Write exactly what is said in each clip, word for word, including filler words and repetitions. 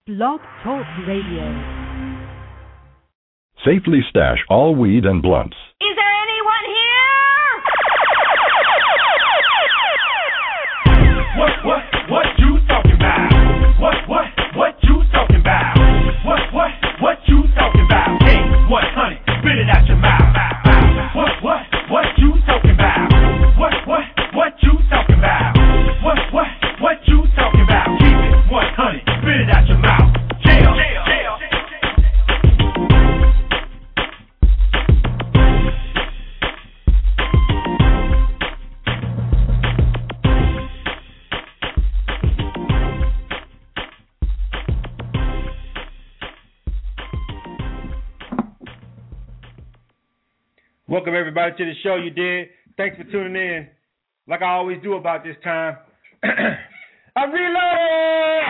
Blog Talk Radio. Safely stash all weed and blunts. Is there anyone here? What, what, what you talking about? What, what, what you talking about? What, what, what you talking about? K one hundred, spit it out your mouth. What, what, what you talking about? What, what, what you talking about? What, what, what you talking about? Keep it one hundred, spit it out your mouth. Jail, jail, jail. Welcome everybody to the show. You did. Thanks for tuning in. Like I always do about this time, I'm reloaded.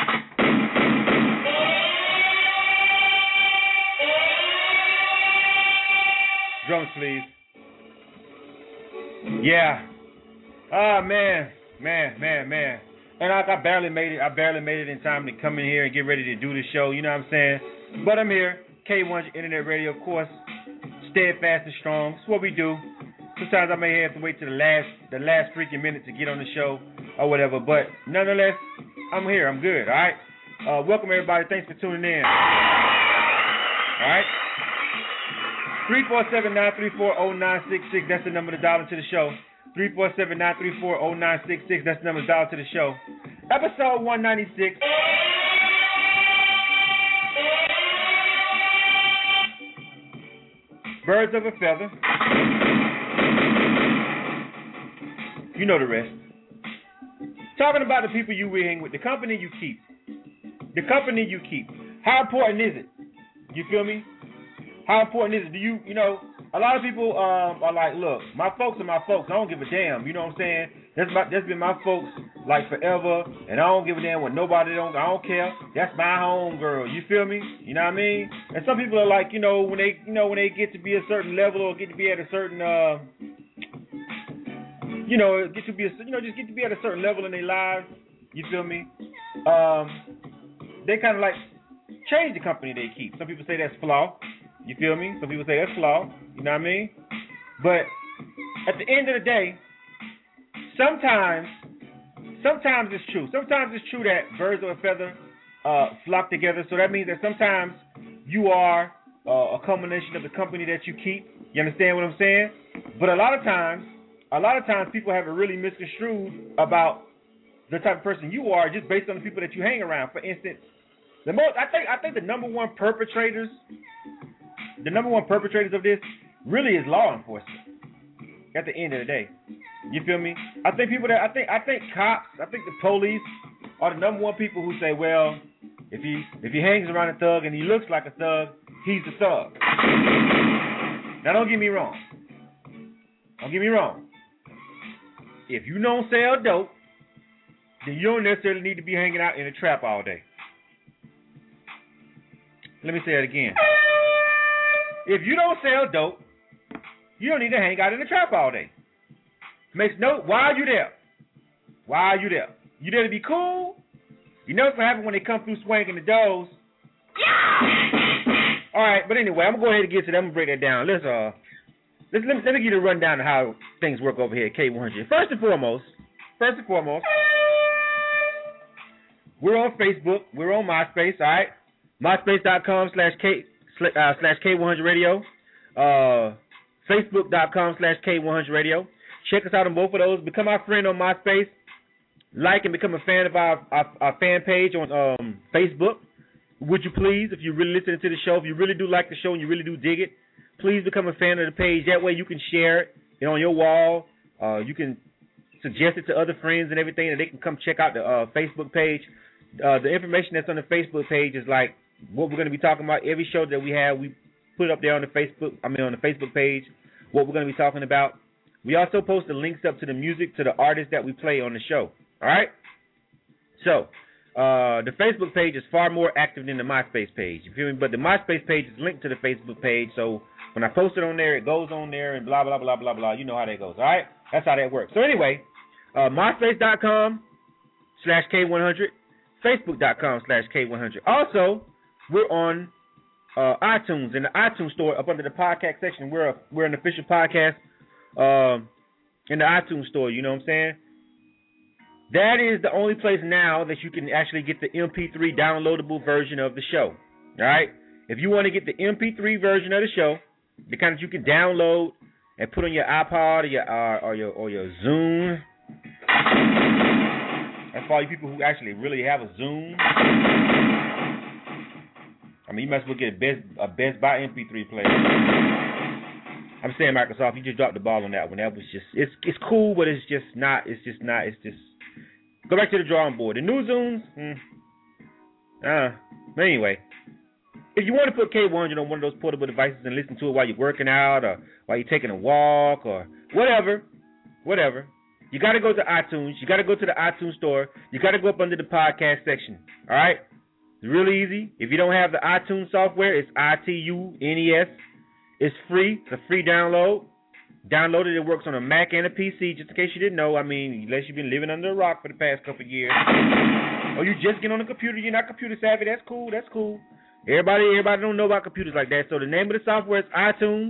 Drums, please. Yeah. Ah, oh, man, man, man, man. And I, I barely made it. I barely made it in time to come in here and get ready to do the show. You know what I'm saying? But I'm here. K one hundred Internet Radio, of course. Steadfast and strong. That's what we do. Sometimes I may have to wait to the last the last freaking minute to get on the show or whatever. But nonetheless, I'm here. I'm good. All right. Uh, welcome everybody. Thanks for tuning in. All right. three four seven, nine three four, zero nine six six. That's the number to dial into the show. three four seven, nine three four, zero nine six six. That's the number to dial to the show. Episode one ninety-six. Birds of a feather. You know the rest. Talking about the people you hang with, the company you keep. The company you keep. How important is it? You feel me? How important is it? Do you, you know, a lot of people um, are like, look, my folks are my folks. I don't give a damn. You know what I'm saying? That's my, that's been my folks like forever, and I don't give a damn what nobody don't. I don't care. That's my home girl. You feel me? You know what I mean? And some people are like, you know, when they, you know, when they get to be a certain level or get to be at a certain, uh, you know, get to be, a, you know, just get to be at a certain level in their lives. You feel me? Um, they kind of like change the company they keep. Some people say that's flawed. You feel me? Some people say that's flawed. You know what I mean? But at the end of the day, sometimes, sometimes it's true. Sometimes it's true that birds of a feather uh, flock together. So that means that sometimes you are uh, a combination of the company that you keep. You understand what I'm saying? But a lot of times, a lot of times people have it really misconstrued about the type of person you are just based on the people that you hang around. For instance, the most I think I think the number one perpetrators, the number one perpetrators of this really is law enforcement. At the end of the day. You feel me? I think people that I think I think cops, I think the police are the number one people who say, well, if he if he hangs around a thug and he looks like a thug, he's a thug. Now don't get me wrong. Don't get me wrong. If you don't sell dope, then you don't necessarily need to be hanging out in a trap all day. Let me say it again. If you don't sell dope, you don't need to hang out in the trap all day. Makes no. Why are you there? Why are you there? You there to be cool? You know what's gonna happen when they come through swinging the doors. Yeah! All right, but anyway, I'm gonna go ahead and get to that. I'm gonna break that down. Let's uh, let's let me, let me give you a rundown of how things work over here at K one hundred. First and foremost, first and foremost, we're on Facebook. We're on MySpace. All right, MySpace.com slash K uh, slash K one hundred Radio. Uh. Facebook.com slash K one hundred Radio. Check us out on both of those. Become our friend on MySpace. Like and become a fan of our, our, our fan page on um, Facebook. Would you please, if you're really listening to the show, if you really do like the show and you really do dig it, please become a fan of the page. That way you can share it, you know, on your wall. Uh, you can suggest it to other friends and everything, and they can come check out the uh, Facebook page. Uh, the information that's on the Facebook page is like what we're going to be talking about. Every show that we have, we put it up there on the Facebook, I mean on the Facebook page, what we're going to be talking about. We also post the links up to the music, to the artists that we play on the show. All right? So, uh, the Facebook page is far more active than the MySpace page. You feel me? But the MySpace page is linked to the Facebook page, so when I post it on there, it goes on there and blah, blah, blah, blah, blah. You know how that goes, all right? That's how that works. So anyway, uh, MySpace.com slash K100, Facebook.com slash K100. Also, we're on uh, iTunes, in the iTunes store, up under the podcast section. We're a, we're an official podcast um, in the iTunes store, you know what I'm saying? That is the only place now that you can actually get the M P three downloadable version of the show. All right? If you want to get the M P three version of the show, the kind that you can download and put on your iPod or your uh, or your or your Zune. That's for all you people who actually really have a Zune. I mean, you might as well get a Best a Best Buy M P three player. I'm saying Microsoft, you just dropped the ball on that one. That was just it's it's cool, but it's just not. It's just not. It's just go back to the drawing board. The new Zunes, hmm. Uh, but anyway, if you want to put K one hundred on one of those portable devices and listen to it while you're working out or while you're taking a walk or whatever, whatever, you got to go to iTunes. You got to go to the iTunes store. You got to go up under the podcast section. All right? It's really easy. If you don't have the iTunes software, it's I T U N E S. It's free. It's a free download. Download it. It works on a Mac and a P C, just in case you didn't know. I mean, unless you've been living under a rock for the past couple of years. Or you just get on the computer. You're not computer savvy. That's cool. That's cool. Everybody, everybody don't know about computers like that. So the name of the software is iTunes.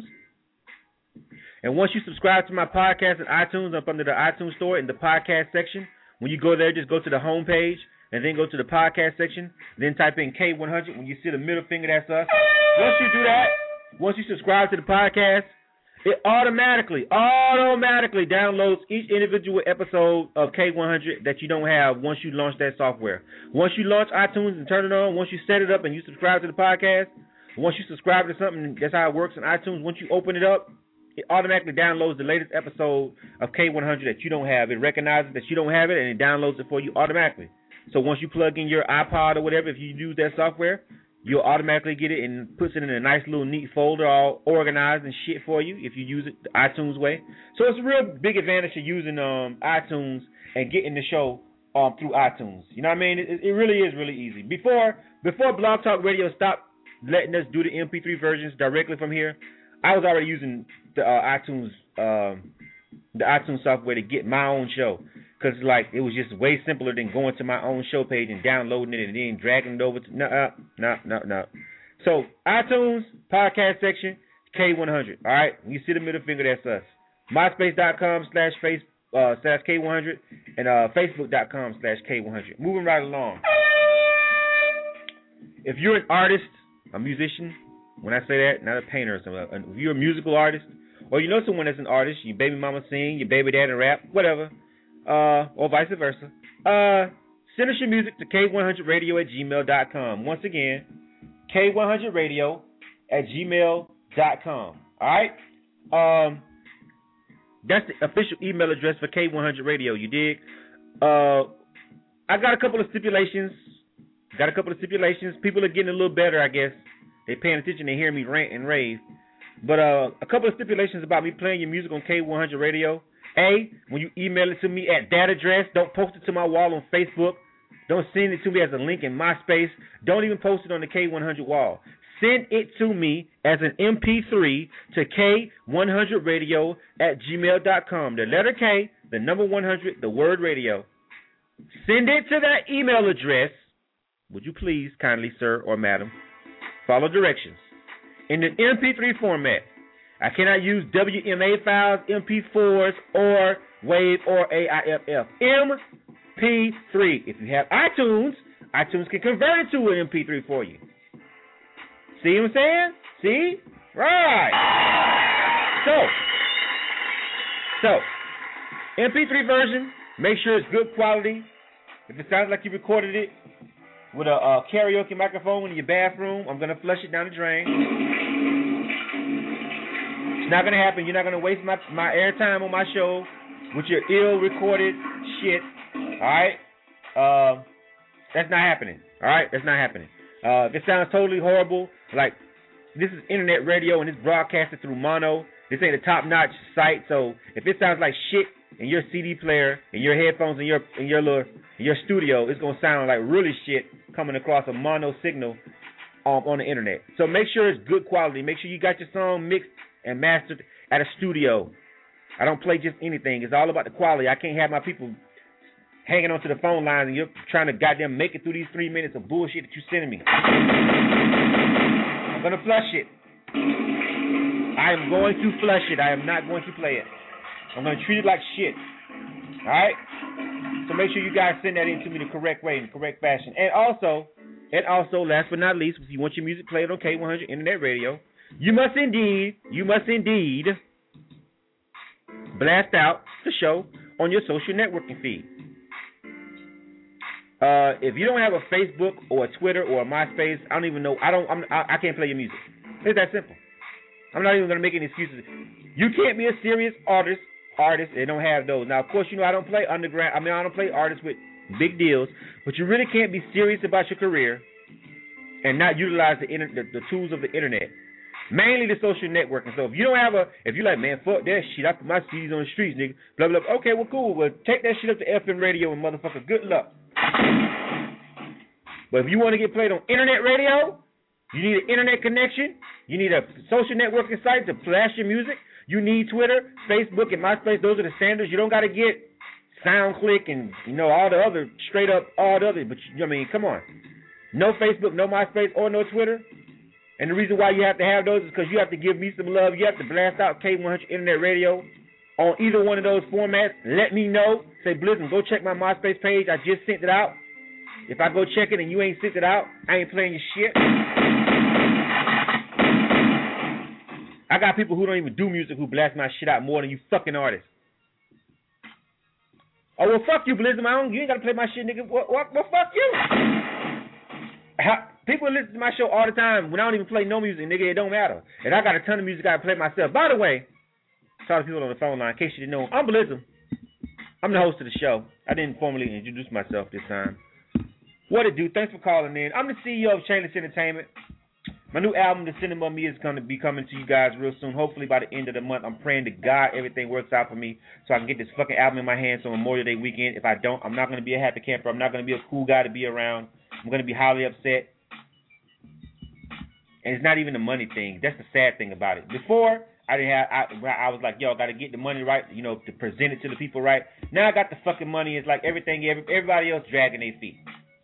And once you subscribe to my podcast at iTunes, up under the iTunes store in the podcast section, when you go there, just go to the home page and then go to the podcast section. Then type in K one hundred. When you see the middle finger, that's us. Once you do that, once you subscribe to the podcast, it automatically, automatically downloads each individual episode of K one hundred that you don't have once you launch that software. Once you launch iTunes and turn it on, once you set it up and you subscribe to the podcast, once you subscribe to something, that's how it works in iTunes. Once you open it up, it automatically downloads the latest episode of K one hundred that you don't have. It recognizes that you don't have it, and it downloads it for you automatically. So once you plug in your iPod or whatever, if you use that software, you'll automatically get it and puts it in a nice little neat folder all organized and shit for you if you use it the iTunes way. So it's a real big advantage of using um, iTunes and getting the show um, through iTunes. You know what I mean? It, it really is really easy. Before before Blog Talk Radio stopped letting us do the M P three versions directly from here, I was already using the uh, iTunes um, the iTunes software to get my own show. Because, like, it was just way simpler than going to my own show page and downloading it and then dragging it over to... No, uh, no, no, no. So, iTunes, podcast section, K one hundred. All right? You see the middle finger, that's us. MySpace.com slash face, uh, slash K one hundred and uh, Facebook.com slash K one hundred. Moving right along. If you're an artist, a musician, when I say that, not a painter or something, if you're a musical artist, or you know someone that's an artist, your baby mama sing, your baby daddy rap, whatever, Uh, or vice versa. Uh, send us your music to K one hundred radio at gmail dot com. Once again, K one hundred radio at gmail dot com. Alright? Um, that's the official email address for K one hundred radio, you dig? Uh, I got a couple of stipulations. Got a couple of stipulations. People are getting a little better, I guess. They're paying attention to hear me rant and rave. But uh, a couple of stipulations about me playing your music on K one hundred radio. A, when you email it to me at that address, don't post it to my wall on Facebook. Don't send it to me as a link in MySpace. Don't even post it on the K one hundred wall. Send it to me as an M P three to K one hundred radio at gmail dot com. The letter K, the number one hundred, the word radio. Send it to that email address. Would you please, kindly, sir or madam, follow directions in the M P three format. I cannot use W M A files, M P fours, or WAV, or A I F F. M P three. If you have iTunes, iTunes can convert it to an M P three for you. See what I'm saying? See? Right. So, so, M P three version, make sure it's good quality. If it sounds like you recorded it with a uh, karaoke microphone in your bathroom, I'm going to flush it down the drain. It's not going to happen. You're not going to waste my, my airtime on my show with your ill-recorded shit. All right? Uh, that's not happening. All right? That's not happening. Uh, if it sounds totally horrible, like this is internet radio and it's broadcasted through mono. This ain't a top-notch site, so if it sounds like shit in your C D player, in your headphones, in your in your little in your studio, it's going to sound like really shit coming across a mono signal um, on the internet. So make sure it's good quality. Make sure you got your song mixed and mastered at a studio. I don't play just anything. It's all about the quality. I can't have my people hanging onto the phone lines and you're trying to goddamn make it through these three minutes of bullshit that you're sending me. I'm going to flush it. I am going to flush it. I am not going to play it. I'm going to treat it like shit. All right? So make sure you guys send that in to me the correct way, in the correct fashion. And also, and also, last but not least, if you want your music played on K one hundred Internet Radio, you must indeed, you must indeed blast out the show on your social networking feed. Uh, if you don't have a Facebook or a Twitter or a MySpace, I don't even know. I don't. I'm, I, I can't play your music. It's that simple. I'm not even gonna make any excuses. You can't be a serious artist. Artists and don't have those. Now, of course, you know I don't play underground. I mean, I don't play artists with big deals. But you really can't be serious about your career and not utilize the, inter- the, the tools of the internet, mainly the social networking. So if you don't have a, if you're like, man, fuck that shit, I put my C Ds on the streets, nigga. Blah blah. Okay, well, cool. Well, take that shit up to F M radio and motherfucker, good luck. But if you want to get played on internet radio, you need an internet connection. You need a social networking site to flash your music. You need Twitter, Facebook, and MySpace. Those are the standards. You don't got to get SoundClick and, you know, all the other, straight up, all the other. But, you, I mean, come on. No Facebook, no MySpace, or no Twitter. And the reason why you have to have those is because you have to give me some love. You have to blast out K one hundred Internet Radio on either one of those formats. Let me know. Say, Blizzard, go check my MySpace page. I just sent it out. If I go check it and you ain't sent it out, I ain't playing your shit. I got people who don't even do music who blast my shit out more than you fucking artists. Oh, well, fuck you, Blizzard. I don't, you ain't got to play my shit, nigga. Well, well, well fuck you. How, people listen to my show all the time when I don't even play no music, nigga. It don't matter. And I got a ton of music I play myself. By the way, talk to people on the phone line, in case you didn't know, I'm Blizzard. I'm the host of the show. I didn't formally introduce myself this time. What it do? Thanks for calling in. I'm the C E O of Chainless Entertainment. My new album, The Cinema of Me, is going to be coming to you guys real soon. Hopefully by the end of the month. I'm praying to God everything works out for me so I can get this fucking album in my hands on Memorial Day weekend. If I don't, I'm not going to be a happy camper. I'm not going to be a cool guy to be around. I'm going to be highly upset. And it's not even the money thing. That's the sad thing about it. Before, I didn't have. I, I was like, yo, I got to get the money right, you know, to present it to the people right. Now I got the fucking money. It's like everything, every, everybody else dragging their feet.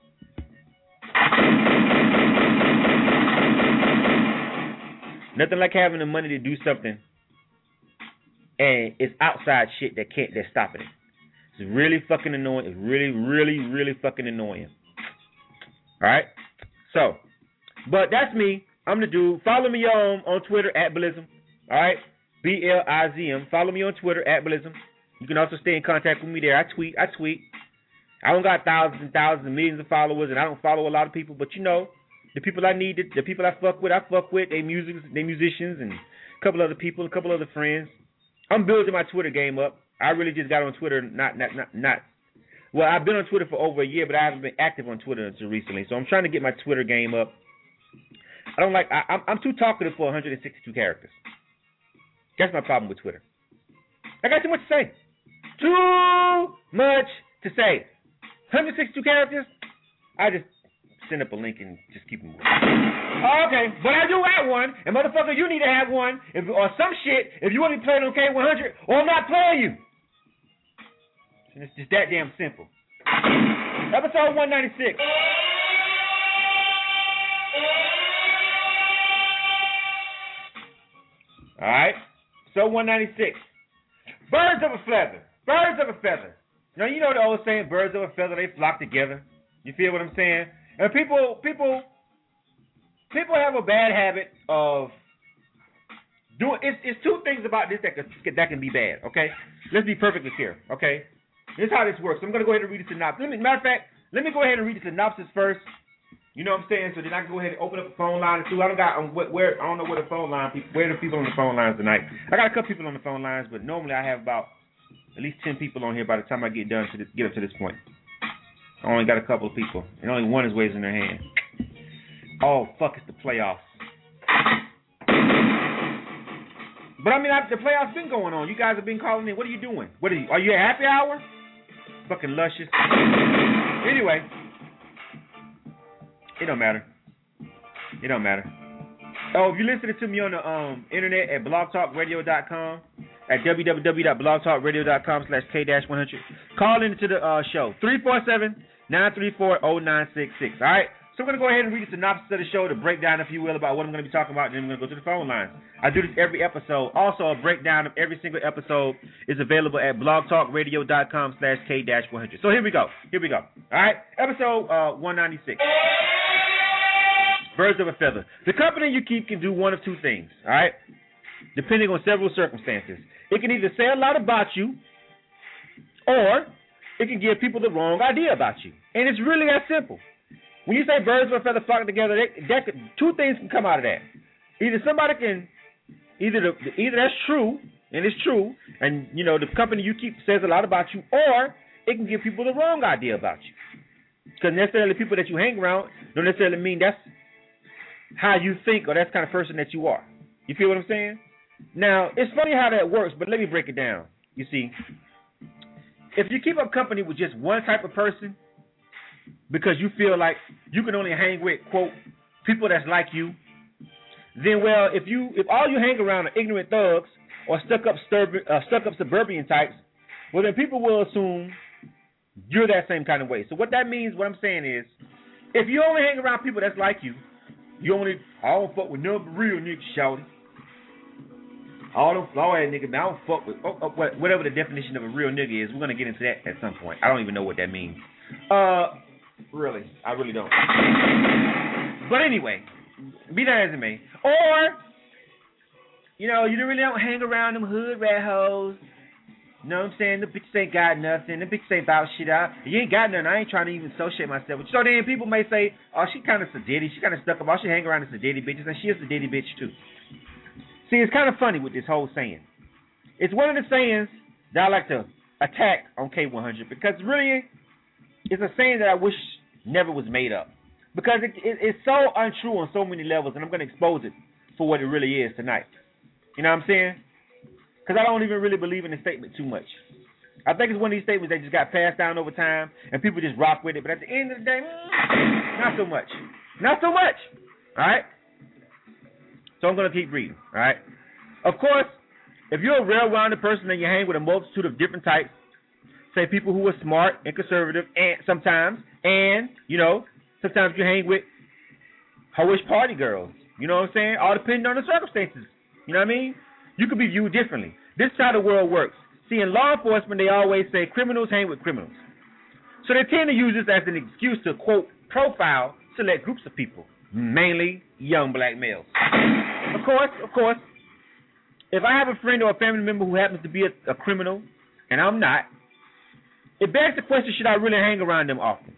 Nothing like having the money to do something, and it's outside shit that can't, that's stopping it. It's really fucking annoying. It's really, really, really fucking annoying. All right? So, but that's me. I'm the dude. Follow me on, on Twitter, at Blizzum. All right? B L I Z M. Follow me on Twitter, at Blizzum. You can also stay in contact with me there. I tweet. I tweet. I don't got thousands and thousands and millions of followers, and I don't follow a lot of people, but you know, the people I need, the people I fuck with, I fuck with. They music, they musicians, and a couple other people, a couple other friends. I'm building my Twitter game up. I really just got on Twitter, not, not, not, not. Well, I've been on Twitter for over a year, but I haven't been active on Twitter until recently. So I'm trying to get my Twitter game up. I don't like. I, I'm, I'm too talkative for one hundred sixty-two characters. That's my problem with Twitter. I got too much to say. Too much to say. one hundred sixty-two characters. I just send up a link and just keep them moving. Okay, but I do have one, and motherfucker, you need to have one, if, or some shit, if you want to be playing on K one hundred, or I'm not playing you. And it's just that damn simple. Episode one ninety-six. All right, so one ninety-six. Birds of a feather. Birds of a feather. Now, you know the old saying, birds of a feather, they flock together. You feel what I'm saying? And people, people, people have a bad habit of doing. It's, it's two things about this that can, that can be bad. Okay, let's be perfectly clear. Okay, this is how this works. I'm gonna go ahead and read the synopsis. Let me, matter of fact, let me go ahead and read the synopsis first. You know what I'm saying? So then I can go ahead and open up the phone line too. I don't got um, where I don't know where the phone line. Where are the people on the phone lines tonight? I got a couple people on the phone lines, but normally I have about at least ten people on here by the time I get done to this, get up to this point. I only got a couple of people, and only one is raising their hand. Oh, fuck, it's the playoffs. But, I mean, I, the playoffs been going on. You guys have been calling in. What are you doing? What are you? Are you at happy hour? Fucking luscious. Anyway, it don't matter. It don't matter. Oh, if you're listening to me on the um, internet at blog talk radio dot com, at w w w dot blog talk radio dot com slash k one hundred. Call into the uh, show, three four seven, nine three four, zero nine six six. All right? So I'm going to go ahead and read the synopsis of the show, to break down, if you will, about what I'm going to be talking about, and then I'm going to go to the phone lines. I do this every episode. Also, a breakdown of every single episode is available at blog talk radio dot com slash k one hundred. So here we go. Here we go. All right? Episode uh, one ninety-six. Birds of a feather. The company you keep can do one of two things, all right? Depending on several circumstances. It can either say a lot about you, or it can give people the wrong idea about you. And it's really that simple. When you say birds of a feather flock together, they, that could, two things can come out of that. Either somebody can, either the, either that's true, and it's true, and you know the company you keep says a lot about you, or it can give people the wrong idea about you. Because necessarily people that you hang around don't necessarily mean that's how you think or that's the kind of person that you are. You feel what I'm saying? Now, it's funny how that works, but let me break it down. You see, if you keep up company with just one type of person, because you feel like you can only hang with, quote, people that's like you, then, well, if you if all you hang around are ignorant thugs or stuck-up uh, stuck-up suburban types, well, then people will assume you're that same kind of way. So what that means, what I'm saying is, if you only hang around people that's like you, you only, I don't fuck with none but real niggas, shouty. All them flaw-ass niggas, man, I don't fuck with, oh, oh, whatever the definition of a real nigga is, we're going to get into that at some point. I don't even know what that means. Uh... Really, I really don't. But anyway, be that as it may. Or, you know, you really don't hang around them hood rat hoes. You know what I'm saying? The bitches ain't got nothing. The bitches ain't about shit out. You ain't got nothing. I ain't trying to even associate myself with you. So then people may say, oh, she kind of sedity. She kind of stuck up. Oh, she hang around the sedity bitches, and she is a sedity bitch too. See, it's kind of funny with this whole saying. It's one of the sayings that I like to attack on K one hundred because really, it's a saying that I wish never was made up. Because it, it, it's so untrue on so many levels, and I'm going to expose it for what it really is tonight. You know what I'm saying? Because I don't even really believe in the statement too much. I think it's one of these statements that just got passed down over time, and people just rock with it. But at the end of the day, not so much. Not so much. All right? So I'm going to keep reading. All right? Of course, if you're a well-rounded person and you hang with a multitude of different types, say people who are smart and conservative, and sometimes, and, you know, sometimes you hang with hoish party girls. You know what I'm saying? All depending on the circumstances. You know what I mean? You could be viewed differently. This is how the world works. See, in law enforcement, they always say criminals hang with criminals. So they tend to use this as an excuse to, quote, profile select groups of people, mainly young black males. Of course, of course, if I have a friend or a family member who happens to be a, a criminal, and I'm not, it begs the question, should I really hang around them often?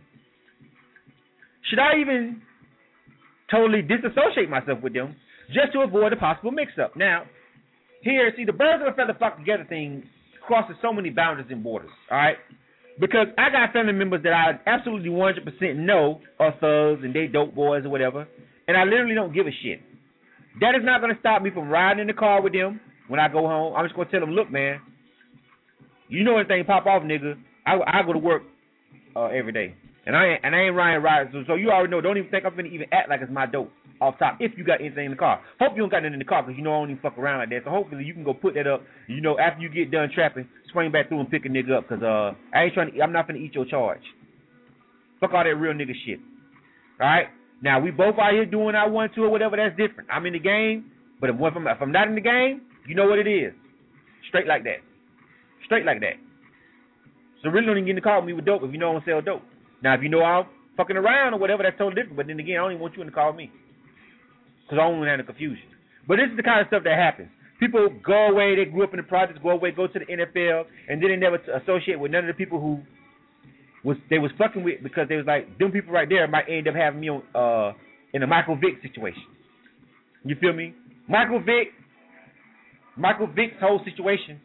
Should I even totally disassociate myself with them just to avoid a possible mix-up? Now, here, see, the birds of a feather flock together thing crosses so many boundaries and borders, all right? Because I got family members that I absolutely one hundred percent know are thugs and they dope boys or whatever, and I literally don't give a shit. That is not going to stop me from riding in the car with them when I go home. I'm just going to tell them, look, man, you know anything pop off, nigga, I, I go to work uh, every day. And I ain't, and I ain't riding rides, so, so you already know, don't even think I'm going to even act like it's my dope off top if you got anything in the car. Hope you don't got nothing in the car because you know I don't even fuck around like that. So hopefully you can go put that up, you know, after you get done trapping, swing back through and pick a nigga up because uh, I ain't trying to, I'm not going to eat your charge. Fuck all that real nigga shit. All right? Now, we both out here doing our one, two, or whatever, that's different. I'm in the game, but if I'm, if I'm not in the game, you know what it is. Straight like that. Straight like that. So really don't even get in the car with me with dope if you know I don't sell dope. Now, if you know I'm fucking around or whatever, that's totally different. But then again, I don't even want you in the car with me because I don't want to have the confusion. But this is the kind of stuff that happens. People go away, they grew up in the projects, go away, go to the N F L, and then they never associate with none of the people who was they was fucking with because they was like, them people right there might end up having me on uh, in a Michael Vick situation. You feel me? Michael Vick, Michael Vick's whole situation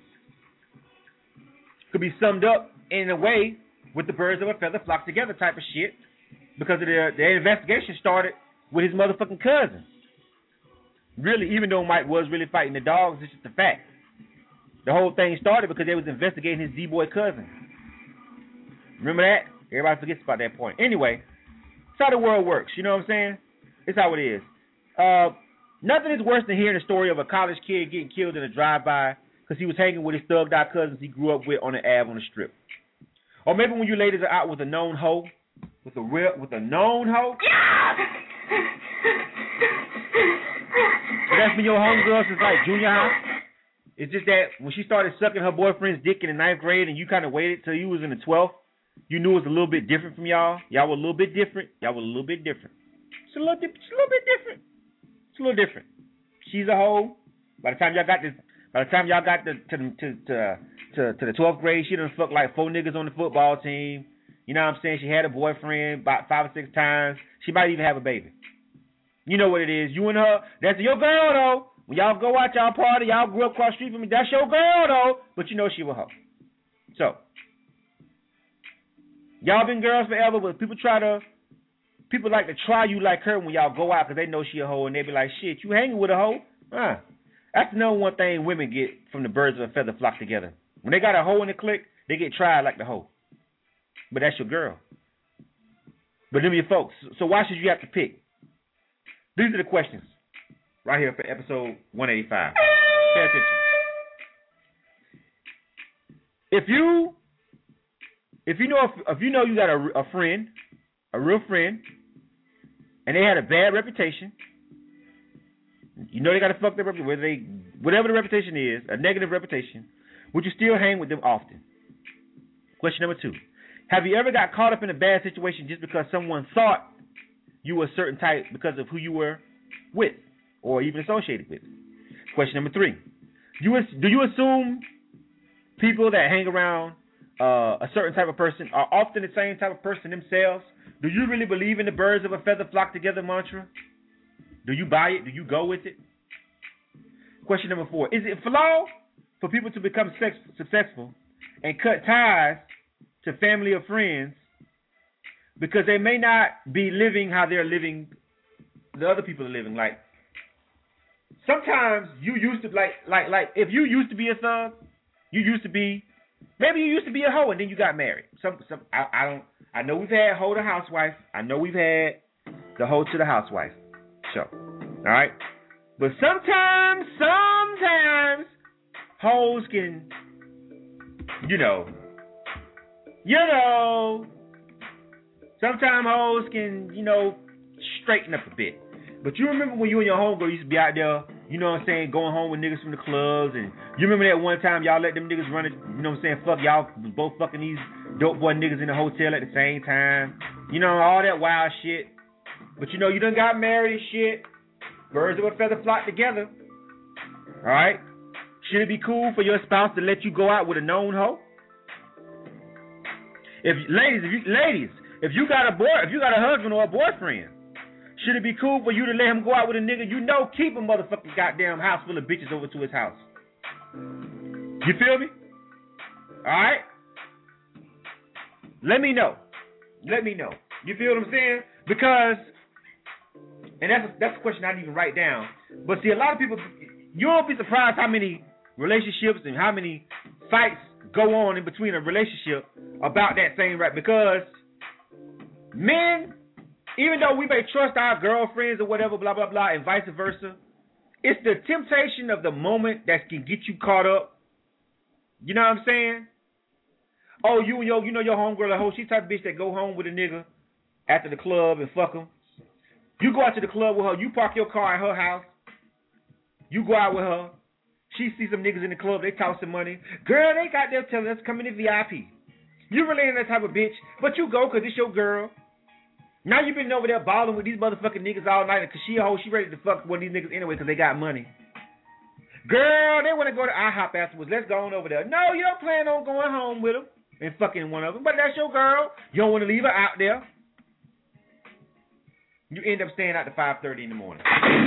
could be summed up in a way with the birds of a feather flock together type of shit because of their, their investigation started with his motherfucking cousin. Really, even though Mike was really fighting the dogs, it's just a fact. The whole thing started because they was investigating his D-boy cousin. Remember that? Everybody forgets about that point. Anyway, it's how the world works. You know what I'm saying? It's how it is. Uh, nothing is worse than hearing the story of a college kid getting killed in a drive-by because he was hanging with his thugged out cousins he grew up with on the Ave on the strip. Or maybe when you ladies are out with a known hoe, with a real, with a known hoe. So that's been your homegirl since like junior high. It's just that when she started sucking her boyfriend's dick in the ninth grade and you kind of waited till you was in the twelfth, you knew it was a little bit different from y'all. Y'all were a little bit different. Y'all were a little bit different. It's a little, di- it's a little bit different. It's a little different. She's a hoe. By the time y'all got this, by the time y'all got to to to to, to, to the twelfth grade, she done fucked like four niggas on the football team. You know what I'm saying? She had a boyfriend about five or six times. She might even have a baby. You know what it is. You and her, that's your girl, though. When y'all go out, y'all party, y'all grew up across the street from me, that's your girl, though. But you know she was a hoe. So, y'all been girls forever, but people try to, people like to try you like her when y'all go out because they know she a hoe, and they be like, shit, you hanging with a hoe? Huh. That's the number one thing women get from the birds of a feather flock together. When they got a hoe in the clique, they get tried like the hoe. But that's your girl. But them your folks. So why should you have to pick? These are the questions right here for episode one eighty-five. Pay attention. If you, if you know, if, if you know you got a, a friend, a real friend, and they had a bad reputation, you know they got a fucked up reputation, whether they, whatever the reputation is, a negative reputation, would you still hang with them often? Question number two. Have you ever got caught up in a bad situation just because someone thought you were a certain type because of who you were with or even associated with? Question number three. You, do you assume people that hang around uh, a certain type of person are often the same type of person themselves? Do you really believe in the birds of a feather flock together mantra? Do you buy it? Do you go with it? Question number four. Is it flawed for people to become sex- successful and cut ties to family or friends because they may not be living how they're living, the other people are living? Like, sometimes you used to, like, like, like, if you used to be a thug, you used to be, maybe you used to be a hoe and then you got married. Some, some, I, I don't, I know we've had hoe to housewife. I know we've had the hoe to the housewife show. All right? But sometimes, sometimes, hoes can, you know, you know, sometimes hoes can, you know, straighten up a bit. But you remember when you and your homegirl used to be out there, you know what I'm saying, going home with niggas from the clubs, and you remember that one time y'all let them niggas run it, you know what I'm saying, fuck y'all both fucking these dope boy niggas in the hotel at the same time. You know, all that wild shit. But you know, you done got married and shit. Birds of a feather flock together. Alright? Should it be cool for your spouse to let you go out with a known hoe? If ladies, if you ladies, if you got a boy, if you got a husband or a boyfriend, should it be cool for you to let him go out with a nigga you know keep a motherfucking goddamn house full of bitches over to his house? You feel me? Alright? Let me know. Let me know. You feel what I'm saying? Because, and that's a, that's a question I didn't even write down. But see, a lot of people, you won't be surprised how many relationships and how many fights go on in between a relationship about that same right. Because men, even though we may trust our girlfriends or whatever, blah, blah, blah, and vice versa, it's the temptation of the moment that can get you caught up. You know what I'm saying? Oh, you and your, you know your homegirl, the hoe, she's the type of bitch that go home with a nigga after the club and fuck him. You go out to the club with her, you park your car at her house, you go out with her, she sees some niggas in the club, they toss some money. Girl, they got there telling us come in the V I P. You really ain't that type of bitch, but you go because it's your girl. Now you been over there balling with these motherfucking niggas all night because she a hoe, she ready to fuck one of these niggas anyway because they got money. Girl, they want to go to IHOP afterwards. Let's go on over there. No, you don't plan on going home with them and fucking one of them, but that's your girl. You don't want to leave her out there. You end up staying out to five thirty in the morning.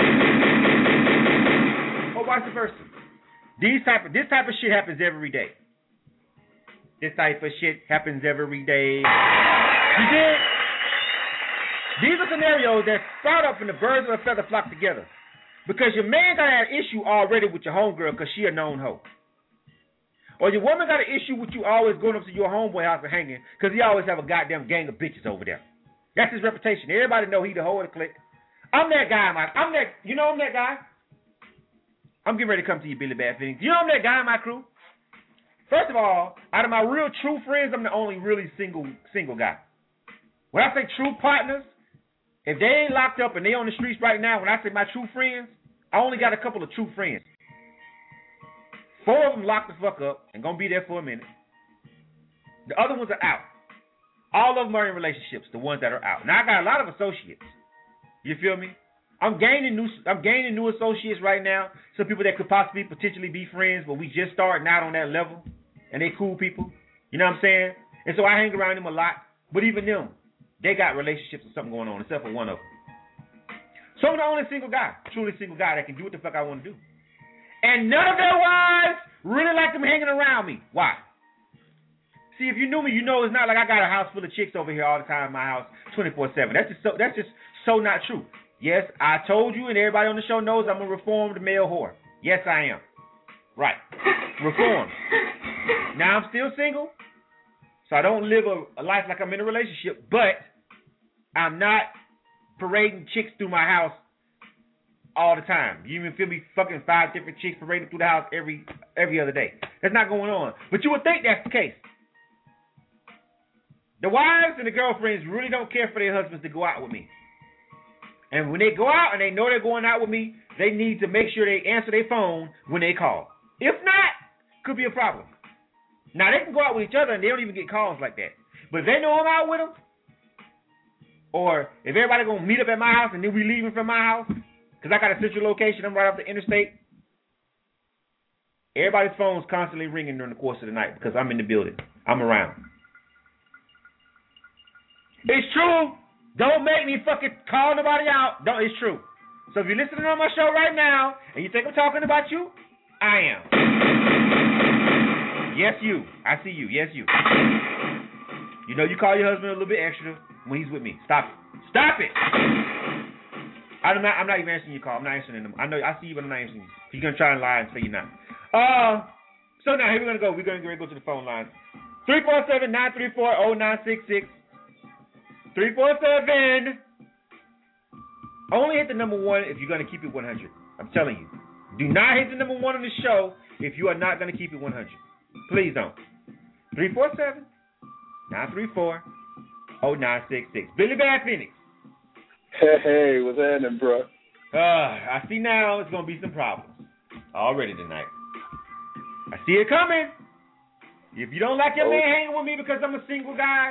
Or vice versa. These type of, this type of shit happens every day. This type of shit happens every day. You did? These are scenarios that start up when the birds of a feather flock together. Because your man got an issue already with your homegirl because she a known hoe. Or your woman got an issue with you always going up to your homeboy house and hanging because he always have a goddamn gang of bitches over there. That's his reputation. Everybody know he the hoe of the clique. I'm that guy, man. I'm that, you know I'm that guy? I'm getting ready to come to you, Billy Bad Phoenix. You know I'm that guy in my crew? First of all, out of my real true friends, I'm the only really single single guy. When I say true partners, if they ain't locked up and they on the streets right now, when I say my true friends, I only got a couple of true friends. Four of them locked the fuck up and gonna be there for a minute. The other ones are out. All of them are in relationships, the ones that are out. Now I got a lot of associates. You feel me? I'm gaining new I'm gaining new associates right now. Some people that could possibly potentially be friends, but we just starting out on that level. And they cool people. You know what I'm saying? And so I hang around them a lot. But even them, they got relationships or something going on, except for one of them. So I'm the only single guy, truly single guy that can do what the fuck I want to do. And none of their wives really like them hanging around me. Why? See, if you knew me, you know it's not like I got a house full of chicks over here all the time in my house twenty-four seven. That's just so that's just so not true. Yes, I told you, and everybody on the show knows I'm a reformed male whore. Yes, I am. Right. Reformed. Now I'm still single, so I don't live a, a life like I'm in a relationship, but I'm not parading chicks through my house all the time. You even feel me fucking five different chicks parading through the house every every other day. That's not going on. But you would think that's the case. The wives and the girlfriends really don't care for their husbands to go out with me. And when they go out and they know they're going out with me, they need to make sure they answer their phone when they call. If not, could be a problem. Now, they can go out with each other and they don't even get calls like that. But if they know I'm out with them, or if everybody going to meet up at my house and then we leaving from my house, because I got a central location, I'm right off the interstate, everybody's phone's constantly ringing during the course of the night because I'm in the building. I'm around. It's true. Don't make me fucking call nobody out. Don't. It's true. So if you're listening on my show right now and you think I'm talking about you, I am. Yes, you. I see you. Yes, you. You know you call your husband a little bit extra when he's with me. Stop it. Stop it. I'm not. I'm not even answering your call. I'm not answering them. I know. I see you, but I'm not answering you. You're gonna try and lie and say you're not. Uh. So now here we're gonna go. We're gonna go to the phone lines. three four seven, nine three four, zero nine six six. three four seven. Only hit the number one if you're going to keep it one hundred. I'm telling you. Do not hit the number one on the show if you are not going to keep it one hundred. Please don't. three four seven, nine three four, zero nine six six. Billy Bad Phoenix. Hey, hey, what's happening, bro? Uh, I see now it's going to be some problems already tonight. I see it coming. If you don't like your oh. man hanging with me because I'm a single guy,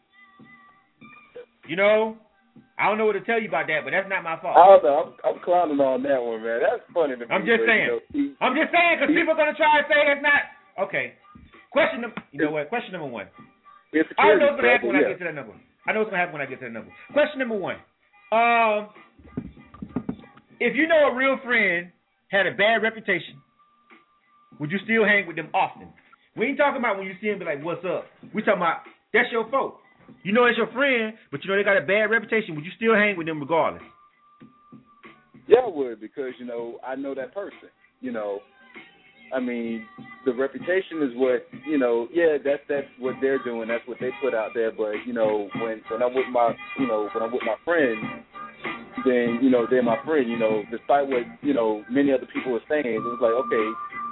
you know, I don't know what to tell you about that, but that's not my fault. I don't know. I'm, I'm clowning on that one, man. That's funny to me. I'm just saying. You know, I'm just saying because people are going to try and say that's not. Okay. Question number, you know what? Question number one. I know what's going to happen when yeah. I get to that number. I know what's going to happen when I get to that number. Question number one. Um, if you know a real friend had a bad reputation, would you still hang with them often? We ain't talking about when you see them be like, what's up? We talking about that's your fault. You know it's your friend, but you know they got a bad reputation. Would you still hang with them regardless? Yeah, I would, because, you know, I know that person. You know, I mean, the reputation is what, you know, yeah, that's that's what they're doing. That's what they put out there. But, you know, when, when I'm with my, you know, when I'm with my friend, then, you know, they're my friend. You know, despite what, you know, many other people are saying, it was like, okay,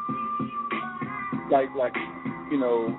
like, like, you know,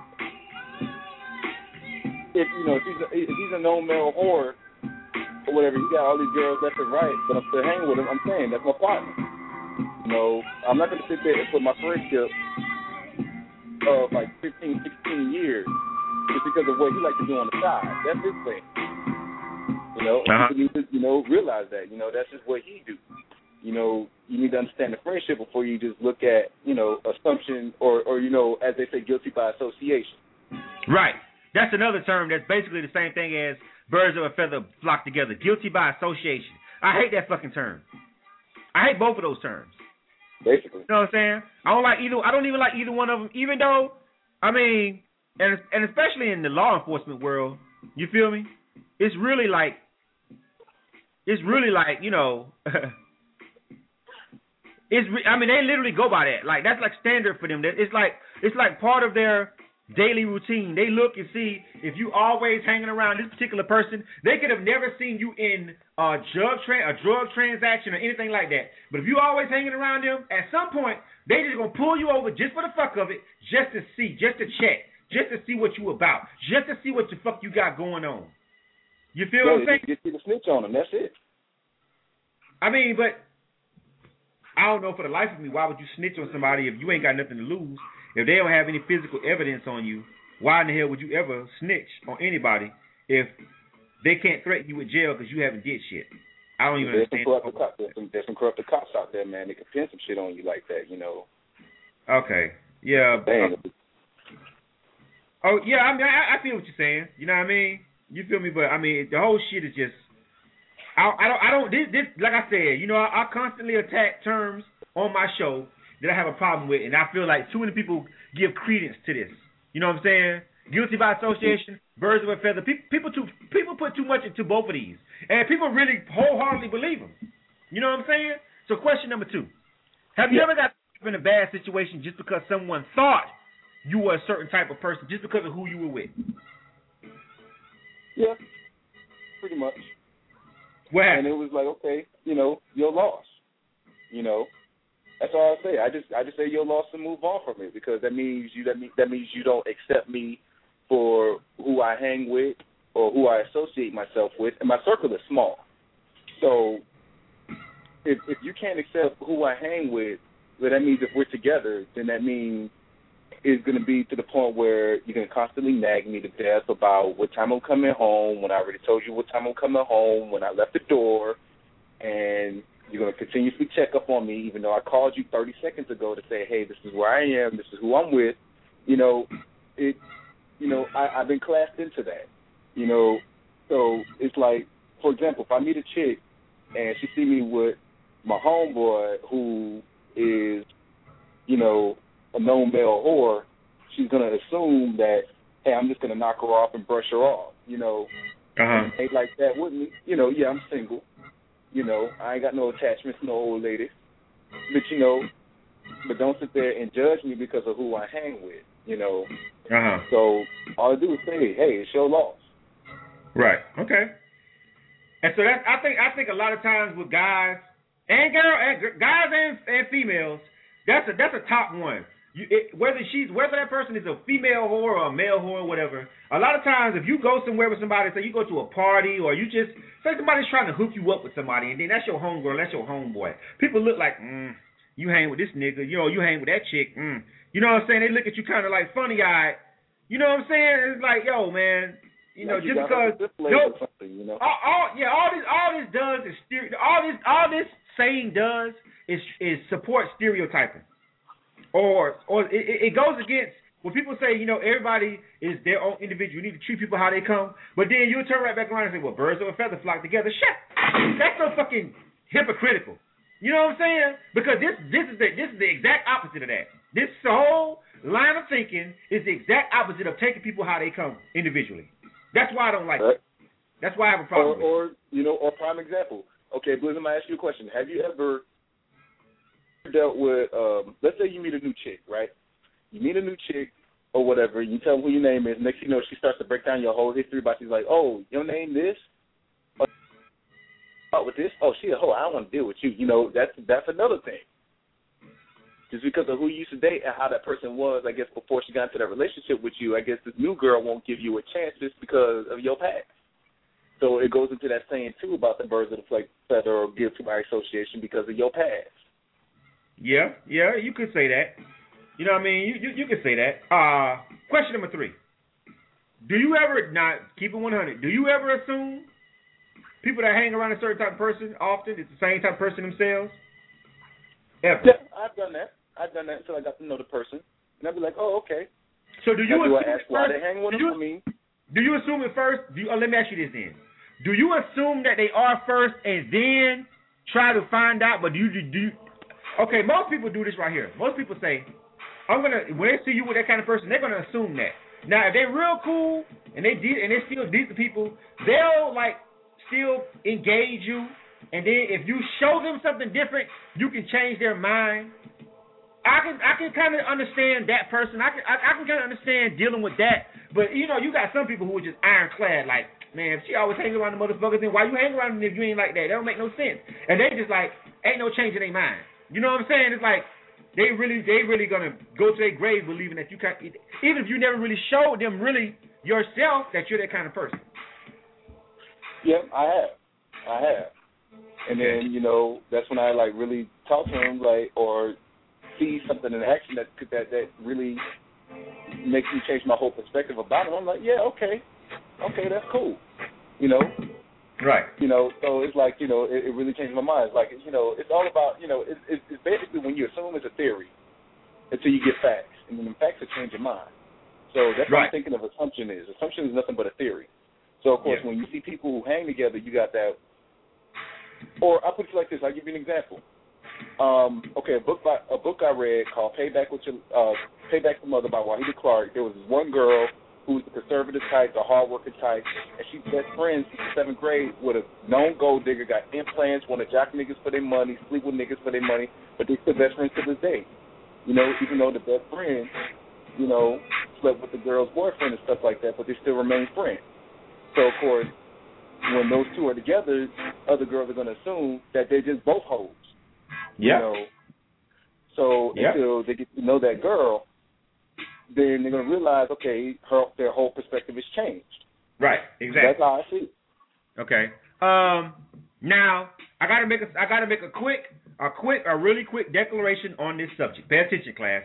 if, you know, if he's a, if he's a known male whore or whatever, he got all these girls left and right, but I'm still hanging with him, I'm saying that's my partner. You know, I'm not going to sit there and put my friendship of like fifteen, sixteen years just because of what he likes to do on the side. That's his thing. You know, uh-huh. You need to, you know, realize that. You know, that's just what he do. You know, you need to understand the friendship before you just look at, you know, assumption or, or you know, as they say, guilty by association. Right. That's another term that's basically the same thing as birds of a feather flock together. Guilty by association. I hate that fucking term. I hate both of those terms. Basically. You know what I'm saying? I don't like either. I don't even like either one of them, even though, I mean, and and especially in the law enforcement world, you feel me? It's really like, it's really like, you know, it's. I mean, they literally go by that. Like, that's like standard for them. It's like, it's like part of their daily routine. They look and see if you always hanging around this particular person. They could have never seen you in a drug tra- a drug transaction or anything like that. But if you always hanging around them, at some point they just gonna pull you over just for the fuck of it, just to see, just to check, just to see what you about, just to see what the fuck you got going on. You feel yeah, what I'm saying? Get you to snitch on them. That's it. I mean, but I don't know for the life of me, why would you snitch on somebody if you ain't got nothing to lose? If they don't have any physical evidence on you, why in the hell would you ever snitch on anybody if they can't threaten you with jail because you haven't did shit? I don't even there's understand. Some corrupt cops, there's, some, there's some corrupt cops out there, man. They can pin some shit on you like that, you know. Okay. Yeah. Dang. Oh, yeah, I mean, I, I feel what you're saying. You know what I mean? You feel me? But, I mean, the whole shit is just, I, I don't, I don't, this, this, like I said, you know, I, I constantly attack terms on my show that I have a problem with, and I feel like too many people give credence to this. You know what I'm saying? Guilty by association, birds of a feather. People, people, too, people put too much into both of these, and people really wholeheartedly believe them. You know what I'm saying? So, question number two: have you yeah. ever got in a bad situation just because someone thought you were a certain type of person, just because of who you were with? Yeah, pretty much. What and happened? it was like, okay, you know, your loss. You know, that's all I say. I just, I just say your loss and move on from it, because that means you, that means that means you don't accept me for who I hang with or who I associate myself with, and my circle is small. So, if if you can't accept who I hang with, well, that means if we're together, then that means it's going to be to the point where you're going to constantly nag me to death about what time I'm coming home, when I already told you what time I'm coming home, when I left the door, and you're going to continuously check up on me, even though I called you thirty seconds ago to say, hey, this is where I am, this is who I'm with. You know, it. You know, I, I've been classed into that. You know, so it's like, for example, if I meet a chick and she see me with my homeboy who is, you know, a known male whore, she's going to assume that, hey, I'm just going to knock her off and brush her off, you know. Uh-huh. Ain't like that with me. You know, yeah, I'm single. You know, I ain't got no attachments to no old lady. But, you know, but don't sit there and judge me because of who I hang with, you know. Uh-huh. So all I do is say, hey, it's your loss. Right. Okay. And so that's, I think I think a lot of times with guys and girl and guys and, and females, that's a that's a top one. You, it, whether she's whether that person is a female whore or a male whore or whatever, a lot of times if you go somewhere with somebody, say you go to a party or you just say somebody's trying to hook you up with somebody, and then that's your homegirl, that's your homeboy. People look like, mm, you hang with this nigga, you know, you hang with that chick, mm. You know what I'm saying? They look at you kind of like funny eyed. You know what I'm saying? It's like, yo, man, you know, like you just because, no, you know? all, all, yeah, all this, all this does is stereo, all this, all this saying does is is support stereotyping, or or it, it goes against when people say, you know, everybody is their own individual. You need to treat people how they come, but then you'll turn right back around and say, well, birds of a feather flock together. Shit, that's so fucking hypocritical. You know what I'm saying? Because this this is the this is the exact opposite of that. This whole line of thinking is the exact opposite of taking people how they come individually. That's why I don't like right. it. That's why I have a problem or, with it. Or, you know, or prime example. Okay, Blizz, I'm going to ask you a question. Have you ever dealt with, um, let's say you meet a new chick, right? You meet a new chick or whatever, you tell them who your name is, next thing you know, she starts to break down your whole history about, she's like, oh, your name this? Oh, with this? Oh, she a hoe. I don't want to deal with you. You know, that's that's another thing. Just because of who you used to date and how that person was, I guess, before she got into that relationship with you, I guess this new girl won't give you a chance just because of your past. So it goes into that saying, too, about the birds of the feather or guilty by association because of your past. Yeah, yeah, you could say that. You know what I mean? You you, you could say that. Uh, question number three. Do you ever, not keep it one hundred, do you ever assume people that hang around a certain type of person often is the same type of person themselves? Ever? Yeah, I've done that. I've done that until I got to know the person. And I'd be like, oh, okay. So do you now, assume do I ask why they hang with them? I mean, do you assume it first? Do you, uh, let me ask you this then. Do you assume that they are first and then try to find out? But do you, do you, okay, most people do this right here. Most people say, I'm going to, when they see you with that kind of person, they're going to assume that. Now, if they're real cool and they de- and they're still decent people, they'll, like, still engage you. And then if you show them something different, you can change their mind. I can I can kind of understand that person. I can I, I can kind of understand dealing with that. But you know, you got some people who are just ironclad. Like, man, if she always hanging around the motherfuckers, then why you hang around them if you ain't like that? That don't make no sense. And they just like ain't no change in their mind. You know what I'm saying? It's like they really they really gonna go to their grave believing that you can't. Even if you never really showed them really yourself that you're that kind of person. Yeah, I have. I have. And then, you know, that's when I, like, really talk to him, like, or see something in action that that that really makes me change my whole perspective about him. I'm like, yeah, okay. Okay, that's cool. You know? Right. You know, so it's like, you know, it, it really changed my mind. It's like, you know, it's all about, you know, it, it, it's basically when you assume it's a theory until you get facts. And then the facts will change your mind. So that's right. what I'm thinking of assumption is. Assumption is nothing but a theory. So, of course, yeah. when you see people who hang together, you got that. Or I'll put it like this. I'll give you an example. Um, okay, a book by, a book I read called Payback with Your uh, Payback the Mother by Wahida Clark. There was this one girl who was the conservative type, the hard-working type, and she's best friends since the seventh grade with a known gold digger, got implants, want to jack niggas for their money, sleep with niggas for their money, but they're still best friends to this day. You know, even though the best friend, you know, slept with the girl's boyfriend and stuff like that, but they still remain friends. So, of course, when those two are together, other girls are going to assume that they're just both hoes. Yeah. You know? So yep. until they get to know that girl, then they're going to realize, okay, her, their whole perspective has changed. Right, exactly. That's how I see it. Okay. Um. Now, I got to make a, I got to make a quick, a quick, a really quick declaration on this subject. Pay attention, class.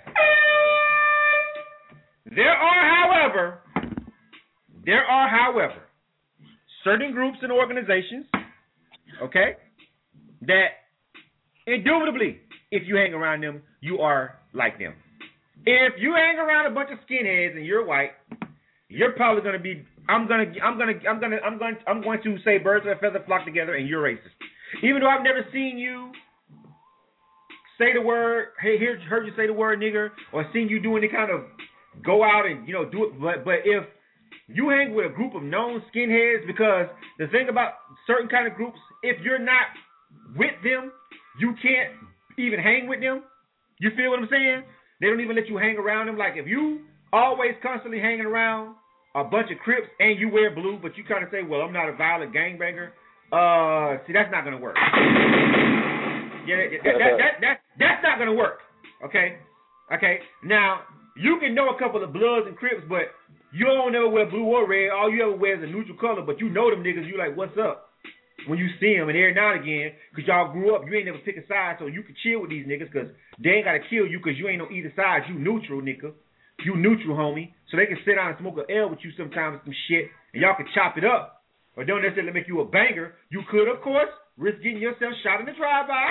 There are, however, there are, however, certain groups and organizations, okay, that indubitably, if you hang around them, you are like them. If you hang around a bunch of skinheads and you're white, you're probably going to be. I'm gonna. I'm gonna. I'm gonna. I'm going. I'm going to say birds of a feather flock together, and you're racist. Even though I've never seen you say the word. Hey, here, heard you say the word nigger, or seen you do any kind of go out and you know do it. But but if you hang with a group of known skinheads, because the thing about certain kind of groups, if you're not with them, you can't even hang with them. You feel what I'm saying? They don't even let you hang around them. Like if you always constantly hanging around a bunch of Crips and you wear blue, but you kind of say, well, I'm not a violent gangbanger, uh, see, that's not going to work. Yeah, that, that, that, that, that, that's not going to work. Okay? Okay? Now, you can know a couple of Bloods and Crips, but you don't ever wear blue or red. All you ever wear is a neutral color, but you know them niggas, you like, what's up? When you see them, and every now and again, because y'all grew up, you ain't never pick a side, so you can chill with these niggas, because they ain't got to kill you, because you ain't on either side. You neutral, nigga. You neutral, homie. So they can sit down and smoke an L with you sometimes and some shit, and y'all can chop it up. Or don't necessarily make you a banger. You could, of course, risk getting yourself shot in the drive-by.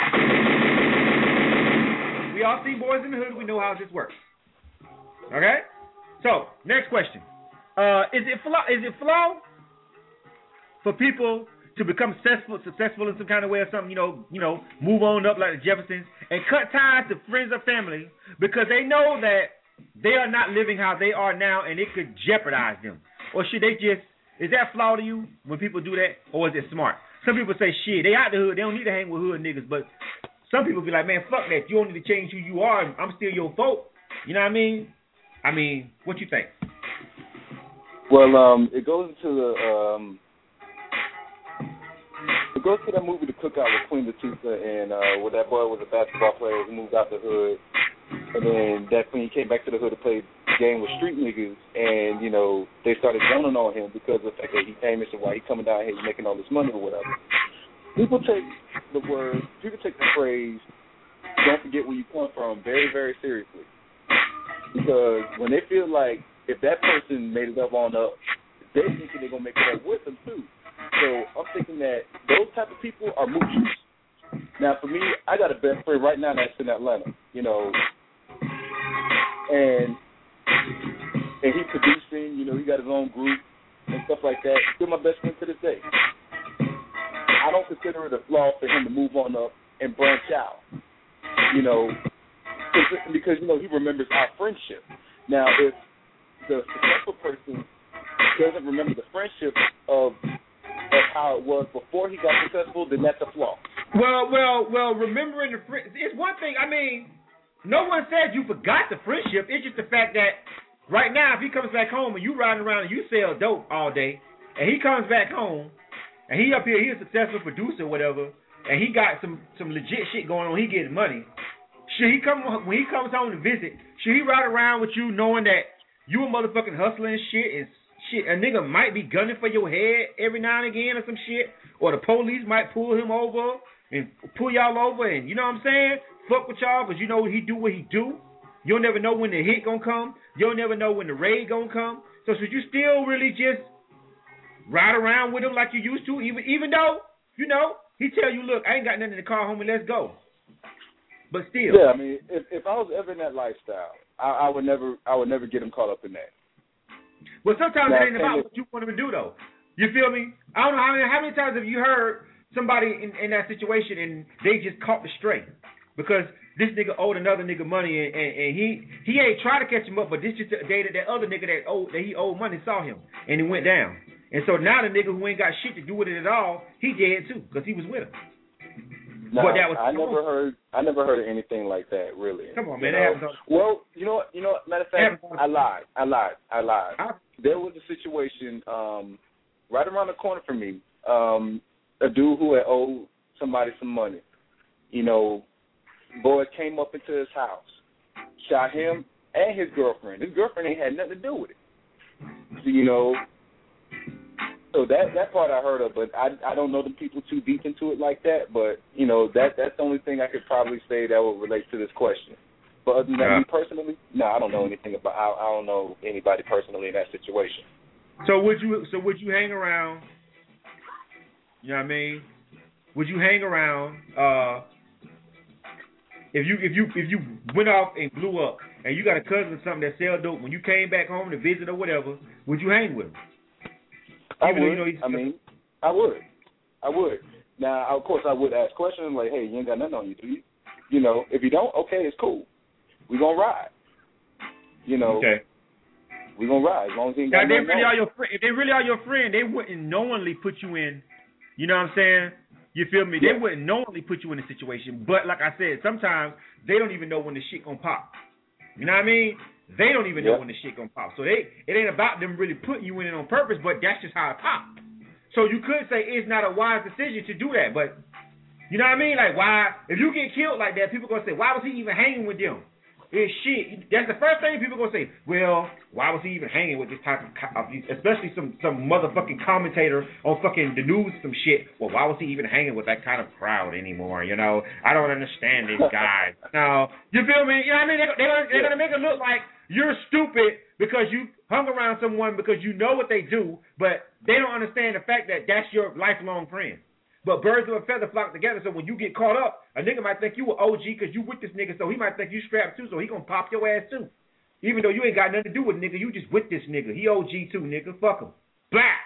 We all see boys in the hood. We know how this works. Okay? So, next question. Uh, is it flaw, is it flaw for people to become successful, successful in some kind of way or something, you know, you know, move on up like the Jeffersons and cut ties to friends or family because they know that they are not living how they are now and it could jeopardize them? Or should they just, is that flaw to you when people do that, or is it smart? Some people say, shit, they out the hood, they don't need to hang with hood niggas, but some people be like, man, fuck that, you don't need to change who you are, I'm still your folk. You know what I mean? I mean, what you think? Well, um, it goes into the, um, It goes to that movie, The Cookout, with Queen Latifah, and uh, where that boy was a basketball player who moved out the hood, and then that queen came back to the hood to play the game with street niggas, and, you know, they started zoning on him because of the fact that he's famous and why he coming down here making all this money or whatever. People take the word, people take the phrase, don't forget where you come from, very, very seriously. Because when they feel like if that person made it up on up, they thinking they're going to make it up with them, too. So I'm thinking that those type of people are moochers. Now, for me, I got a best friend right now that's in Atlanta, you know, and and he's producing, you know, he got his own group and stuff like that. He's still my best friend to this day. I don't consider it a flaw for him to move on up and branch out, you know, because, you know, he remembers our friendship. Now, if the successful person doesn't remember the friendship of of how it was before he got successful, then that's a flaw. Well, well, well, remembering the friends, it's one thing, I mean, no one said you forgot the friendship. It's just the fact that right now, if he comes back home and you riding around and you sell dope all day, and he comes back home and he up here, he's a successful producer or whatever, and he got some some legit shit going on, he getting money. Should he come when he comes home to visit? Should he ride around with you knowing that you a motherfucking hustler and shit and shit? A nigga might be gunning for your head every now and again or some shit, or the police might pull him over and pull y'all over, and you know what I'm saying? Fuck with y'all because you know he do what he do. You'll never know when the hit gonna come. You'll never know when the raid gonna come. So should you still really just ride around with him like you used to, even even though you know he tell you, look, I ain't got nothing in the car, homie, let's go. But still, yeah, I mean, if if I was ever in that lifestyle, I, I would never, I would never get him caught up in that. Well, sometimes now, it ain't about what you want him to do, though. You feel me? I don't know how many how many times have you heard somebody in, in that situation and they just caught the stray because this nigga owed another nigga money and, and, and he he ain't trying to catch him up, but this just the day that that other nigga that owed that he owed money saw him and he went down. And so now the nigga who ain't got shit to do with it at all, he dead too because he was with him. No, but that was I never heard. I never heard of anything like that. Really. Come on, man. You know? Well, you know what? You know what? Matter of fact, I lied. I lied. I lied. There was a situation um, right around the corner from me. Um, a dude who had owed somebody some money. You know, boys came up into his house, shot him and his girlfriend. His girlfriend ain't had nothing to do with it. So, you know. So that that part I heard of, but I I don't know the people too deep into it like that. But you know that that's the only thing I could probably say that would relate to this question. But other than that, yeah. me personally, no, I don't know anything about. I, I don't know anybody personally in that situation. So would you? So would you hang around? You know what I mean? Would you hang around? Uh, if you if you if you went off and blew up, and you got a cousin or something that sell dope, when you came back home to visit or whatever, would you hang with him? I Even would. though you know he's I mean, I would. I would. Now, of course, I would ask questions like, "Hey, you ain't got nothing on you, do you?" You know, if you don't, okay, it's cool. We gonna ride. You know, okay. We gonna ride as long as he ain't now, got they nothing really on. are your friend. If they really are your friend, they wouldn't knowingly put you in. You know what I'm saying? You feel me? Yeah. They wouldn't knowingly put you in a situation. But like I said, sometimes they don't even know when the shit gonna pop. You know what I mean? They don't even know Yeah. when the shit gonna pop. So they it ain't about them really putting you in it on purpose, but that's just how it popped. So you could say it's not a wise decision to do that, but you know what I mean? Like why if you get killed like that, people gonna say, why was he even hanging with them? It's shit. That's the first thing people gonna say. Well, why was he even hanging with this type of, of especially some some motherfucking commentator on fucking the news, some shit. Well, why was he even hanging with that kind of crowd anymore? You know, I don't understand this guy. No, you feel me? You know what I mean? They, they, they're, they're gonna make it look like you're stupid because you hung around someone because you know what they do, but they don't understand the fact that that's your lifelong friend. But birds of a feather flock together, so when you get caught up, a nigga might think you were O G because you with this nigga, so he might think you strapped too, so he gonna pop your ass too. Even though you ain't got nothing to do with nigga, you just with this nigga. He O G too, nigga. Fuck him. Black.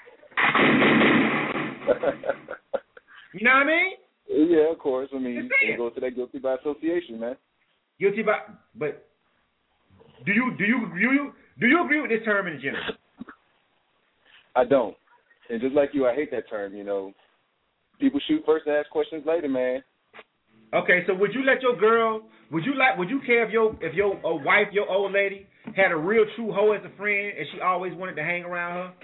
You know what I mean? Yeah, of course. I mean, it it goes to that guilty by association, man. Guilty by, but do you do you do you do you agree with this term in general? I don't. And just like you, I hate that term, you know. People shoot first and ask questions later, man. Okay, so would you let your girl? Would you like? Would you care if your if your uh, wife, your old lady, had a real true hoe as a friend, and she always wanted to hang around her?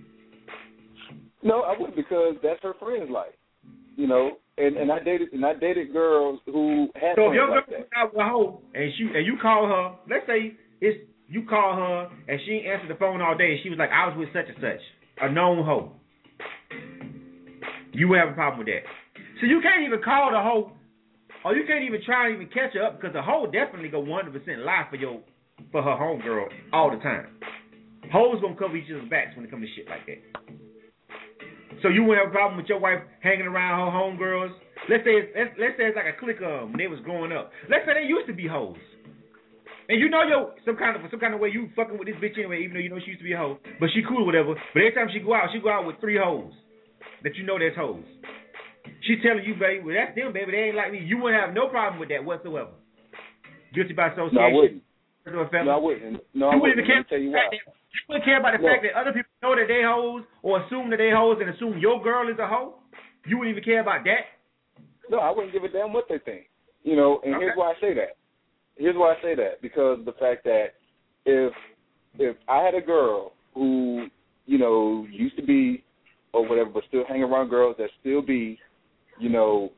No, I wouldn't because that's her friend's life, you know. And and I dated and I dated girls who had So if friends your girl like went that. out with a hoe, and she and you call her, let's say it's you call her and she ain't answered the phone all day, and she was like, I was with such and such, a known hoe. You would have a problem with that. So you can't even call the hoe, or you can't even try to even catch her up because the hoe definitely go one hundred percent lie for your for her homegirl all the time. Hoes gonna cover each other's backs when it comes to shit like that. So you wouldn't have a problem with your wife hanging around her homegirls. Let's say it's, let's, let's say it's like a clique of them when they was growing up. Let's say they used to be hoes. And you know yo some kind of some kind of way you fucking with this bitch anyway, even though you know she used to be a hoe. But she cool or whatever. But every time she go out, she go out with three hoes that you know that's hoes. She telling you, baby, well, that's them, baby. They ain't like me. You wouldn't have no problem with that whatsoever. Guilty by association. No, I wouldn't. No, I wouldn't. No, I you wouldn't. wouldn't care. Let me tell you why. That, you wouldn't care about the no. fact that other people know that they hoes or assume that they hoes and assume your girl is a hoe. You wouldn't even care about that. No, I wouldn't give a damn what they think. You know, and Okay. here's why I say that. here's why I say that, because of the fact that if if I had a girl who, you know, used to be or whatever, but still hang around girls that still be, you know,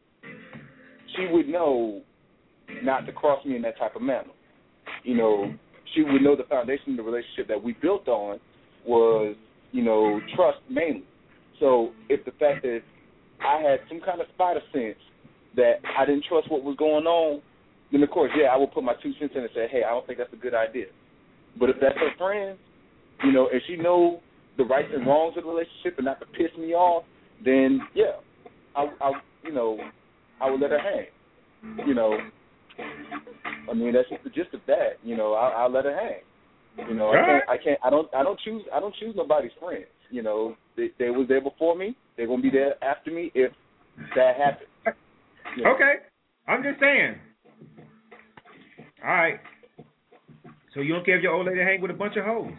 she would know not to cross me in that type of manner. You know, she would know the foundation of the relationship that we built on was, you know, trust mainly. So if the fact that I had some kind of spider sense that I didn't trust what was going on, then of course, yeah, I would put my two cents in and say, hey, I don't think that's a good idea. But if that's her friend, you know, if she know the rights and wrongs of the relationship and not to piss me off, then yeah, I, I you know, I would let her hang. You know, I mean that's just the gist of that. You know, I, I'll let her hang. You know, I can't, I can't, I don't, I don't choose, I don't choose nobody's friends. You know, they, they was there before me. They're gonna be there after me if that happens. You know? Okay, I'm just saying. All right. So you don't care if your old lady hang with a bunch of hoes?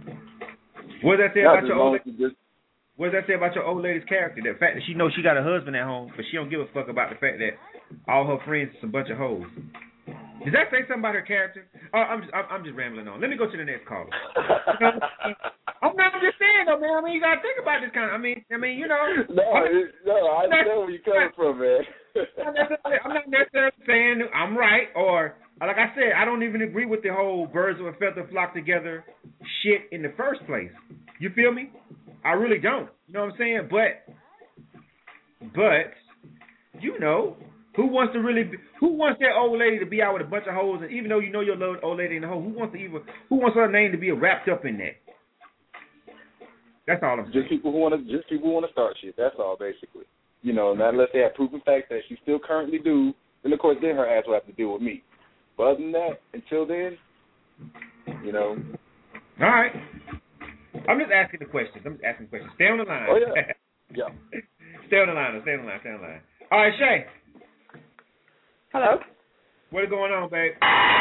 What does that say Not about your old lady? just, What does that say about your old lady's character? The fact that she knows she got a husband at home, but she don't give a fuck about the fact that all her friends is a bunch of hoes. Does that say something about her character? Oh, I'm just, I'm, I'm just rambling on. Let me go to the next caller. You know, I'm not I'm just saying though, man. I mean, you gotta think about this kind of. I mean, I mean, you know. No, it, no, I know where you're coming from, man. I'm not necessarily saying I'm right, or like I said, I don't even agree with the whole birds of a feather flock together shit in the first place. You feel me? I really don't. You know what I'm saying? But, but, you know, who wants to really? Be, who wants that old lady to be out with a bunch of hoes? And even though you know your little old lady in the hole, who wants to even? Who wants her name to be wrapped up in that? That's all I'm saying. Just people who want to, just people who want to start shit. That's all, basically. You know, not unless they have proven fact that she still currently do, then of course then her ass will have to deal with me. But other than that, until then, you know. All right. I'm just asking the questions. I'm just asking questions. Stay on the line. Oh yeah. Yeah. Stay on the line. Stay on the line. Stay on the line. All right, Shay. Hello. What is going on, babe?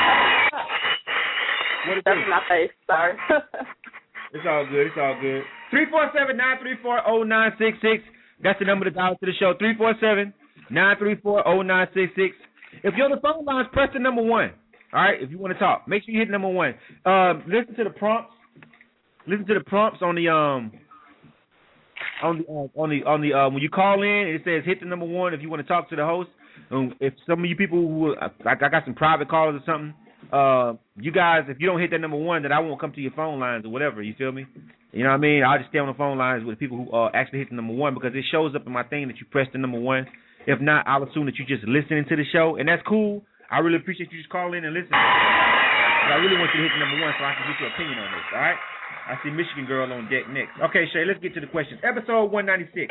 What is That's it? my face. Sorry. It's all good. It's all good. three four seven, nine three four, zero nine six six. That's the number to dial to the show. three four seven, nine three four, zero nine six six. If you're on the phone lines, press the number one. All right, if you want to talk. Make sure you hit number one. Um, listen to the prompts. Listen to the prompts on the um on the uh, on the on the uh, when you call in, it says hit the number one if you want to talk to the host. Um, if some of you people who like I got some private callers or something, uh, you guys, if you don't hit that number one, then I won't come to your phone lines or whatever. You feel me? You know what I mean? I'll just stay on the phone lines with people who uh, actually hit the number one because it shows up in my thing that you pressed the number one. If not, I'll assume that you're just listening to the show, and that's cool. I really appreciate you just calling in and listening. But I really want you to hit the number one so I can get your opinion on this, all right? I see Michigan Girl on deck next. Okay, Shay, let's get to the questions. Episode one ninety-six.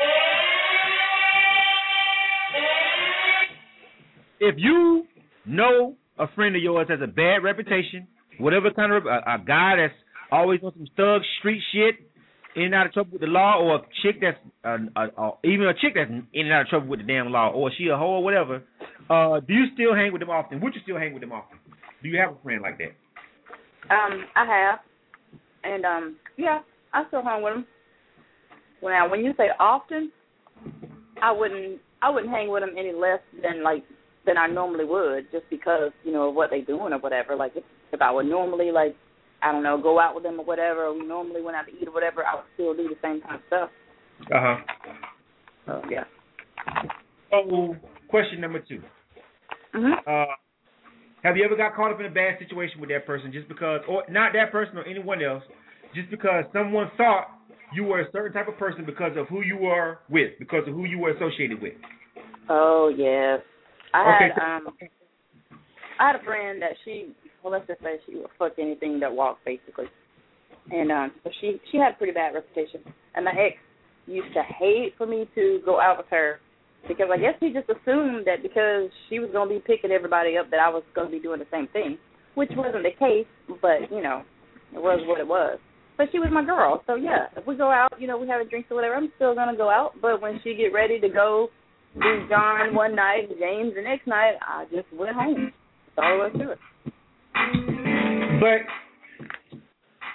If you know a friend of yours has a bad reputation, whatever kind of a, a guy that's always on some thug street shit, in and out of trouble with the law, or a chick that's uh, uh, uh, even a chick that's in and out of trouble with the damn law, or she a hoe or whatever, uh, do you still hang with them often? Would you still hang with them often? Do you have a friend like that? Um, I have, and um, yeah, I still hang with them. Now, when you say often, I wouldn't, I wouldn't hang with them any less than like than I normally would, just because you know of what they doing or whatever. Like if, if I would normally like. I don't know, go out with them or whatever, or we normally went out to eat or whatever, I would still do the same kind of stuff. Uh-huh. So, yeah. So, question number two. Mm-hmm. Uh, have you ever got caught up in a bad situation with that person just because, or not that person or anyone else, just because someone thought you were a certain type of person because of who you were with, because of who you were associated with? Oh, yes. I Okay. had, um, I had a friend that she... Well, let's just say she would fuck anything that walked, basically. And um, so she she had a pretty bad reputation. And my ex used to hate for me to go out with her because I guess he just assumed that because she was going to be picking everybody up that I was going to be doing the same thing, which wasn't the case, but, you know, it was what it was. But she was my girl. So, yeah, if we go out, you know, we have a drink or whatever, I'm still going to go out. But when she get ready to go do John one night and James the next night, I just went home. That's all there was to it. But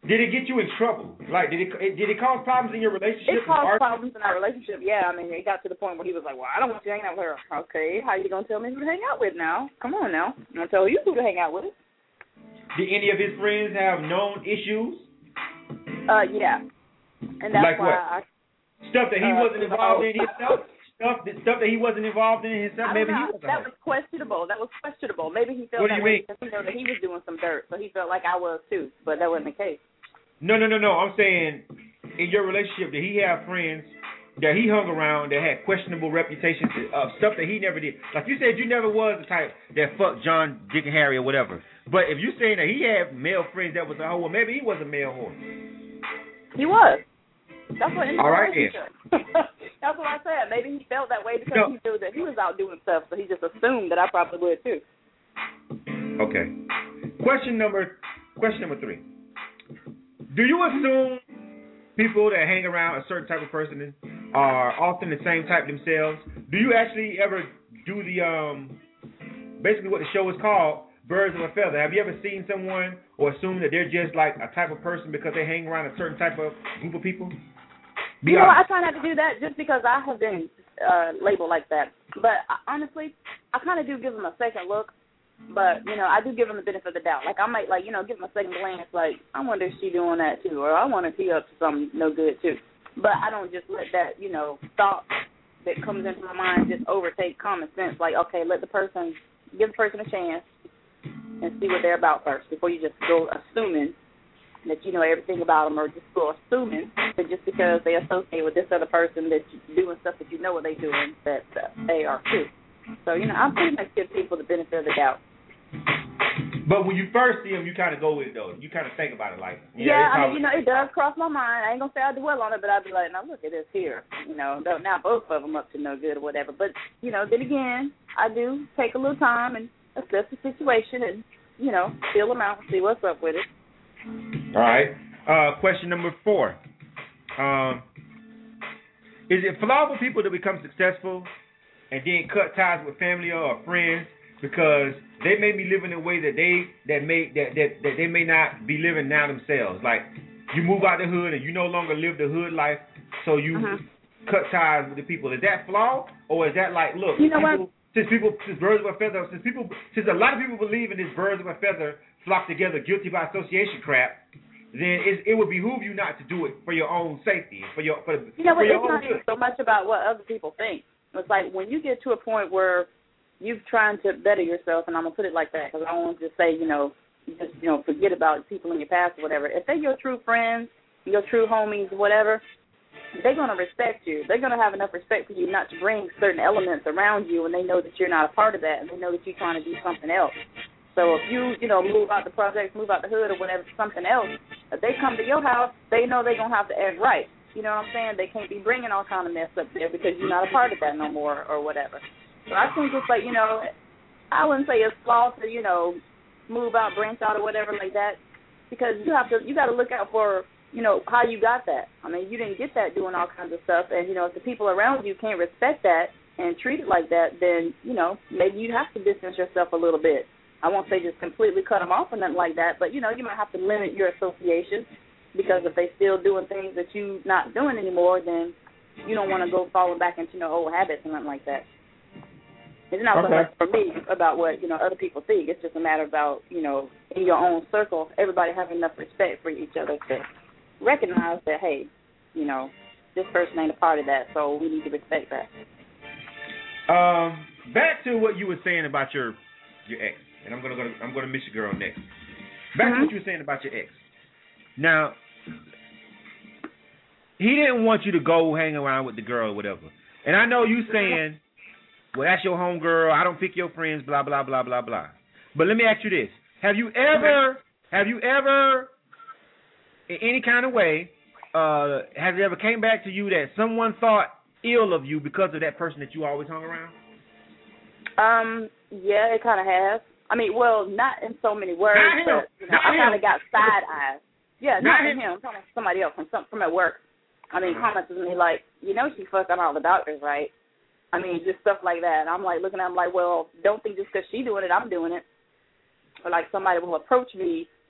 Did it get you in trouble? Like, did it did it cause problems in your relationship? It caused problems in our relationship, yeah. I mean, it got to the point where he was like, well, I don't want you to hang out with her. Okay, how you going to tell me who to hang out with now? Come on now. I'm going to tell you who to hang out with. Did any of his friends have known issues? Uh, yeah. And that's like why what? I... Stuff that he uh, wasn't involved in himself? Stuff that, stuff that he wasn't involved in himself? I don't Maybe know. he was. That was questionable. That was questionable. Maybe he felt What do that you way mean? because he knew that he was doing some dirt, so he felt like I was too, but that wasn't the case. No, no, no, no. I'm saying in your relationship, did he have friends that he hung around that had questionable reputations of stuff that he never did? Like you said, you never was the type that fucked John, Dick, and Harry or whatever. But if you're saying that he had male friends that was a hoe, well, maybe he was a male whore. He was. That's what. All right, yeah. That's what I said. Maybe he felt that way because no. he knew that he was out doing stuff, so he just assumed that I probably would too. Okay. Question number. Question number three. Do you assume people that hang around a certain type of person are often the same type themselves? Do you actually ever do the um, basically what the show is called, birds of a feather? Have you ever seen someone or assume that they're just like a type of person because they hang around a certain type of group of people? Be you know, honest. I try not to do that just because I have been uh, labeled like that. But I, honestly, I kind of do give them a second look. But, you know, I do give them the benefit of the doubt. Like, I might, like, you know, give them a second glance, like, I wonder if she's doing that, too, or I wonder if he up to something no good, too. But I don't just let that, you know, thought that comes into my mind just overtake common sense. Like, okay, let the person, give the person a chance and see what they're about first before you just go assuming that you know everything about them, or just go assuming that just because they associate with this other person that you're doing stuff that you know what they're doing, that uh, they are too. So, you know, I pretty much give people the benefit of the doubt. But when you first see them, you kind of go with it, though. You kind of think about it like, yeah, yeah I probably... mean, you know, it does cross my mind. I ain't going to say I dwell on it, but I'll be like, now look at this here. You know, now both of them up to no good or whatever. But, you know, then again, I do take a little time and assess the situation and, you know, feel them out and see what's up with it. All right. Uh, question number four. Um, is it flawed for people to become successful and then cut ties with family or friends because they may be living in a way that they that may that, that, that they may not be living now themselves? Like, you move out the hood and you no longer live the hood life, so you uh-huh. cut ties with the people. Is that flawed, or is that like, look, you know people, what? since people since birds of a feather, since people since a lot of people believe in this birds of a feather flock together, guilty by association crap, then it, it would behoove you not to do it for your own safety, for your for, you know for what? your It's own not even so much about what other people think. It's like when you get to a point where you're trying to better yourself, and I'm gonna put it like that because I don't want to just say, you know, just you know, forget about people in your past or whatever. If they're your true friends, your true homies, whatever, they're gonna respect you. They're gonna have enough respect for you not to bring certain elements around you, and they know that you're not a part of that, and they know that you're trying to do something else. So if you, you know, move out the projects, move out the hood or whatever, something else, if they come to your house, they know they're going to have to act right. You know what I'm saying? They can't be bringing all kind of mess up there because you're not a part of that no more or whatever. So I think it's like, you know, I wouldn't say it's flawed to, you know, move out, branch out or whatever like that, because you have to, you got to look out for, you know, how you got that. I mean, you didn't get that doing all kinds of stuff, and, you know, if the people around you can't respect that and treat it like that, then, you know, maybe you have to distance yourself a little bit. I won't say just completely cut them off or nothing like that, but, you know, you might have to limit your association because if they still doing things that you not doing anymore, then you don't want to go falling back into, you know, old habits and nothing like that. It's not okay. so much for me about what, you know, other people think. It's just a matter about, you know, in your own circle, everybody having enough respect for each other to recognize that, hey, you know, this person ain't a part of that, so we need to respect that. Um, back to what you were saying about your your ex. And I'm gonna go. To, I'm gonna miss your girl next. Back mm-hmm. to what you were saying about your ex. Now, he didn't want you to go hang around with the girl or whatever. And I know you saying, "Well, that's your home girl. I don't pick your friends." Blah blah blah blah blah. But let me ask you this: Have you ever, have you ever, in any kind of way, uh, has it ever came back to you that someone thought ill of you because of that person that you always hung around? Um. Yeah, it kind of has. I mean, well, not in so many words, not but you know, I kind of got side eyes. Yeah, not, not from him. I'm talking about somebody else from some from at work. I mean, comments to me like, you know, she fucking all the doctors, right? I mean, just stuff like that. And I'm like looking at him like, well, don't think just because she doing it, I'm doing it. Or like somebody will approach me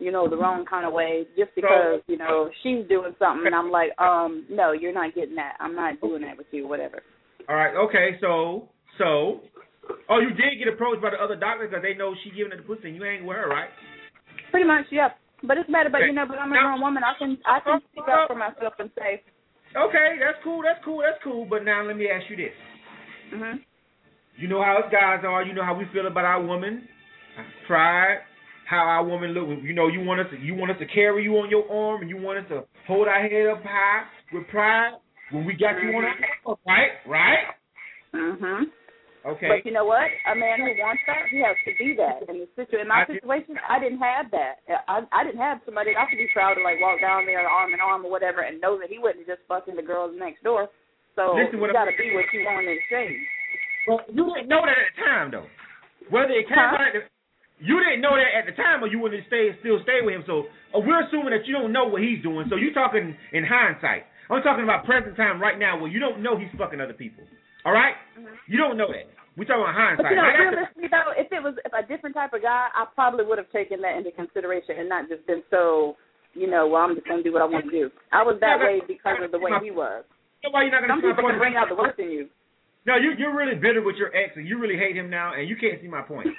you know, the wrong kind of way just because, you know, she's doing something and I'm like, um, no, you're not getting that. I'm not doing that with you, whatever. All right, okay, so, so, oh, you did get approached by the other doctors because they know she giving it the pussy and you hang with her, right? Pretty much, yeah. But it's better, but, okay. you know, but I'm a grown woman. I can, I can speak up for myself and say. Okay, that's cool, that's cool, that's cool. But now let me ask you this. Mm-hmm. You know how us guys are. You know how we feel about our woman. Pride. How our woman look. You know, you want us to, you want us to carry you on your arm, and you want us to hold our head up high with pride when we got you on our arm, right? Right? Mhm. Okay. But you know what? A man who wants that, he has to be that. In the situ- in my I situation, did. I didn't have that. I I didn't have somebody. I could be proud to like walk down there arm in arm or whatever, and know that he wasn't just fucking the girls next door. So Listen, you got to be what you want in exchange. Well, you didn't know that at the time, though. Whether it came huh? out at the You didn't know that at the time, or you wouldn't stay, still stay with him. So uh, we're assuming that you don't know what he's doing. So you're talking in hindsight. I'm talking about present time right now where you don't know he's fucking other people. All right? Mm-hmm. You don't know that. We're talking about hindsight. But you know, realistically, though, if it was if a different type of guy, I probably would have taken that into consideration and not just been so, you know, well, I'm just going to do what I want to do. I was that way because of the way he was. Why you're not gonna Some people can bring out the worst in you. No, you, you're really bitter with your ex, and you really hate him now, and you can't see my point.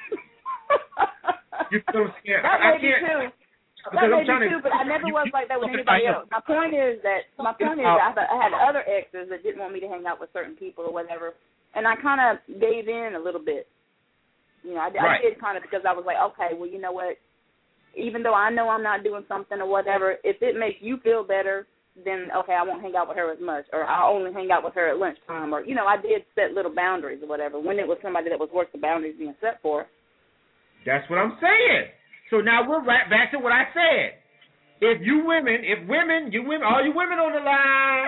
You feel what I'm saying? That I, I may be true. That may be true, but I never was like that with anybody else. My point is that my point is that I had other exes that didn't want me to hang out with certain people or whatever, and I kind of gave in a little bit. You know, I, right. I did kind of because I was like, okay, well, you know what? Even though I know I'm not doing something or whatever, if it makes you feel better, then okay, I won't hang out with her as much, or I'll only hang out with her at lunchtime, or you know, I did set little boundaries or whatever when it was somebody that was worth the boundaries being set for. That's what I'm saying. So now we're right back to what I said. If you women, if women, you women, all you women on the line,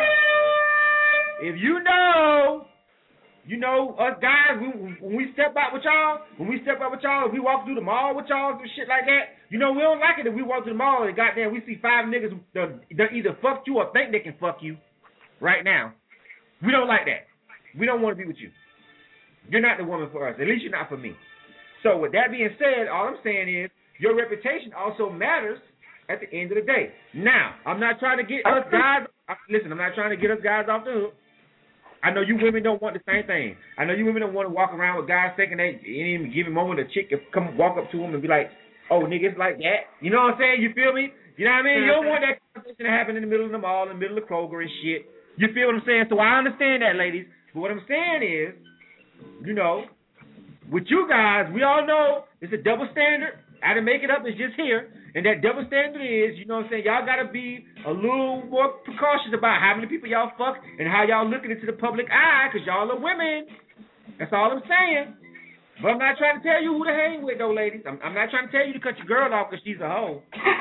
if you know, you know, us guys, we, when we step out with y'all, when we step out with y'all, if we walk through the mall with y'all and shit like that, you know, we don't like it if we walk through the mall and goddamn we see five niggas that, that either fuck you or think they can fuck you right now. We don't like that. We don't want to be with you. You're not the woman for us. At least you're not for me. So with that being said, all I'm saying is your reputation also matters at the end of the day. Now, I'm not trying to get us guys, listen, I'm not trying to get us guys off the hook. I know you women don't want the same thing. I know you women don't want to walk around with guys thinking they ain't even give a moment a chick can come walk up to them and be like, oh, nigga, it's like that. You know what I'm saying? You feel me? You know what I mean? You don't want that conversation to happen in the middle of the mall, in the middle of Kroger and shit. You feel what I'm saying? So I understand that, ladies. But what I'm saying is, you know, with you guys, we all know it's a double standard. I didn't make it up. It's just here. And that double standard is, you know what I'm saying, y'all got to be a little more precautious about how many people y'all fuck and how y'all looking into the public eye because y'all are women. That's all I'm saying. But I'm not trying to tell you who to hang with, though, ladies. I'm, I'm not trying to tell you to cut your girl off because she's a hoe.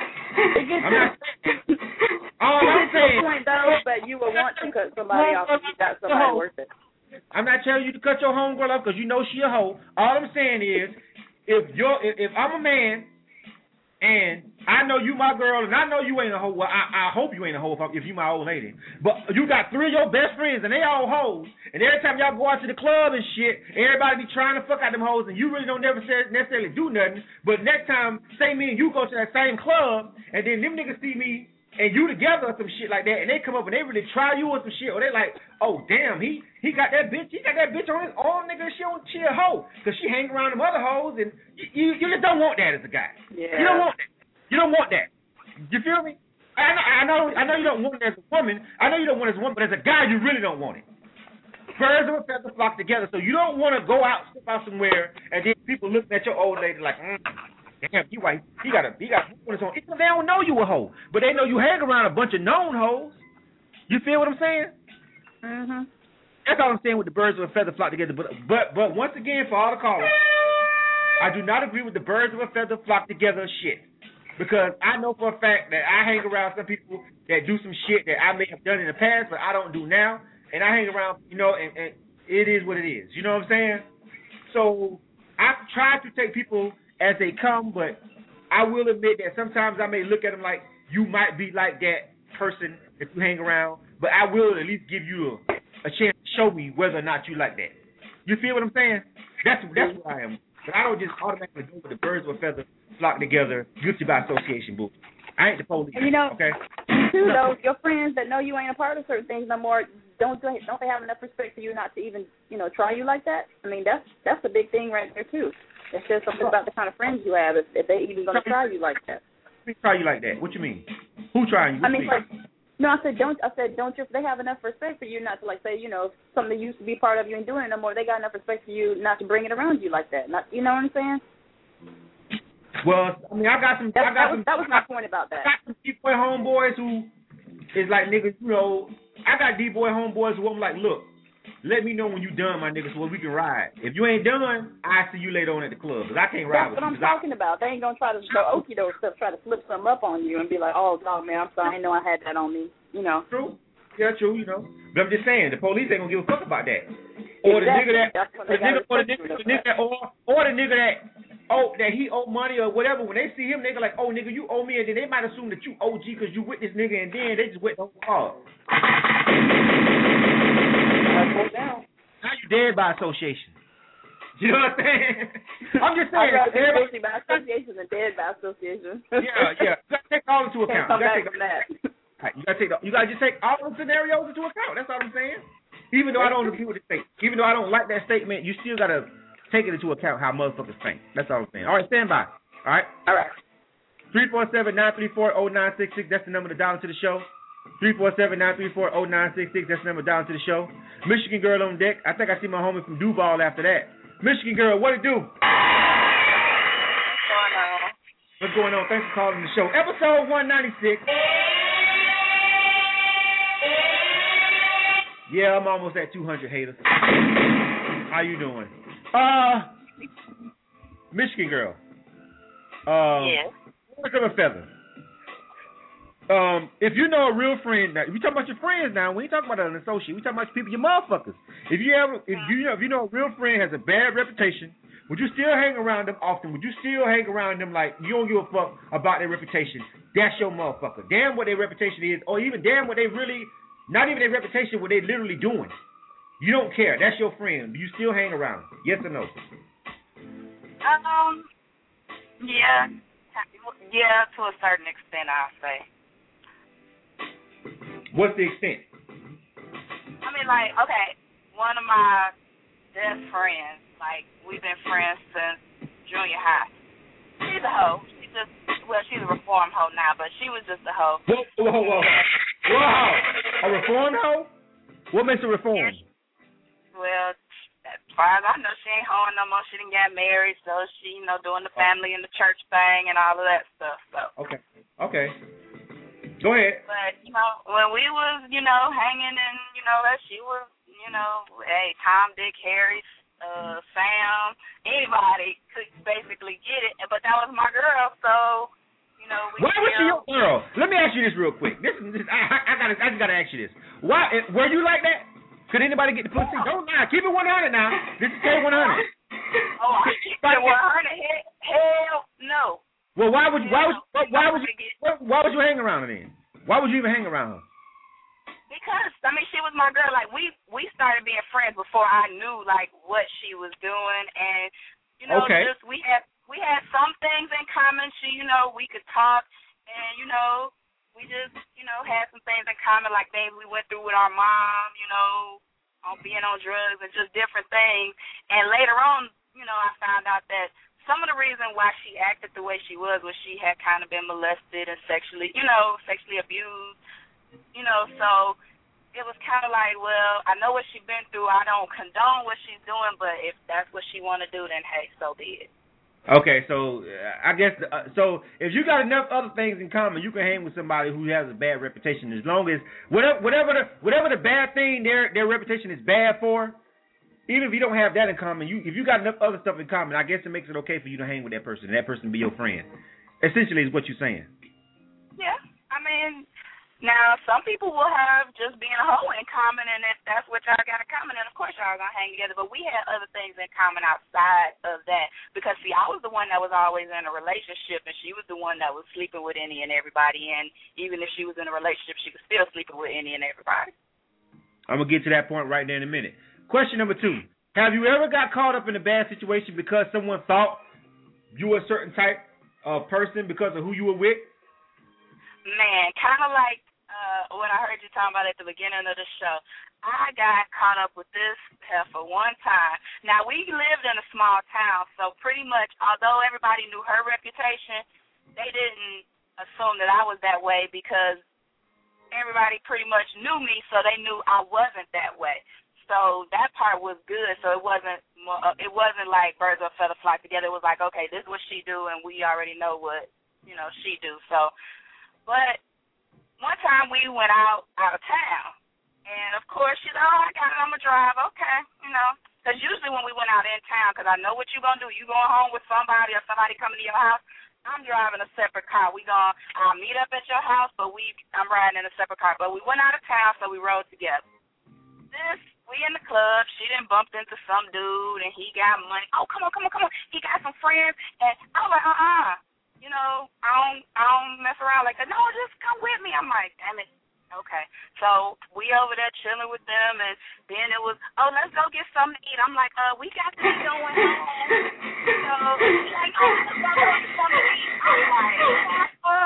I'm not saying all I'm saying. Point, though, but you will want to cut somebody off if you got somebody worth it. I'm not telling you to cut your homegirl off because you know she a hoe. All I'm saying is, if you're, if, if I'm a man, and I know you my girl, and I know you ain't a hoe. Well, I, I hope you ain't a hoe if, if you my old lady. But you got three of your best friends, and they all hoes. And every time y'all go out to the club and shit, everybody be trying to fuck out them hoes, and you really don't never necessarily do nothing. But next time, say me and you go to that same club, and then them niggas see me and you together or some shit like that, and they come up and they really try you or some shit, or they like, oh damn, he he got that bitch, he got that bitch on his arm, nigga. She don't, she a hoe, cause she hang around them other hoes, and you, you you just don't want that as a guy. Yeah. You don't want that. You don't want that. You feel me? I know, I know, I know you don't want it as a woman. I know you don't want it as a woman, but as a guy, you really don't want it. Birds of a feather flock together, so you don't want to go out, step out somewhere, and then people looking at your old lady like, mm. Damn, he white. He got a he got a on. They don't know you a hoe, but they know you hang around a bunch of known hoes. You feel what I'm saying? Mhm. That's all I'm saying with the birds of a feather flock together. But but but once again, for all the callers, I do not agree with the birds of a feather flock together shit, because I know for a fact that I hang around some people that do some shit that I may have done in the past, but I don't do now, and I hang around, you know, and, and it is what it is. You know what I'm saying? So I try to take people as they come, but I will admit that sometimes I may look at them like you might be like that person if you hang around, but I will at least give you a, a chance to show me whether or not you like that. You feel what I'm saying? That's that's where I am. but I don't just automatically go with the birds of a feather flock together, guilty by association, boo. I ain't the police. And you know, okay? too, though, your friends that know you ain't a part of certain things no more, don't they, don't they have enough respect for you not to even, you know, try you like that? I mean, that's that's a big thing right there, too. It says something about the kind of friends you have if, if they even going to try you like that. Try you like that? What you mean? Who trying you? What I mean, you like, no, I said don't. I said don't. You, they have enough respect for you not to like say, you know, something that used to be part of you and doing it no more. They got enough respect for you not to bring it around you like that. Not, you know what I'm saying? Well, I mean, I got some. That, I got that, was, some, that was my point about that. I got some D-boy homeboys who is like niggas. You know, I got D-boy homeboys who I'm like, look, let me know when you done, my niggas, so we can ride. If you ain't done, I see you later on at the club, because I can't ride That's with what you. I'm talking I, about. They ain't gonna try to go okie doke stuff, try to flip something up on you and be like, oh no, man, I'm sorry, I didn't know I had that on me. You know. True. Yeah, true. You know. But I'm just saying, the police ain't gonna give a fuck about that. Or exactly. the nigga that, the nigga, or the nigga, the nigga that, or, or the nigga that, oh, that he owe money or whatever. When they see him, they go like, oh, nigga, you owe me, and then they might assume that you O G because you with this nigga, and then they just went the whole car. Now you dead by association. You know what I'm saying? I'm just saying. I'd rather guilty by association than dead by association. yeah, yeah. You gotta take all into account. Can't come you gotta back take, from that. Right, you gotta take. You gotta just take all the scenarios into account. That's all I'm saying. Even though I don't agree with the statement, even though I don't like that statement, you still gotta take it into account how motherfuckers think. That's all I'm saying. All right, stand by. All right. All right. Three four seven nine three four zero nine six six. That's the number to dial into the show. Three four seven nine three four zero nine six six. That's the number to dial into the show. Michigan Girl on deck. I think I see my homie from Duval after that. Michigan Girl, what it do? What's going on? What's going on? Thanks for calling the show. Episode one ninety-six. Yeah, I'm almost at two hundred haters. How you doing? Uh, Michigan Girl. Um, yes. What's up a feather? Um, if you know a real friend, now we talking about your friends now. We ain't talking about an associate. We talking about people, your motherfuckers. If you ever, if you know, if you know a real friend has a bad reputation, would you still hang around them often? Would you still hang around them like you don't give a fuck about their reputation? That's your motherfucker. Damn what their reputation is, or even damn what they really, not even their reputation, what they literally doing. You don't care. That's your friend. Do you still hang around? Yes or no? Um, yeah, yeah, to a certain extent, I'll say. What's the extent? I mean, like, okay, one of my best friends, like, we've been friends since junior high. She's a hoe. She just, well, she's a reform hoe now, but she was just a hoe. Whoa, whoa, whoa. Whoa. A reform hoe? What makes a reform? Well, as far as I know, she ain't hoeing no more. She didn't get married, so she, you know, doing the family and the church thing and all of that stuff. So. Okay. Okay. Go ahead. But, you know, when we was, you know, hanging and, you know, that she was, you know, hey, Tom, Dick, Harry, uh, Sam, anybody could basically get it. But that was my girl, so, you know, we Why was she your girl? Let me ask you this real quick. This, this I, I, gotta, I just got to ask you this. Why, were you like that? Could anybody get the pussy? Don't lie. Keep it one hundred now. This is K one hundred. Oh, I keep it one hundred. Hell no. Well, why would you, why would why, why would you why would you hang around her then? Why would you even hang around her? Because I mean, she was my girl. Like we we started being friends before I knew like what she was doing, and you know, okay. just we had we had some things in common. She, you know, we could talk, and you know, we just you know had some things in common, like things we went through with our mom, you know, on being on drugs and just different things. And later on, you know, I found out that some of the reason why she acted the way she was was she had kind of been molested and sexually, you know, sexually abused, you know, so it was kind of like, well, I know what she's been through. I don't condone what she's doing, but if that's what she want to do, then, hey, so be it. Okay, so uh, I guess, uh, so if you got enough other things in common, you can hang with somebody who has a bad reputation as long as, whatever, whatever, the, whatever the bad thing their, their reputation is bad for, even if you don't have that in common, you if you got enough other stuff in common, I guess it makes it okay for you to hang with that person, and that person be your friend. Essentially is what you're saying. Yeah, I mean, now some people will have just being a hoe in common, and if that's what y'all got in common, then of course y'all are going to hang together. But we had other things in common outside of that, because, see, I was the one that was always in a relationship, and she was the one that was sleeping with any and everybody, and even if she was in a relationship, she was still sleeping with any and everybody. I'm going to get to that point right there in a minute. Question number two. Have you ever got caught up in a bad situation because someone thought you were a certain type of person because of who you were with? Man, kind of like uh, what I heard you talking about at the beginning of the show. I got caught up with this heifer one time. Now, we lived in a small town, so pretty much, although everybody knew her reputation, they didn't assume that I was that way because everybody pretty much knew me, so they knew I wasn't that way. So that part was good. So it wasn't uh, it wasn't like birds of a feather flock together. It was like, okay, this is what she do, and we already know what, you know, she do. So, but one time we went out out of town, and of course she's like, oh, I got it, I'm gonna drive, okay, you know. Because usually when we went out in town, because I know what you're gonna do, you going home with somebody or somebody coming to your house. I'm driving a separate car. We gonna I'll meet up at your house, but we I'm riding in a separate car. But we went out of town, so we rode together. This. We in the club, she done bumped into some dude, and he got money. Oh, come on, come on, come on. He got some friends, and I was like, uh-uh. You know, I don't, I don't mess around like that. No, just come with me. I'm like, damn it. Okay. So we over there chilling with them, and then it was, oh, let's go get something to eat. I'm like, uh, we got to be going home. So she's like, oh, let's go get something to eat. I'm like, uh,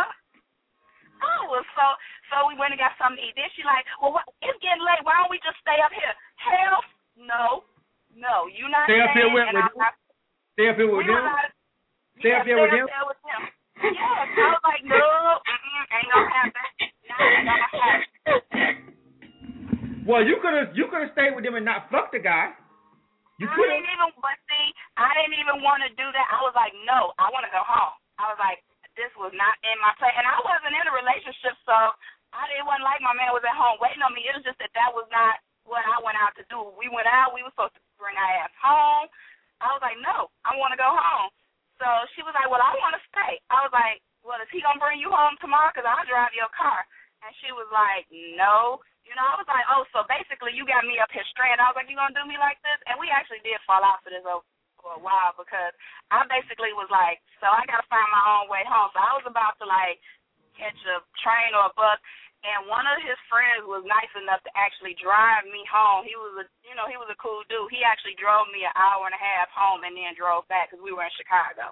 I was so, so we went and got something to eat. Then she like, well, what, it's getting late. Why don't we just stay up here? Hell, no, no. You not stay up here with, and with I'm not, Stay up here with we them? Not, stay yeah, up here with them? Stay up there with them. Yes. I was like, no, mm-mm, ain't gonna happen. Not gonna happen. Well, you could have you could have stayed with them and not fucked the guy. You I could didn't even, but see, I didn't even want to do that. I was like, no, I want to go home. I was like, this was not in my play, and I wasn't in a relationship, so I it wasn't like my man was at home waiting on me. It was just that that was not what I went out to do. We went out. We were supposed to bring our ass home. I was like, no, I want to go home. So she was like, well, I want to stay. I was like, well, is he going to bring you home tomorrow? Because I'll drive your car. And she was like, no. You know, I was like, oh, so basically you got me up here stranded. I was like, you going to do me like this? And we actually did fall out for this over, for a while because I basically was like, so I got to find my own way home. So I was about to, like, catch a train or a bus. And one of his friends was nice enough to actually drive me home. He was a, you know, he was a cool dude. He actually drove me an hour and a half home and then drove back because we were in Chicago.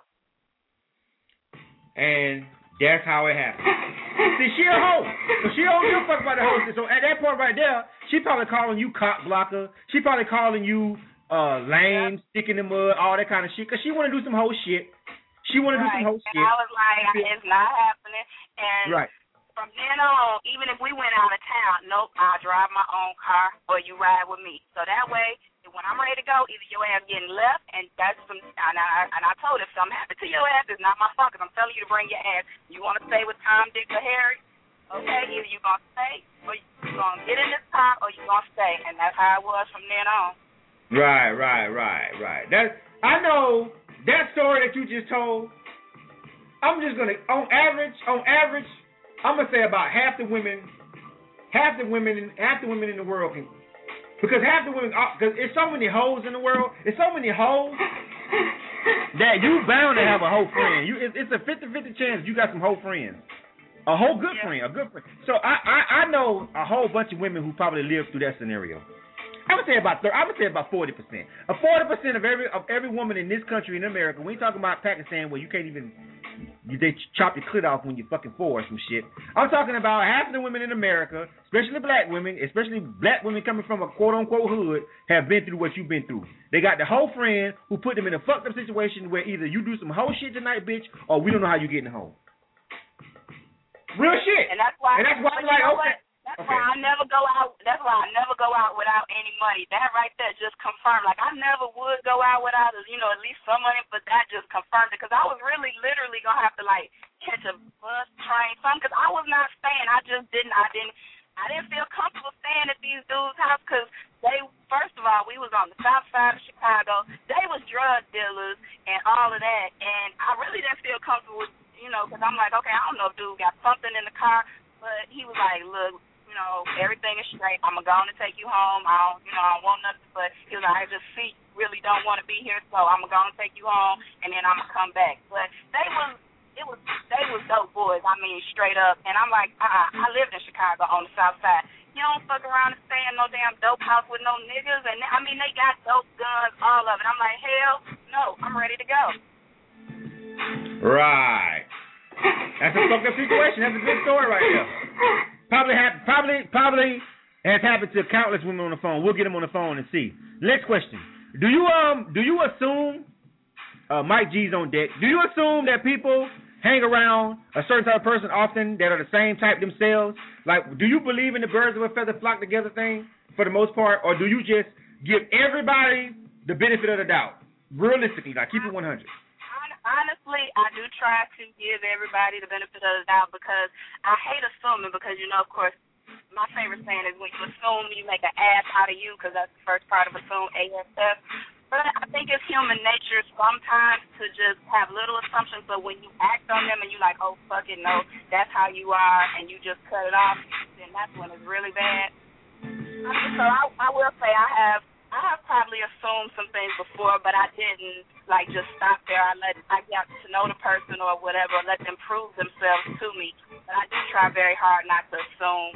And that's how it happened. See, she a hoe. So she don't give a fuck about the hoe. So at that point right there, she probably calling you cock blocker. She probably calling you uh, lame, yeah. stick in the mud, all that kind of shit. Because she want to do some hoe shit. She want to right. do some hoe and shit. And I was like, it's not happening. And right. from then on, even if we went out of town, nope, I'll drive my own car or you ride with me. So that way, when I'm ready to go, either your ass getting left, and that's some, and I, and I told her, if something happened to your ass, it's not my fault, because I'm telling you to bring your ass. You want to stay with Tom, Dick, or Harry? Okay, either you going to stay, or you going to get in this car, or you going to stay. And that's how it was from then on. Right, right, right, right. That I know that story that you just told, I'm just going to, on average, on average, I'm going to say about half the women, half the women, half the women in the world can. Because half the women, because there's so many hoes in the world, there's so many hoes that you bound to have a hoe friend. You, it's, it's a fifty-fifty chance you got some hoe friends, a whole good yeah. friend, a good friend. So I, I, I know a whole bunch of women who probably lived through that scenario. I would say about I would say about forty percent. A forty percent of every of every woman in this country in America. We ain't talking about Pakistan where you can't even. You, they chop your clit off when you're fucking four or some shit. I'm talking about half of the women in America, especially black women, especially black women coming from a quote-unquote hood, have been through what you've been through. They got the whole friend who put them in a fucked up situation where either you do some whole shit tonight, bitch, or we don't know how you getting home. Real shit. And that's why, and that's why I'm like, okay. That's okay. why I never go out. That's why I never go out without any money. That right there just confirmed. Like I never would go out without, you know, at least some money. But that just confirmed it because I was really, literally gonna have to like catch a bus, train, something. Because I was not staying. I just didn't. I didn't. I didn't feel comfortable staying at these dudes' house because they. First of all, we was on the south side of Chicago. They was drug dealers and all of that, and I really didn't feel comfortable with, you know, because I'm like, okay, I don't know if dude got something in the car, but he was like, look. You know, everything is straight. I'm going to go on and take you home. I don't, you know, I don't want nothing, but he was like, I just see, really don't want to be here, so I'm going to go on and take you home, and then I'm going to come back. But they was, it was, they was dope boys, I mean, straight up. And I'm like, uh-uh, I lived in Chicago on the south side, You don't fuck around and stay in no damn dope house with no niggas. And I mean, they got dope guns, all of it. I'm like, hell no, I'm ready to go. Right. That's a fucked up situation. That's a good story right there. Probably, ha- probably, probably has happened to countless women on the phone. We'll get them on the phone and see. Next question: Do you um do you assume uh, Mike G's on deck? Do you assume that people hang around a certain type of person often that are the same type themselves? Like, do you believe in the birds of a feather flock together thing for the most part, or do you just give everybody the benefit of the doubt? Realistically, like keep it one hundred. Honestly, I do try to give everybody the benefit of the doubt because I hate assuming because, you know, of course, my favorite saying is when you assume, you make an ass out of you because that's the first part of assume, A S F. But I think it's human nature sometimes to just have little assumptions, but when you act on them and you like, oh, fuck it, no, that's how you are, and you just cut it off, then that's when it's really bad. I mean, so I, I will say I have I have probably assumed some things before, but I didn't, like, just stop there. I let I got to know the person or whatever, let them prove themselves to me. But I do try very hard not to assume.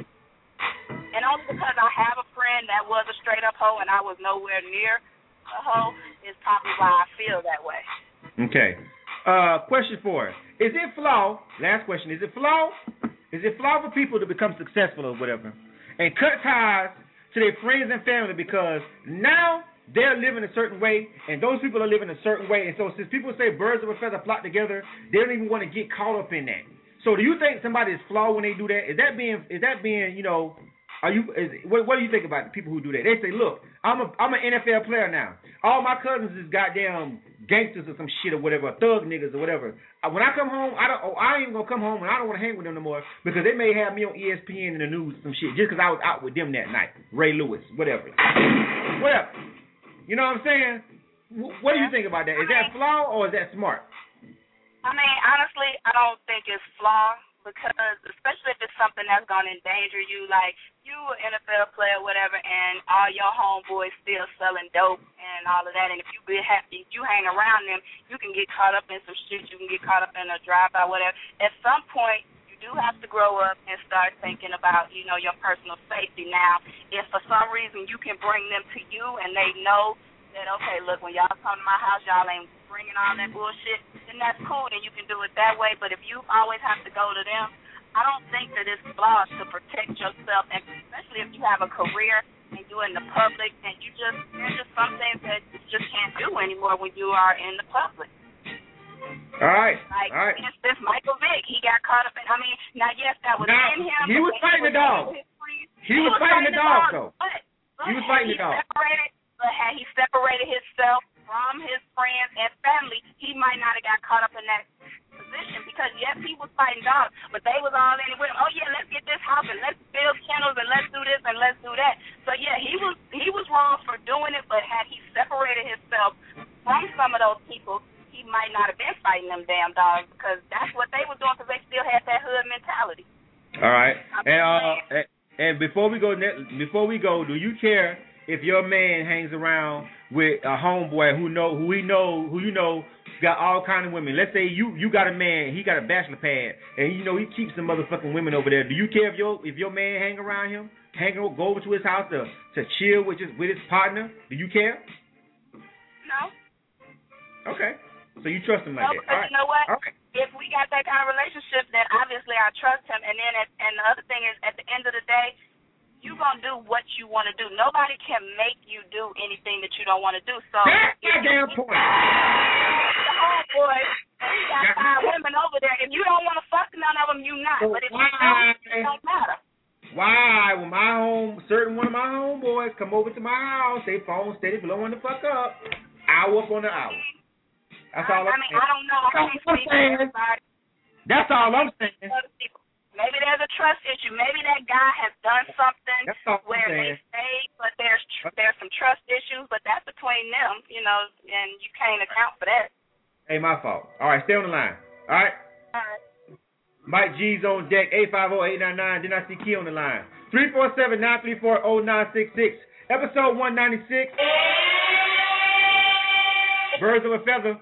And only because I have a friend that was a straight-up hoe and I was nowhere near a hoe is probably why I feel that way. Okay. Uh, question four. Is it flaw, last question, is it flaw, is it flaw for people to become successful or whatever and cut ties to their friends and family because now they're living a certain way and those people are living a certain way, and so since people say birds of a feather flock together, they don't even want to get caught up in that. So do you think somebody is flawed when they do that? Is that being is that being, you know, are you is, what, what do you think about the people who do that? They say, look, I'm a I'm an N F L player now. All my cousins is goddamn gangsters or some shit or whatever, thug niggas or whatever. When I come home, I don't. Oh, I ain't even gonna come home and I don't want to hang with them no more because they may have me on E S P N in the news or some shit just because I was out with them that night. Ray Lewis, whatever, whatever. You know what I'm saying? What do you think about that? Is that flaw or is that smart? I mean, honestly, I don't think it's flaw because, especially if it's something that's going to endanger you, like you an N F L player, whatever, and all your homeboys still selling dope and all of that, and if you be happy, if you hang around them, you can get caught up in some shit. You can get caught up in a drive-by, whatever. At some point, you do have to grow up and start thinking about, you know, your personal safety. Now, if for some reason you can bring them to you and they know that, okay, look, when y'all come to my house, y'all ain't bringing all that bullshit, then that's cool, then you can do it that way. But if you always have to go to them, I don't think that it's flawed to protect yourself, and especially if you have a career and you're in the public, and you just, there's just some things that you just can't do anymore when you are in the public. All right. Like, all right. for instance, Michael Vick, he got caught up in, I mean, now, yes, that was now, in him. He was fighting the dog. He, he was, was fighting the dog, though. But, but he was fighting the dog. Separated, but had he separated himself from his friends and family, he might not have got caught up in that position because, yes, he was fighting dogs, but they was all in it with him. Oh, yeah, let's get this house and let's build kennels and let's do this and let's do that. So, yeah, he was he was wrong for doing it, but had he separated himself from some of those people, he might not have been fighting them damn dogs because that's what they were doing because they still had that hood mentality. All right. And, uh, and before we go, before we go, do you care if your man hangs around with a homeboy who know who he know who you know got all kind of women? Let's say you you got a man, he got a bachelor pad, and you know he keeps some motherfucking women over there. Do you care if your if your man hang around him, hang go over to his house to to chill with his with his partner? Do you care? No. Okay. So you trust him like no, that? Because all right. You know what? Okay. If we got that kind of relationship, then obviously I trust him. And then at, and the other thing is, at the end of the day, you gonna do what you want to do. Nobody can make you do anything that you don't want to do. So that's your damn point. The homeboy, he got five women over there. If you don't want to fuck none of them, you not. But if you don't, it don't matter. Why? When my home, certain one of my homeboys come over to my house, they phone steady blowing the fuck up, hour up on the hour. That's all I, I'm I mean, saying. I don't know. I can't speak for everybody. That's all I'm saying. Maybe there's a trust issue. Maybe that guy has done something where saying. they stayed, but there's tr- there's some trust issues. But that's between them, you know, and you can't account for that. Hey, my fault. All right, stay on the line. All right. All right. Mike G's on deck. eight five zero, eight nine nine. Then I see Key on the line. three four seven, nine three four, zero nine six six. Episode one ninety-six. Birds of a feather.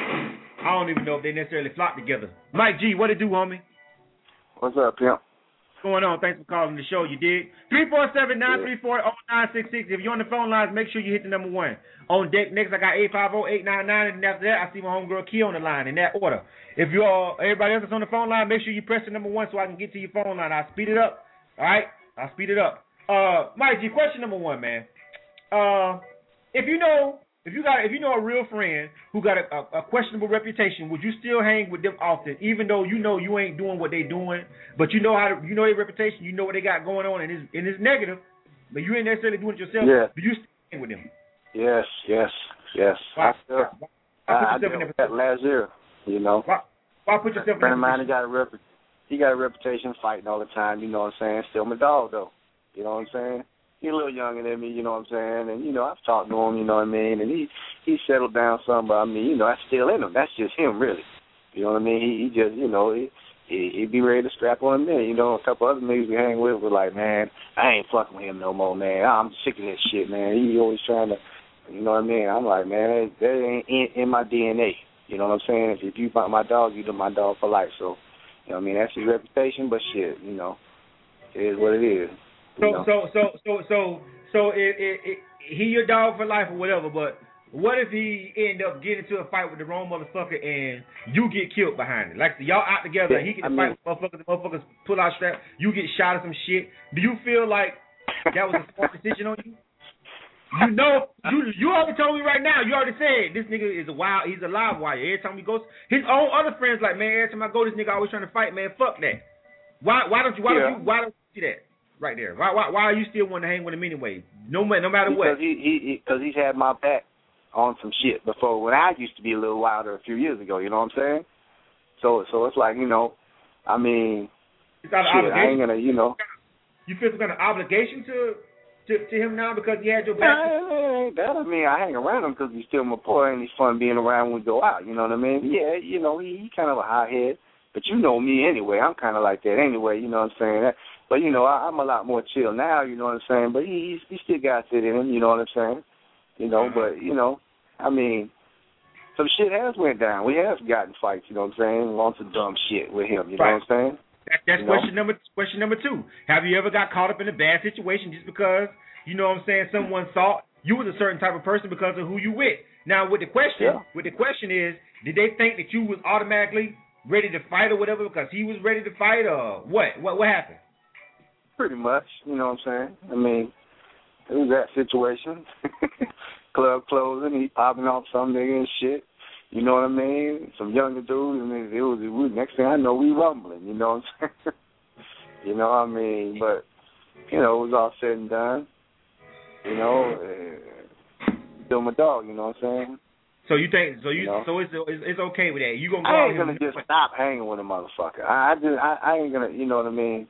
I don't even know if they necessarily flock together. Mike G, what it do, homie? What's up, pimp? What's going on? Thanks for calling the show. You did. three four seven, nine three four, zero nine six six. If you're on the phone lines, make sure you hit the number one. On deck next, I got eight five zero, eight nine nine, and after that, I see my homegirl Key on the line in that order. If you all, everybody else that's on the phone line, make sure you press the number one so I can get to your phone line. I'll speed it up. All right? I'll speed it up. Uh, Mike G, question number one, man. Uh, if you know, if you got, if you know a real friend who got a, a, a questionable reputation, would you still hang with them often, even though you know you ain't doing what they doing, but you know how to, you know their reputation, you know what they got going on, and it's, and it's negative, but you ain't necessarily doing it yourself. Yeah. Do you still hang with them? Yes, yes, yes. Why, I still, why, why I, put I yourself in did that that last year. You know. Why, why put yourself a friend in of that mine, he got a rep, he got a reputation fighting all the time. You know what I'm saying? Still my dog though. You know what I'm saying? He's a little younger than me, you know what I'm saying? And, you know, I've talked to him, you know what I mean? And he, he settled down some, but, I mean, you know, that's still in him. That's just him, really. You know what I mean? He, he just, you know, he, he, he'd be ready to strap on a minute. You know, a couple other niggas we hang with were like, man, I ain't fucking with him no more, man. I'm sick of that shit, man. He always trying to, you know what I mean? I'm like, man, that, that ain't in, in my D N A. You know what I'm saying? If you find my dog, you do my dog for life. So, you know what I mean? That's his reputation, but shit, you know, it is what it is. So, know? so, so, so, so, so, it, it, it, he your dog for life or whatever, but what if he end up getting into a fight with the wrong motherfucker and you get killed behind it? Like, y'all out together, Yeah, and he get I to mean, fight with motherfuckers, the motherfuckers pull out strap, you get shot or some shit. Do you feel like that was a smart decision on you? You know, you you already told me right now, you already said, this nigga is a wild, he's a live wire. Every time he goes, his own other friends like, man, every time I go, this nigga always trying to fight, man, fuck that. Why why don't you, why yeah. don't you, why don't you see that? Right there. Why, why, why are you still wanting to hang with him anyway? No, no matter because what. Because he, he, because he's had my back on some shit before when I used to be a little wilder a few years ago. You know what I'm saying? So, so it's like, you know, I mean, it's out of shit, obligation. I ain't gonna, you know. You feel some kind of obligation to, to, to him now because he had your back? Nah, ain't that. I mean, I hang around him because he's still my boy and he's fun being around when we go out. You know what I mean? Yeah, you know, he, he kind of a hothead, but you know me anyway. I'm kind of like that anyway. You know what I'm saying? That, But, you know, I, I'm a lot more chill now, you know what I'm saying? But he he still got it in him, you know what I'm saying? You know, uh-huh. but, you know, I mean, some shit has went down. We have gotten fights, you know what I'm saying? Lots of dumb shit with him, you right. know what I'm saying? That, that's you question know? number question number two. Have you ever got caught up in a bad situation just because, you know what I'm saying, someone thought you was a certain type of person because of who you with? Now, with the question, Yeah. with the question is, did they think that you was automatically ready to fight or whatever because he was ready to fight or what? What what happened? Pretty much, you know what I'm saying? I mean, it was that situation. Club closing, he popping off some nigga and shit. You know what I mean? Some younger dudes, and it was, it was next thing I know, we rumbling, you know what I'm saying? You know what I mean? But, you know, it was all said and done. You know, uh, still my dog, you know what I'm saying? So you think, so you, you know? so it's, it's it's okay with that? You gonna go I out ain't gonna him just stop hanging with a motherfucker. I, I just, I, I ain't gonna, you know what I mean?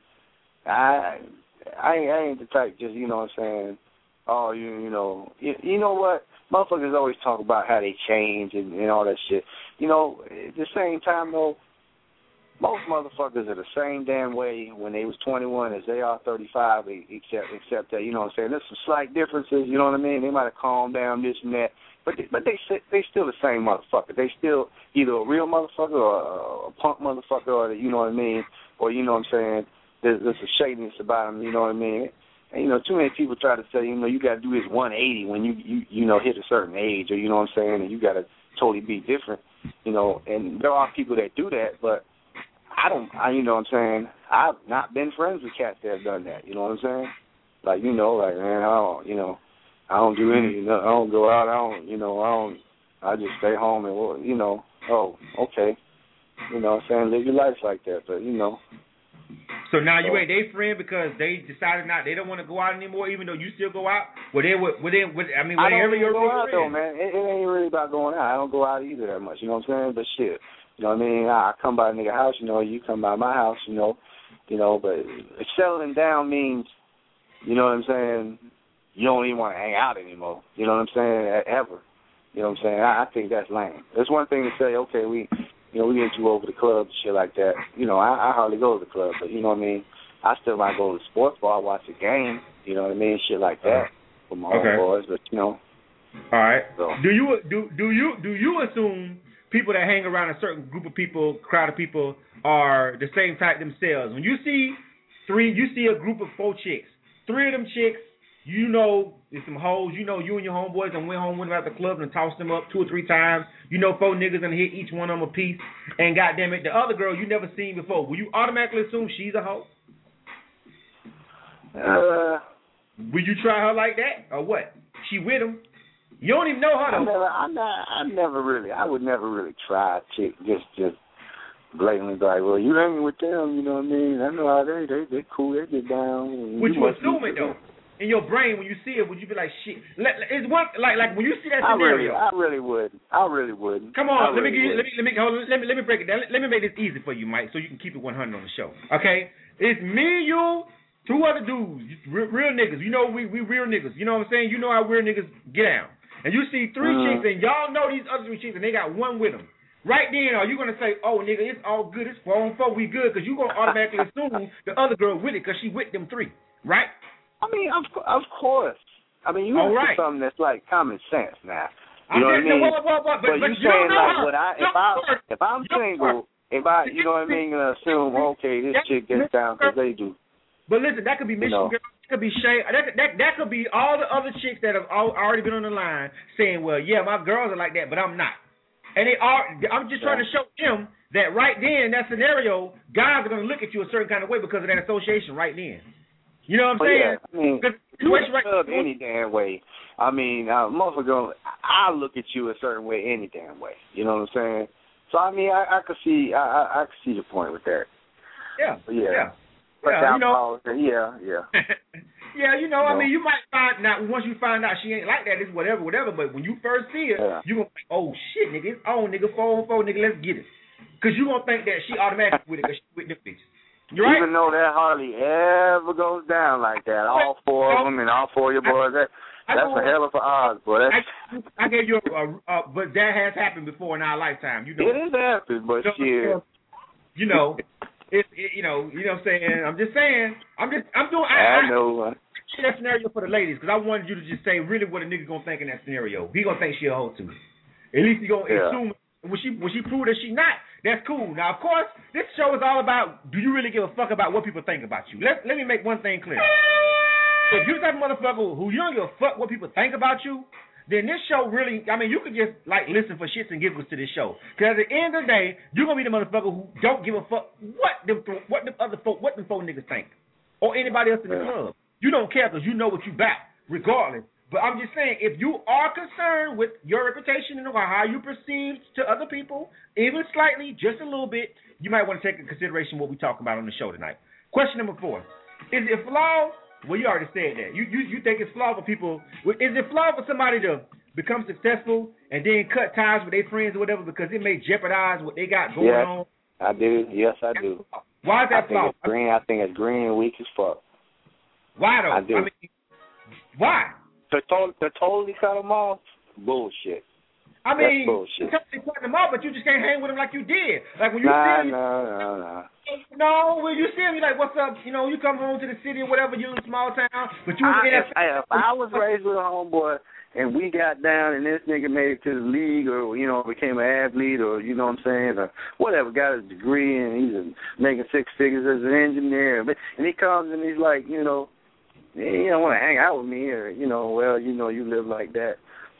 I, I ain't, I ain't the type just, you know what I'm saying? Oh, you, you know, you, you know what? Motherfuckers always talk about how they change and, and all that shit. You know, at the same time though, most motherfuckers are the same damn way when they was twenty-one as they are thirty-five, except except that, you know what I'm saying, there's some slight differences, you know what I mean? They might have calmed down, this and that, but they, but they they still the same motherfucker. They still either a real motherfucker or a, a punk motherfucker, or, you know what I mean, or, you know what I'm saying, there's, there's a shadiness about them, you know what I mean? And, you know, too many people try to say, you know, you got to do this one eighty when you, you, you know, hit a certain age, or, you know what I'm saying, and you got to totally be different, you know, and there are people that do that, but I don't, I, you know what I'm saying, I've not been friends with cats that have done that, you know what I'm saying? Like, you know, like, man, I don't, you know, I don't do any, you know, I don't go out, I don't, you know, I don't, I just stay home and, you know, oh, okay, you know what I'm saying, live your life like that, but, you know. So now you so, ain't they friend because they decided not, they don't want to go out anymore, even though you still go out? Well, they would, would they, would, I mean, I they don't ever even your go out, friend? though, man. It, it ain't really about going out. I don't go out either that much, you know what I'm saying? But shit, you know what I mean? I come by a nigga house, you know, you come by my house, you know, you know, but settling down means, you know what I'm saying, you don't even want to hang out anymore, you know what I'm saying, ever. You know what I'm saying? I, I think that's lame. It's one thing to say, okay, we, you know, we get you over the club and shit like that. You know, I, I hardly go to the club, but you know what I mean? I still might go to the sports bar, watch a game, you know what I mean, shit like that with my okay. own boys, but you know. All right. So. Do you do do you do you assume people that hang around a certain group of people, crowd of people, are the same type themselves? When you see three. You see a group of four chicks. Three of them chicks, you know, there's some hoes. You know, you and your homeboys and went home with them at the club and tossed them up two or three times. You know, four niggas and hit each one of them a piece. And goddamn it, the other girl you never seen before. Will you automatically assume she's a hoe? Uh, Will you try her like that or what? She with him. You don't even know her I though. never, I, not, I never really, I would never really try a chick just, just blatantly be like, well, you hanging with them, you know what I mean? I know how they, they, they cool, they get down. Would you, you assume it though? In your brain, when you see it, would you be like, shit? Let, it's one like like when you see that I scenario. really, I really wouldn't. I really wouldn't. Come on, I let really me give you, let wouldn't. me let me hold on, let me let me break it down. Let, let me make this easy for you, Mike, so you can keep it one hundred on the show. Okay, it's me, you, two other dudes, real, real niggas. You know we we real niggas. You know what I'm saying? You know how real niggas get down. And you see three Mm. chicks, and y'all know these other three chicks, and they got one with them. Right then, are you gonna say, "Oh, nigga, it's all good, it's four on four, we good"? Because you gonna automatically assume the other girl with it, because she with them three, right? I mean, of of course. I mean, you have All to right. do something that's like common sense now. I'm You know what I just- mean? what, what, what, but, but, but you you don't saying know like, her. what I if You I don't if I'm You don't single, if I you know what I mean, gonna assume okay, this chick gets down because they do. But listen, that could be Michigan You know. girl, that could be Shay, that could, that that could be all the other chicks that have all, already been on the line saying, well, yeah, my girls are like that, but I'm not. And they are. I'm just trying to show them that right then, in that scenario, guys are going to look at you a certain kind of way because of that association right then. You know what I'm But saying? yeah, I mean, you Situation can right- sub any damn way. I mean, uh, motherfucker, gonna, I look at you a certain way any damn way. You know what I'm saying? So I mean, I, I could see, I, I, I could see the point with that. Yeah, But yeah. yeah. But Yeah, you know- alcohol, yeah, yeah. Yeah, you know, I No. mean, you might find now once you find out she ain't like that, it's whatever, whatever. But when you first see her, Yeah. you gonna think, oh shit, nigga, it's on, nigga, four on four, nigga, let's get it. Cause you gonna think that she automatically with it, cause she with them bitches. You right? Even though that hardly ever goes down like that, all four of them and all four of your boys, that, I that's know- a hell of an odds, boy. That's, I, I gave you a, a, a, but that has happened before in our lifetime. You know, it is happening, but So, shit. you know, it's it, you know, you know what I'm saying. I'm just saying. I'm just I'm doing. I, I I know. uh, that scenario for the ladies because I wanted you to just say really what a nigga gonna think in that scenario. He gonna think she a hoe too. At least he gonna Yeah. assume when she when she prove that she not. That's cool. Now of course this show is all about do you really give a fuck about what people think about you? Let let me make one thing clear. If you're the type of motherfucker who you don't give a fuck what people think about you, then this show really, I mean, you could just, like, listen for shits and giggles to this show. Because at the end of the day, you're going to be the motherfucker who don't give a fuck what them, what them other folk, what them folk niggas think. Or anybody else in the club. You don't care because you know what you back, regardless. But I'm just saying, if you are concerned with your reputation and how you perceive to other people, even slightly, just a little bit, you might want to take into consideration what we talk about on the show tonight. Question number four. Is it flawed? Well, you already said that. You you you think it's flawed for people? Is it flawed for somebody to become successful and then cut ties with their friends or whatever because it may jeopardize what they got going Yes, on? I do. Yes, I do. Why is I that think flawed? it's green. I think it's green and weak as fuck. Why though? I do. I mean, why? To, to, to totally cut them off, bullshit. I mean, That's bullshit. you totally cut them off, but you just can't hang with them like you did. Like when you Nah, see them, nah, nah, nah. no, when you see them, you're like, "What's up?" You know, you come home to the city or whatever. You're in a small town, but you was I, in if, that. if I was raised with a homeboy and we got down and this nigga made it to the league or, you know, became an athlete or, you know what I'm saying, or whatever, got his degree and he's making six figures as an engineer. But, and he comes and he's like, you know, hey, you don't want to hang out with me or, you know, well, you know, you live like that.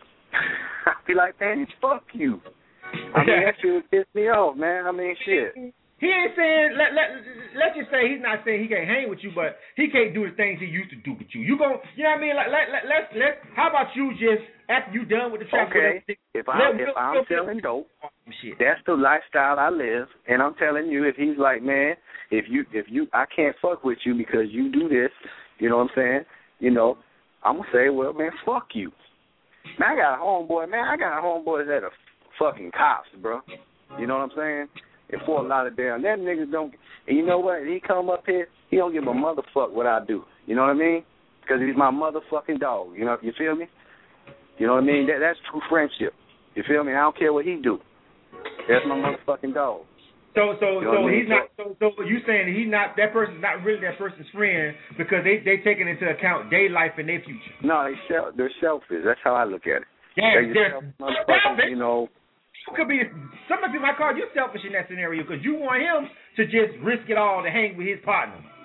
I'd be like, man, fuck you. I mean, that shit would piss me off, man. I mean, shit. He ain't saying let let let's just say he's not saying he can't hang with you, but he can't do the things he used to do with you. You gon' you know what I mean? Like let let let's let how about you just after you done with the trap? Okay, if I if I'm selling dope, that's the lifestyle I live, and I'm telling you, if he's like, man, if you if you I can't fuck with you because you do this, you know what I'm saying? You know, I'm gonna say, well, man, fuck you. Man, I got a homeboy, man, I got homeboys that are fucking cops, bro. You know what I'm saying? And for a lot of damn, them niggas don't, and you know what? He come up here, he don't give a motherfuck what I do. You know what I mean? Because he's my motherfucking dog. You know, you feel me? You know what I mean? That that's true friendship. You feel me? I don't care what he do. That's my motherfucking dog. So so You know so what I mean? he's not so so you saying he's not that person's not really that person's friend because they they taking into account their life and their future. No, they sel- they're selfish. That's how I look at it. Yeah, they just they're selfish motherfuckers, you know. You could be some people might call you selfish in that scenario because you want him to just risk it all to hang with his partner.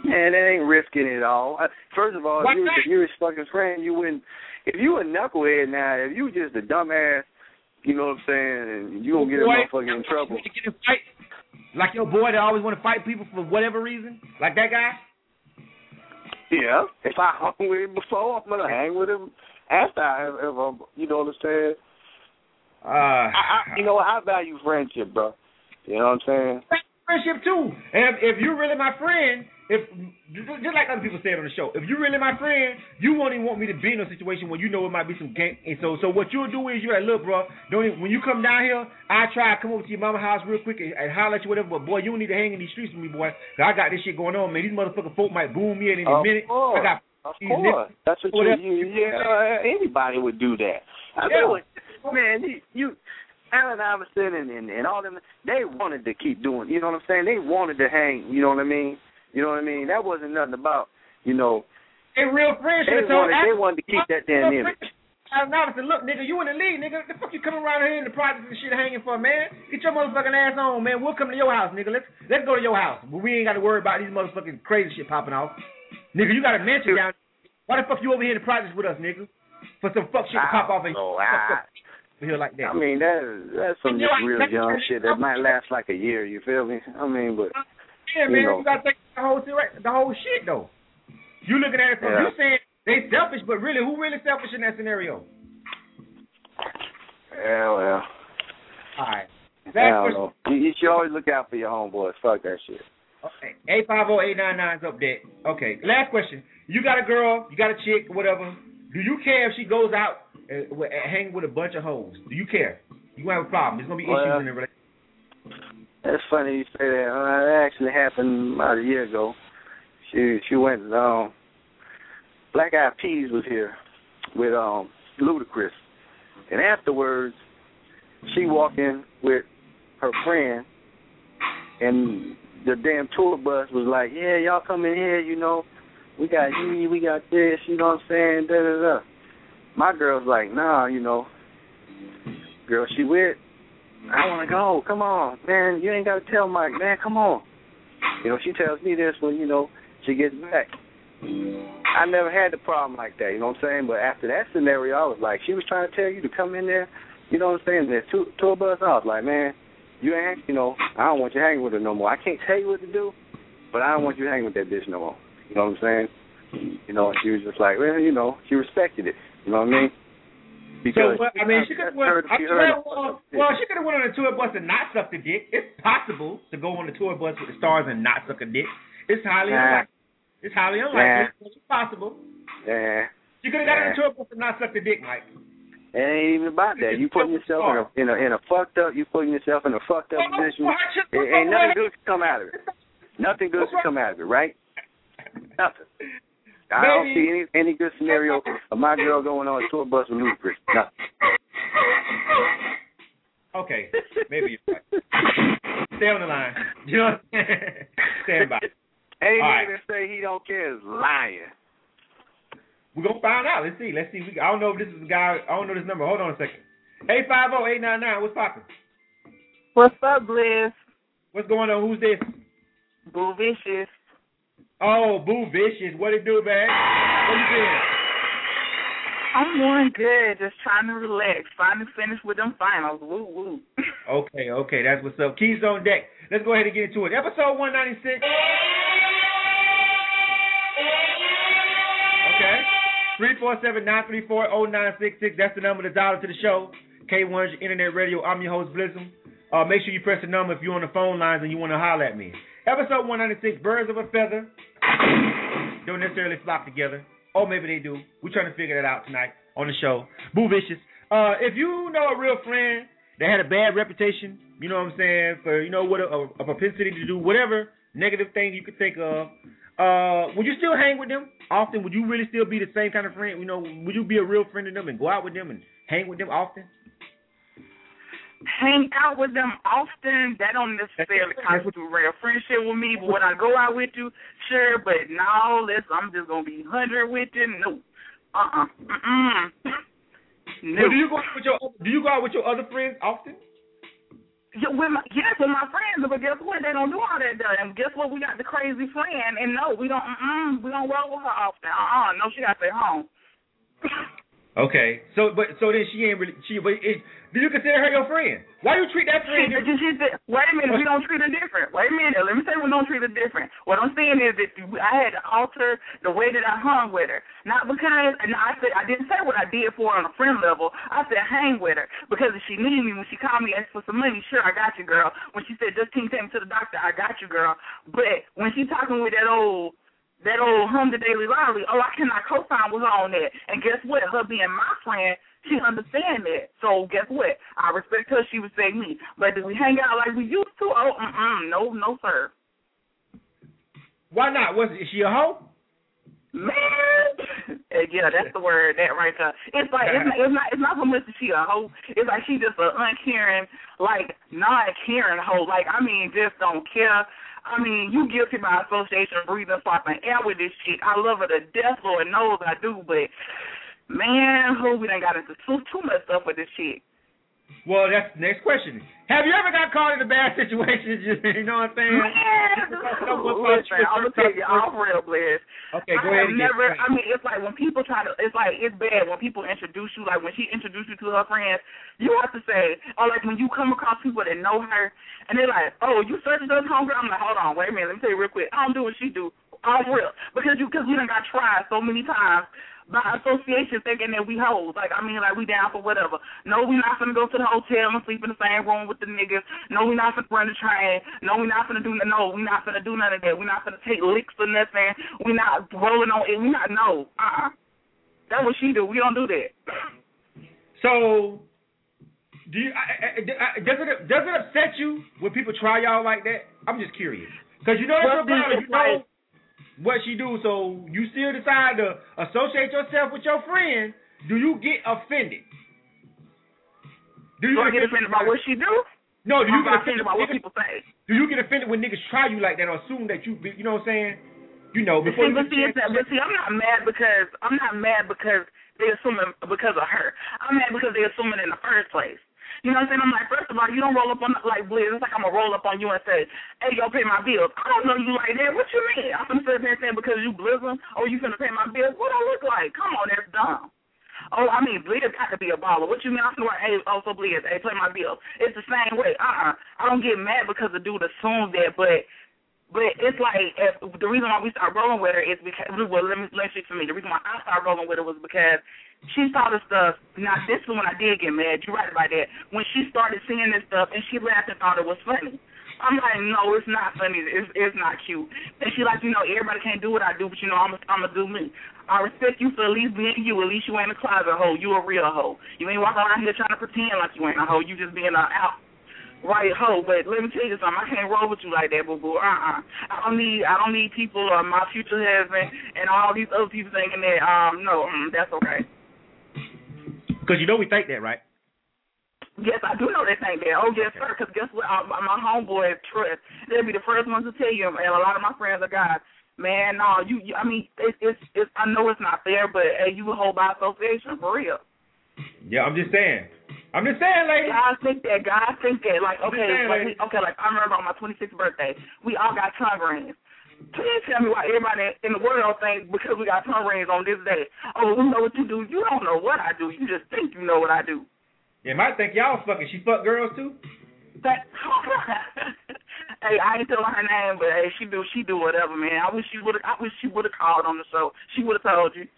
Man, that ain't risking it all. First of all, if you, if you was fucking friend, you wouldn't. If you a knucklehead now, if you just a dumbass, you know what I'm saying, and you gonna get a motherfucker in trouble. Get in fight, like your boy that always want to fight people for whatever reason, like that guy. Yeah, if I hung with him before, I'm gonna hang with him after I, if I'm, you know what I'm saying. Uh, I, I, you know, I value friendship, bro. You know what I'm saying? Friendship too. And if, if you're really my friend, if just like other people said on the show, if you're really my friend, you won't even want me to be in a situation where you know it might be some gang. And so, so what you'll do is you're like, look, bro, don't even, when you come down here, I try to come over to your mama's house real quick and, and holler at you, whatever. But boy, you don't need to hang in these streets with me, boy. Cause I got this shit going on, man. These motherfucking folk might boom me at any of minute. Course. I got of course. That's what you, you yeah. Uh, anybody would do that. I yeah. mean, man, you. you Allen Iverson and, and, and all them, they wanted to keep doing, you know what I'm saying? They wanted to hang, you know what I mean? You know what I mean? That wasn't nothing about, you know. They real friends. They wanted, they wanted to keep that damn image. Allen Iverson, look, nigga, you in the league, nigga. The fuck you coming around here in the projects and shit hanging for, man? Get your motherfucking ass on, man. We'll come to your house, nigga. Let's let's go to your house. But we ain't got to worry about these motherfucking crazy shit popping off. Nigga, you got a mansion down. Why the fuck you over here in the projects with us, nigga? For some fuck shit to pop off and know, fuck, fuck. Here like that. I mean, that is, that's some just real young shit that might last like a year, you feel me? I mean, but, yeah, man, you know. You got to take the whole, the whole shit, though. You looking at it from, yeah. you saying they selfish, but really, who really selfish in that scenario? Yeah, well. All right. I don't know. You, you should always look out for your homeboys. Fuck that shit. Okay. eight five zero, eight nine nine is up there. Okay. Last question. You got a girl, you got a chick, whatever. Do you care if she goes out and, and hang with a bunch of hoes? Do you care? You gonna have a problem. There's gonna be issues well, in the relationship. That's funny you say that. Uh, it actually happened about a year ago. She she went um Black Eyed Peas was here with um Ludacris, and afterwards she walked in with her friend, and the damn tour bus was like, yeah, y'all come in here, you know. We got you, we got this, you know what I'm saying, da da da. My girl's like, nah, you know, girl, she with, I want to go, come on, man, you ain't got to tell Mike, man, come on. You know, she tells me this when, you know, she gets back. I never had the problem like that, you know what I'm saying, but after that scenario, I was like, she was trying to tell you to come in there, you know what I'm saying, the tour, tour bus, I was like, man, you ain't, you know, I don't want you hanging with her no more. I can't tell you what to do, but I don't want you hanging with that bitch no more. You know what I'm saying? You know, she was just like, well, you know, she respected it. You know what I mean? Because so, well, I mean, she could have went. She well, well, she could have went on a tour bus and not sucked a dick. It's possible to go on the tour bus with the stars and not suck a dick. It's highly nah. unlikely. It's highly unlikely. Nah. It's possible. Yeah. She could have got on a tour bus and not sucked a dick, Mike. It ain't even about that. You putting yourself in a in a in a fucked up. You putting yourself in a fucked up position. It ain't nothing good to come out of it. Nothing good to come out of it, right? Nothing. I Maybe. don't see any any good scenario of my girl going on a tour bus with Ludacris. Nothing. Okay, maybe you're right. Stay on the line. You know what I'm saying? Stand by. Any nigga right. that say he don't care is lying. We're gonna find out. Let's see. Let's see. We, I don't know if this is the guy. I don't know this number. Hold on a second. eight five zero, eight nine nine. What's poppin'? What's up, Bliss? What's going on? Who's this? Boo Vicious. Oh, Boo Vicious. What it do, man? What you doing? I'm doing good. Just trying to relax. Finally finished with them finals. Woo, woo. Okay, okay. That's what's up. Keys on deck. Let's go ahead and get into it. Episode one ninety-six. Okay. three four seven, nine three four, zero nine six six. That's the number to dial to the show. K one's your internet radio. I'm your host, Blizzum. Uh, make sure you press the number if you're on the phone lines and you want to holler at me. Episode one ninety-six, Birds of a Feather. Don't necessarily flock together. Or maybe they do. We're trying to figure that out tonight on the show. Boo Vicious. Uh, if you know a real friend that had a bad reputation, you know what I'm saying, for, you know, what a, a propensity to do whatever negative thing you could think of, uh, would you still hang with them often? Would you really still be the same kind of friend? You know, would you be a real friend to them and go out with them and hang with them often? Hang out with them often, that don't necessarily constitute real friendship with me. But when I go out with you, sure. But no, let's, I'm just gonna be hundred with you. No, uh, uh-uh. uh, no. Well, do you go out with your Do you go out with your other friends often? Yeah, with my, yes, with my friends. But guess what? That Everybody don't do all that though. And guess what? We got the crazy friend, and no, we don't. Mm-mm, we don't roll with her often. Uh-uh. No, she got to stay home. Okay, so but so then she ain't really she. But it, do you consider her your friend? Why you treat that friend? She, she, she, wait a minute, we don't treat her different. Wait a minute, let me say we don't treat her different. What I'm saying is that I had to alter the way that I hung with her, not because. And I said I didn't say what I did for her on a friend level. I said hang with her because if she needed me when she called me asked for some money, sure I got you, girl. When she said just can you take me to the doctor, I got you, girl. But when she talking with that old. That old hum the daily lolly, oh, I cannot co-sign with her on that. And guess what? Her being my friend, she understand that. So guess what? I respect her. She respect me. But did we hang out like we used to? Oh, mm-mm, no, no, sir. Why not? Was is she a hoe? Man, yeah, that's the word. That right there. It's like it's not, it's not, it's not so much that she a hoe. It's like she just an uncaring, like non-caring hoe. Like I mean, just don't care. I mean, you guilty by association, breathing, swapping air with this chick. I love her to death, Lord knows I do, but, man, who we done got into too, too much stuff with this chick. Well, that's the next question. Have you ever got caught in a bad situation? You know what I'm saying? Man, listen, I'm going to tell you, I'm real blessed. Okay, go I ahead and never, get I mean, it's like when people try to, it's like, it's bad when people introduce you, like when she introduced you to her friends, you have to say, or like when you come across people that know her, and they're like, oh, you such and such homegirl? I'm like, hold on, wait a minute, let me tell you real quick. I don't do what she do. I'm real. Because you, because we done got tried so many times by association thinking that we hoes. Like, I mean, like, we down for whatever. No, we not finna go to the hotel and sleep in the same room with the niggas. No, we not finna run the train. No, we not finna do no, we not finna do none of that. We not finna take licks or nothing. We not rolling on it. We not, no. Uh-uh. That's what she do. We don't do that. So, do you, I, I, I, does it does it upset you when people try y'all like that? I'm just curious. Because you know, well, about you know what she do, so you still decide to associate yourself with your friend. Do you get offended? Do you do I get offended by what she do? No, do you get offended by what people say? Do you get offended when niggas try you like that or assume that you, you know what I'm saying? You know, before see, you but, see, it's, but see, I'm not mad because I'm not mad because they assuming because of her. I'm mad because they assuming in the first place. You know what I'm saying? I'm like, first of all, you don't roll up on, like, Blizz. It's like I'm going to roll up on you and say, hey, yo, pay my bills. I don't know you like that. What you mean? I'm going to sit there and say because you Blizzing, oh, you finna pay my bills? What I look like? Come on, that's dumb. Oh, I mean, Blizz got to be a baller. What you mean? I'm like, hey, also Blizz, hey, pay my bills. It's the same way. Uh-uh. I don't get mad because the dude assumes that, but but it's like, if, the reason why we started rolling with her is because, well, let me, let me speak for me. The reason why I started rolling with her was because she saw the stuff. Now, this is when I did get mad. You're right about that. When she started seeing this stuff, and she laughed and thought it was funny. I'm like, no, it's not funny. It's, it's not cute. And she like, you know, everybody can't do what I do, but, you know, I'm I'm going to do me. I respect you for at least being you. At least you ain't a closet hoe. You a real hoe. You ain't walking around here trying to pretend like you ain't a hoe. You just being an out. Right hoe, but let me tell you something. I can't roll with you like that, boo boo. Uh uh. I don't need. I don't need people, uh, my future husband, and all these other people thinking that. Um, no, mm, that's okay. Because you know we think that, right? Yes, I do know they think that. Oh yes, sir. Because guess what? Uh, my homeboys trust. They'll be the first ones to tell you, and a lot of my friends are guys. Man, no, you. you I mean, it's, it's. It's. I know it's not fair, but hey, you a hoe by association for real. Yeah, I'm just saying. I'm just saying, lady. Guys think that. Guys think that. Like, okay, saying, like, we, okay, like I remember on my twenty-sixth birthday, we all got tongue rings. Please tell me why everybody in the world thinks because we got tongue rings on this day. Oh, we know what you do. You don't know what I do. You just think you know what I do. Yeah, might think y'all fucking. She fuck girls too. That, hey, I ain't telling her name, but hey, she do. She do whatever, man. I wish she would. I wish she would have called on the show. She would have told you.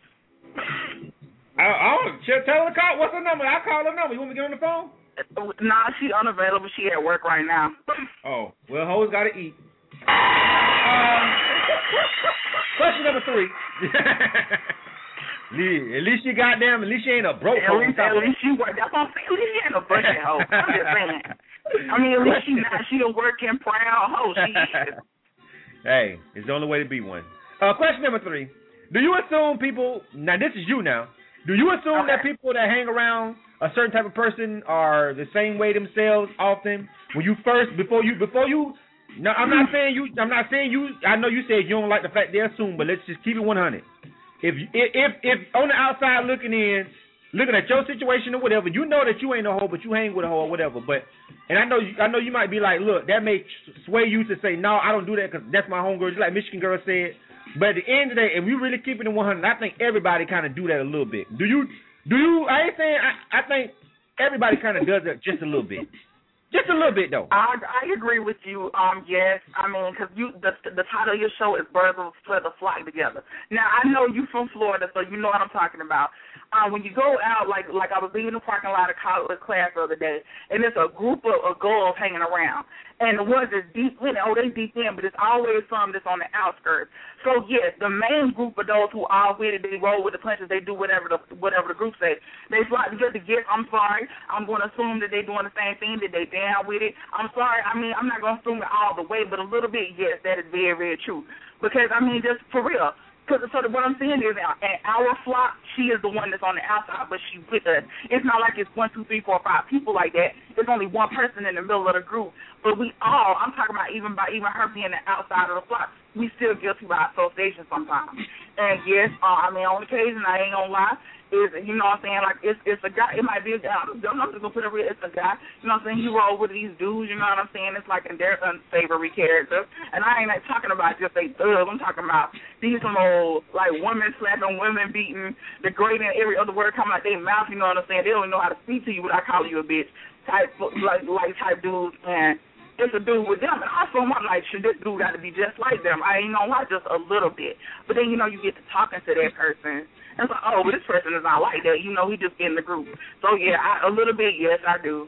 I, I don't, tell her to call. What's her number? I'll call her number. You want me to get on the phone? Nah, she unavailable. She at work right now. Oh, well, hoes got to eat. Um, question number three. At least she goddamn, at least she ain't a broke hoe. At least, at least she work. That's what I'm saying. At least she ain't a broke hoe. I'm just saying. I mean, at least she not. She a working proud hoe. She is. Hey, it's the only way to be one. Uh, question number three. Do you assume people, now this is you now, do you assume okay. that people that hang around a certain type of person are the same way themselves often? When you first, before you, before you, no, I'm not saying you, I'm not saying you, I know you said you don't like the fact they assume, but let's just keep it one hundred. If, if, if on the outside looking in, looking at your situation or whatever, you know that you ain't no hoe, but you hang with a hoe or whatever. But and I know you, I know you might be like, look, that may sway you to say, no, I don't do that because that's my homegirl, just like Michigan Girl said. But at the end of the day, if we really keep it in one hundred, I think everybody kind of do that a little bit. Do you? Do you? I ain't saying. I, I think everybody kind of does it just a little bit. Just a little bit, though. I I agree with you. Um, yes, I mean, because you the the title of your show is Birds of a Feather Flock Together. Now I know you from Florida, so you know what I'm talking about. Uh, when you go out, like like I was leaving the parking lot of college class the other day, and there's a group of, of girls hanging around, and the ones that's deep in, oh, they deep in, but it's always some that's on the outskirts. So yes, the main group of those who are with it, they roll with the punches, they do whatever the whatever the group says. They flock together. Yes, I'm sorry. I'm going to assume that they're doing the same thing, that they down with it. I'm sorry. I mean, I'm not going to assume it all the way, but a little bit, yes, that is very, very true. Because I mean, just for real. Cause, so what I'm saying is, at our flock, she is the one that's on the outside, but she's with us. It's not like it's one, two, three, four, five people like that. There's only one person in the middle of the group. But we all, I'm talking about even by even her being the outside of the flock, we still guilty by association sometimes. And yes, uh, I mean, on occasion, I ain't gonna lie, is, you know what I'm saying, like, it's it's a guy, it might be a guy, I'm just going to put it real, it's a guy, you know what I'm saying, he roll with these dudes, you know what I'm saying, it's like in their unsavory character, and I ain't like talking about just a thug, I'm talking about these some old, like, women slapping, women beating, degrading every other word coming out their mouth, you know what I'm saying, they don't even know how to speak to you without calling you a bitch, type, like, like type dudes, and it's a dude with them, and also I'm like, should this dude got to be just like them? I ain't know why, just a little bit, but then, you know, you get to talking to that person. And it's like, oh, but this person is not like that. You know, he just in the group. So yeah, I, a little bit, yes, I do.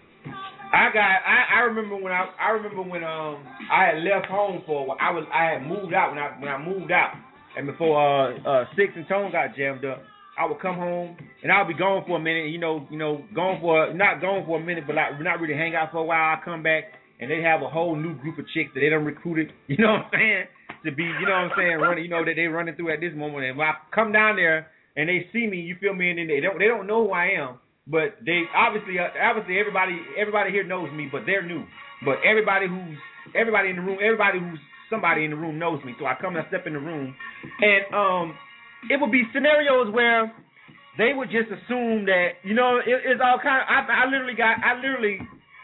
I got. I, I remember when I. I remember when um I had left home for a while. I was. I had moved out when I when I moved out, and before uh uh Six and Tone got jammed up, I would come home and I'll be gone for a minute. You know, you know, gone for not gone for a minute, but like not really hang out for a while. I come back and they have a whole new group of chicks that they done recruited. You know what I'm saying? To be, you know what I'm saying, running, you know, that they running through at this moment. And when I come down there and they see me, you feel me, and then they don't, they don't know who I am, but they obviously, obviously everybody, everybody here knows me, but they're new. But everybody who's, everybody in the room, everybody who's somebody in the room knows me. So I come and I step in the room, and um, it would be scenarios where they would just assume that, you know, it, it's all kind of. I, I literally got, I literally.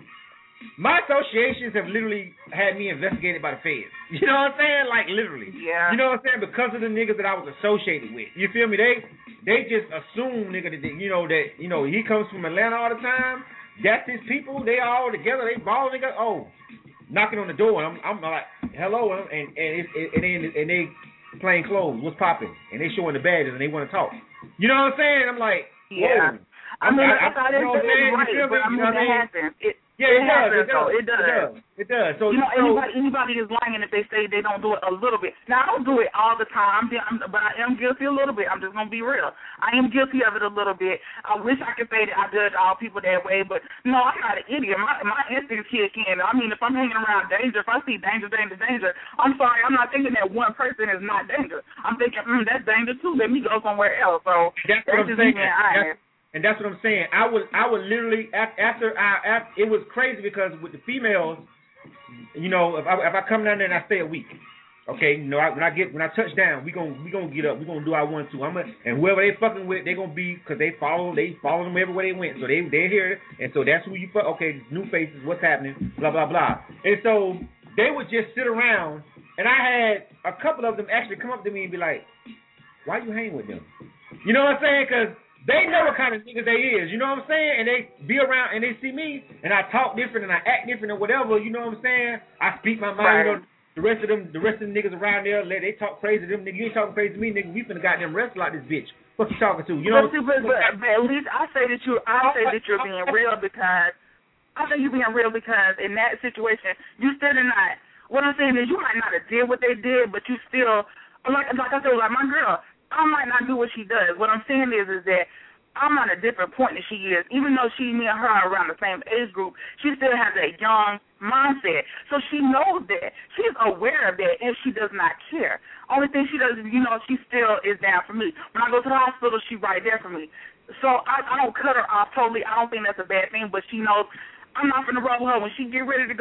My associations have literally had me investigated by the feds. You know what I'm saying? Like, literally. Yeah. You know what I'm saying? Because of the niggas that I was associated with. You feel me? They they just assume, nigga, that, you know, that, you know, he comes from Atlanta all the time. That's his people. They all together. They ball, nigga. Oh, knocking on the door. And I'm, I'm like, hello. And and, it's, and, they, and they plain clothes. What's popping? And they showing the badges and they want to talk. You know what I'm saying? I'm like, yeah. whoa. I mean, I, I, I thought it was right, but I mean, that happens. It, Yeah, it, it, does, happens, it, does, it does. It does. It does. So you know, so, anybody, anybody is lying if they say they don't do it a little bit. Now, I don't do it all the time, I'm, but I am guilty a little bit. I'm just gonna be real. I am guilty of it a little bit. I wish I could say that I judge all people that way, but no, I'm not an idiot. My my instincts kick in. I mean, if I'm hanging around danger, if I see danger, danger, danger, I'm sorry, I'm not thinking that one person is not danger. I'm thinking, mm, that's danger too. Let me go somewhere else. So that's, that's what I'm just saying. me and I. And that's what I'm saying. I would, I would literally after I, after, it was crazy because with the females, you know, if I if I come down there and I stay a week, okay, you know, I, when I get when I touch down, we gonna we gonna get up, we gonna do our one two. I'm gonna, and whoever they fucking with, they gonna be because they follow, they follow them everywhere they went, so they they're here, and so that's who you fuck. Okay, new faces, what's happening, blah blah blah. And so they would just sit around, and I had a couple of them actually come up to me and be like, "Why you hang with them?" You know what I'm saying? Because they know what kind of niggas they is, you know what I'm saying? And they be around and they see me and I talk different and I act different or whatever, you know what I'm saying? I speak my mind, right. You know, the rest of them the rest of them niggas around there, they talk crazy to them niggas. You ain't talking crazy to me, nigga. We finna goddamn wrestle out this bitch. What you talking to? You know but, but, but, but at least I say that you I say that you're being real because I think you're being real because in that situation you still did not what I'm saying is you might not have did what they did, but you still like like I said, like my girl, I might not do what she does. What I'm saying is, is that I'm on a different point than she is. Even though she, me and her are around the same age group, she still has a young mindset. So she knows that. She's aware of that, and she does not care. Only thing she does is, you know, she still is down for me. When I go to the hospital, she's right there for me. So I, I don't cut her off totally. I don't think that's a bad thing, but she knows I'm not going to roll her. When she get ready to go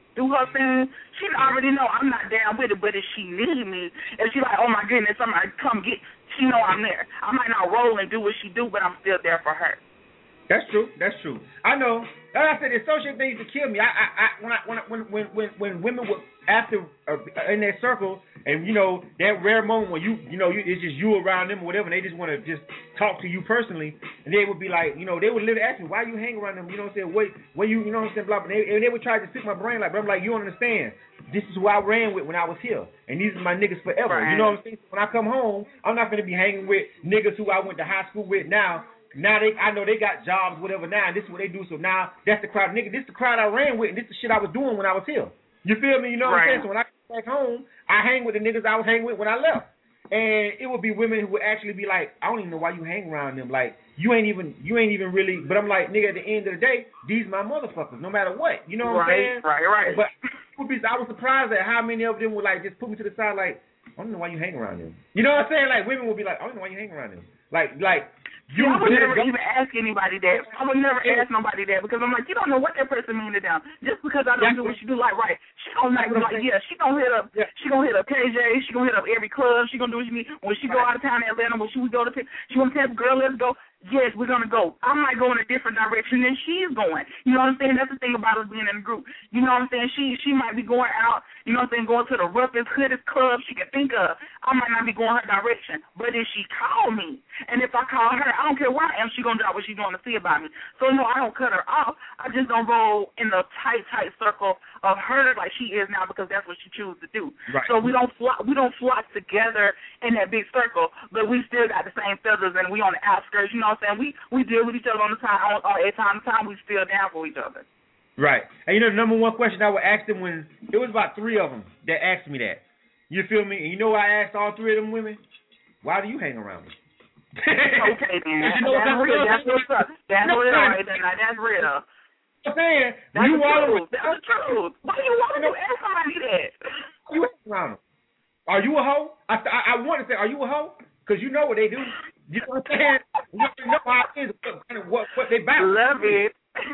do her thing, she already know I'm not down with it. But if she need me, if she like, oh my goodness, somebody come get, she know I'm there. I might not roll and do what she do, but I'm still there for her. That's true. That's true. I know. Like I said, the social things to kill me. I, I, I when, I, when, when, when, when, when women were after uh, in that circle, and you know that rare moment when you, you know, you, it's just you around them or whatever, and they just want to just talk to you personally, and they would be like, you know, they would literally ask me, why you hang around them? You know what I'm saying? Wait, where you, you know what I'm saying? Blah blah. And they, and they would try to pick my brain like, but I'm like, you don't understand. This is who I ran with when I was here, and these are my niggas forever. Right. You know what I'm saying? When I come home, I'm not gonna be hanging with niggas who I went to high school with now. Now they, I know they got jobs, whatever. Now and this is what they do. So now that's the crowd, nigga. This is the crowd I ran with, and this is the shit I was doing when I was here. You feel me? You know what right. I'm saying? So when I come back home, I hang with the niggas I was hanging with when I left, and it would be women who would actually be like, I don't even know why you hang around them. Like you ain't even, you ain't even really. But I'm like, nigga. At the end of the day, these my motherfuckers. No matter what, you know what right, I'm saying? Right, right, right. But I was surprised at how many of them would like just put me to the side, like, I don't know why you hang around them. You know what I'm saying? Like women would be like, I don't know why you hang around them. Like, like. You I would never even ask anybody that. I would never ask nobody that because I'm like, you don't know what that person mean to them. Just because I don't do what she do, like, right, she gonna like, like yeah, she gonna hit up, she gonna hit up K J, she gonna hit up every club, she gonna do what she need. When she go out of town in Atlanta, when she would go to, she wanna tell the girl, let's go. Yes, we're going to go. I might go in a different direction than she's going. You know what I'm saying? That's the thing about us being in a group. You know what I'm saying? She she might be going out, you know what I'm saying, going to the roughest, hoodest club she can think of. I might not be going her direction. But if she call me, and if I call her, I don't care where I am, she going to drop what she's going to see about me. So, no, I don't cut her off. I just don't roll in the tight, tight circle of her like she is now because that's what she chooses to do. Right. So we don't flock, we don't flock together in that big circle, but we still got the same feathers and we on the outskirts, you know what I'm saying? We we deal with each other on the time, on, on a time to time. We still down for each other. Right. And you know the number one question I would ask them when it was about three of them that asked me that. You feel me? And you know what I asked all three of them women? Why do you hang around me? Okay, man. You know that's what real. That's what's up. That's no, real right there. Now, that's real. I'm saying, that's you the are truth. That's the truth. Why do you want to ask somebody that? You hang around them. Are you a hoe? I, I, I want to say, are you a hoe? Because you know what they do. You know what I'm saying? You know how it is, what, what they bout. Love it.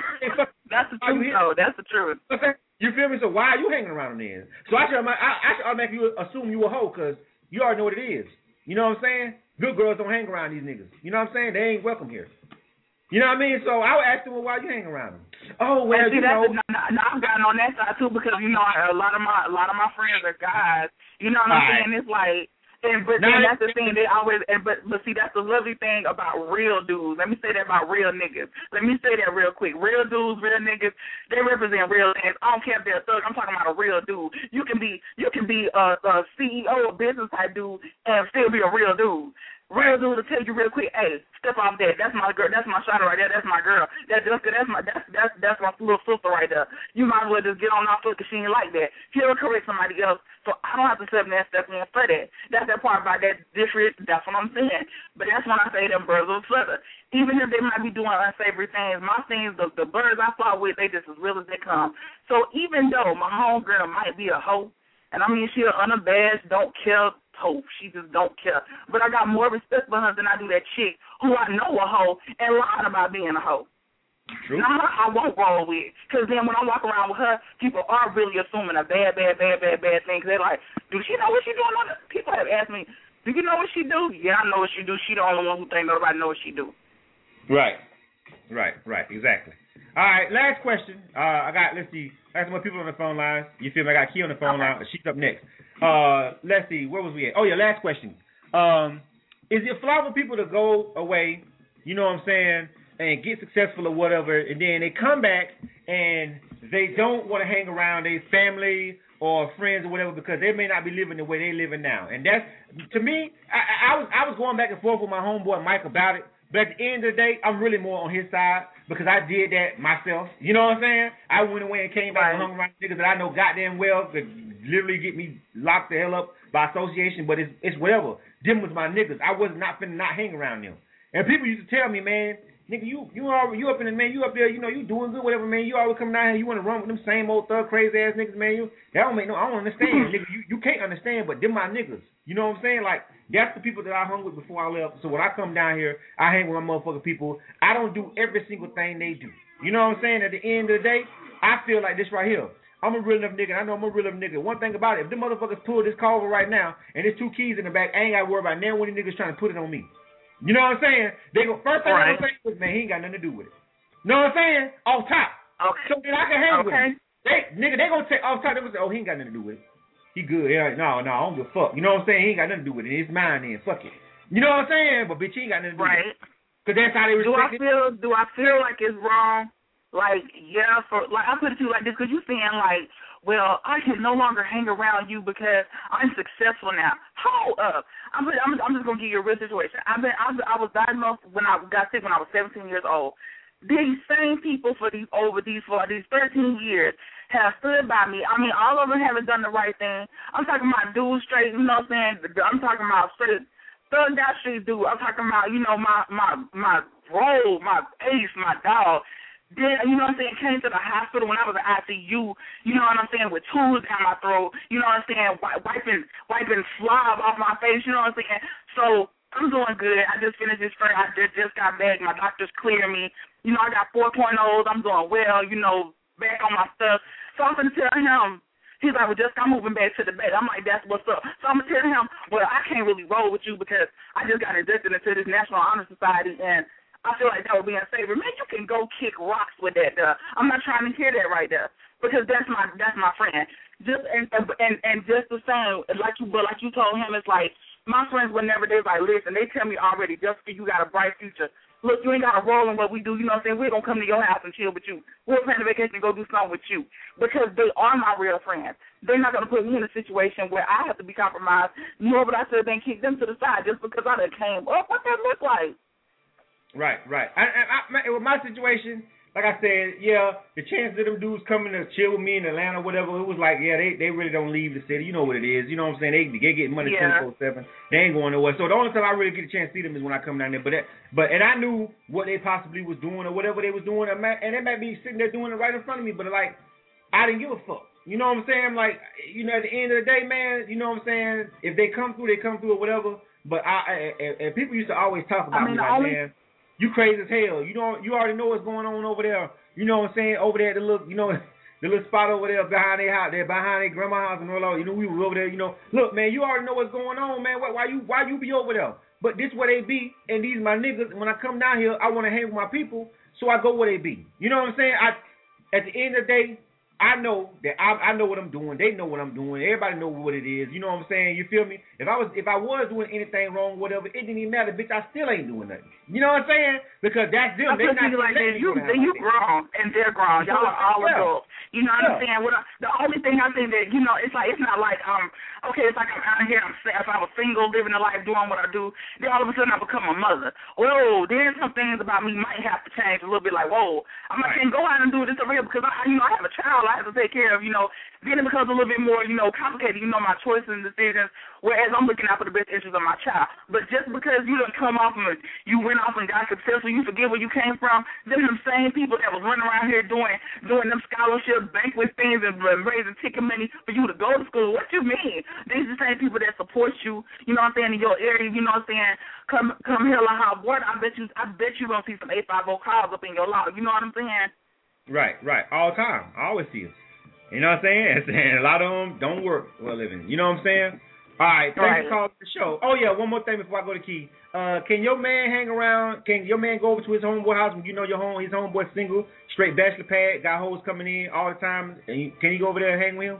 That's the truth, though. That's the truth. Okay. You feel me? So why are you hanging around them then? So I should, I, I should automatically assume you a hoe because you already know what it is. You know what I'm saying? Good girls don't hang around these niggas. You know what I'm saying? They ain't welcome here. You know what I mean? So I would ask them, well, why you hang around them? Oh, well, see, you know. Now, now I've gotten on that side too because you know a lot of my a lot of my friends are guys. You know what I'm right. saying? It's like. And but then that's the thing they always and but but see that's the lovely thing about real dudes. Let me say that about real niggas. Let me say that real quick. Real dudes, real niggas, they represent real things. I don't care if they're a thug. I'm talking about a real dude. You can be you can be a, a C E O, a business type dude, and still be a real dude. Real dude will tell you real quick, hey, step off that. That's my girl. That's my shot right there. That's my girl. That, that's that's my that's that's that's my little sister right there. You might as well just get on off because she ain't like that. She'll correct somebody else. So I don't have to step in that step in for that. That's that part about that different. That's what I'm saying. But that's when I say them birds of a feather. Even if they might be doing unsavory things, my things, the, the birds I fly with, they just as real as they come. So even though my homegirl might be a hoe, and I mean she an unabashed, don't care hoe, she just don't care. But I got more respect for her than I do that chick who I know a hoe and lied about being a hoe. True. Now, I won't roll with, because then when I walk around with her, people are really assuming a bad, bad, bad, bad, bad thing. They're like, do she know what she doing? People have asked me, do you know what she do? Yeah, I know what she do. She the only one who think nobody know what she do. Right, right, right, exactly. All right, last question. Uh, I got, let's see, I got some more people on the phone line. You feel me? I got Key on the phone okay. line. She's up next. Uh, let's see, where was we at? Oh, yeah, last question. Um, is it fly for people to go away, you know what I'm saying, and get successful or whatever, and then they come back and they don't want to hang around their family or friends or whatever because they may not be living the way they're living now. And that's, to me, I, I was I was going back and forth with my homeboy Mike about it, but at the end of the day, I'm really more on his side because I did that myself. You know what I'm saying? I went away and came back right. and hung around niggas that I know goddamn well could literally get me locked the hell up by association, but it's, it's whatever. Them was my niggas. I was not finna not hang around them. And people used to tell me, man, nigga, you you are you up in the man, you up there, you know, you doing good, whatever, man. You always coming down here, you want to run with them same old thug crazy ass niggas, man. You that don't make no, I don't understand, nigga. You you can't understand, but them my niggas. You know what I'm saying? Like that's the people that I hung with before I left. So when I come down here, I hang with my motherfucking people. I don't do every single thing they do. You know what I'm saying? At the end of the day, I feel like this right here. I'm a real enough nigga. I know I'm a real enough nigga. One thing about it, if the motherfuckers pull this car over right now and there's two keys in the back, I ain't got to worry about none one of these niggas trying to put it on me. You know what I'm saying? They go first thing right. I'm gonna say is, man, he ain't got nothing to do with it. Know what I'm saying? Off top. Okay. So then I can hang okay. with him. They nigga, they gonna take off top. They gonna say, oh, he ain't got nothing to do with it. He good. Yeah, no, no, I don't give a fuck. You know what I'm saying? He ain't got nothing to do with it. It's mine then. Fuck it. You know what I'm saying? But bitch, he ain't got nothing to do right. with it. Cause that's how they do I respect feel? it. Do I feel like it's wrong? Like, yeah, for like I put it to you like this, because you saying like, well, I can no longer hang around you because I'm successful now. Hold up, I'm I'm, I'm just gonna give you a real situation. I've been I, I was diagnosed when I got sick when I was seventeen years old. These same people for these over these for these thirteen years have stood by me. I mean, all of them haven't done the right thing. I'm talking about dudes straight, you know what I'm saying? I'm talking about straight thug down street dude. I'm talking about, you know, my my my role, my ace, my dog. Then, you know what I'm saying, came to the hospital when I was in I C U, you know what I'm saying, with tools down my throat, you know what I'm saying, wiping wiping slob off my face, you know what I'm saying. So I'm doing good. I just finished this first. I just, just got back. My doctors cleared me. You know, I got four point ohs. I'm doing well, you know, back on my stuff. So I'm going to tell him, he's like, well, just I'm moving back to the bed. I'm like, that's what's up. So I'm going to tell him, well, I can't really roll with you because I just got inducted into this National Honor Society, and I feel like that would be unsafe. Man, you can go kick rocks with that. Uh, I'm not trying to hear that right there because that's my that's my friend. Just and and and just the same, like you, but like you told him, it's like my friends whenever they're like, listen, they tell me already, just for you got a bright future. Look, you ain't got to roll in what we do. You know what I'm saying? We're gonna come to your house and chill with you. We'll plan a vacation and go do something with you because they are my real friends. They're not gonna put me in a situation where I have to be compromised. Nor would I say then kick them to the side just because I done came up. What that look like? Right, right. I, I, I, with my situation, like I said, yeah, the chances of them dudes coming to chill with me in Atlanta or whatever, it was like, yeah, they, they really don't leave the city. You know what it is. You know what I'm saying? They they get money twenty-four seven. They ain't going nowhere. So the only time I really get a chance to see them is when I come down there. But that, but and I knew what they possibly was doing or whatever they was doing, and they might be sitting there doing it right in front of me. But like, I didn't give a fuck. You know what I'm saying? Like, you know, at the end of the day, man, you know what I'm saying? If they come through, they come through or whatever. But I, I and people used to always talk about I mean, me like, only- man, you crazy as hell. You don't. You already know what's going on over there. You know what I'm saying? Over there, the little, you know, the little spot over there behind their house, there behind their grandma's house and all that. You know, we were over there. You know, look, man, you already know what's going on, man. Why, why you, why you be over there? But this where they be, and these my niggas. When I come down here, I want to hang with my people, so I go where they be. You know what I'm saying? I, at the end of the day, I know that I, I know what I'm doing. They know what I'm doing. Everybody know what it is. You know what I'm saying? You feel me? If I was if I was doing anything wrong, whatever, it didn't even matter, bitch. I still ain't doing nothing. You know what I'm saying? Because that's them. They not like that. You, like you that. grown and they're grown. Y'all are all yeah. adults. You know what yeah. I'm saying? What I, the only thing I think that you know, it's like it's not like um okay, it's like I'm out here. I'm if I was single, living a life, doing what I do. Then all of a sudden I become a mother. Whoa, then some things about me might have to change a little bit. Like whoa, I'm not saying go out and do this over here because I you know I have a child I have to take care of. You know, then it becomes a little bit more, you know, complicated, you know, my choices and decisions, whereas I'm looking out for the best interests of my child. But just because you done come off and you went off and got successful, you forget where you came from, then them same people that was running around here doing doing them scholarship banquet things and raising ticket money for you to go to school, what you mean? These are the same people that support you, you know what I'm saying, in your area, you know what I'm saying, come come hell or high water, I bet you, I bet you gonna see some eight five oh calls up in your log, you know what I'm saying? Right, right, all the time. I always see it. You know what I'm saying? And a lot of them don't work for a living. You know what I'm saying? All right, thanks right. for calling the show. Oh, yeah, one more thing before I go to Key. Uh, can your man hang around? Can your man go over to his homeboy house when you know your home, his homeboy single, straight bachelor pad, got hoes coming in all the time? And you, can he go over there and hang with him?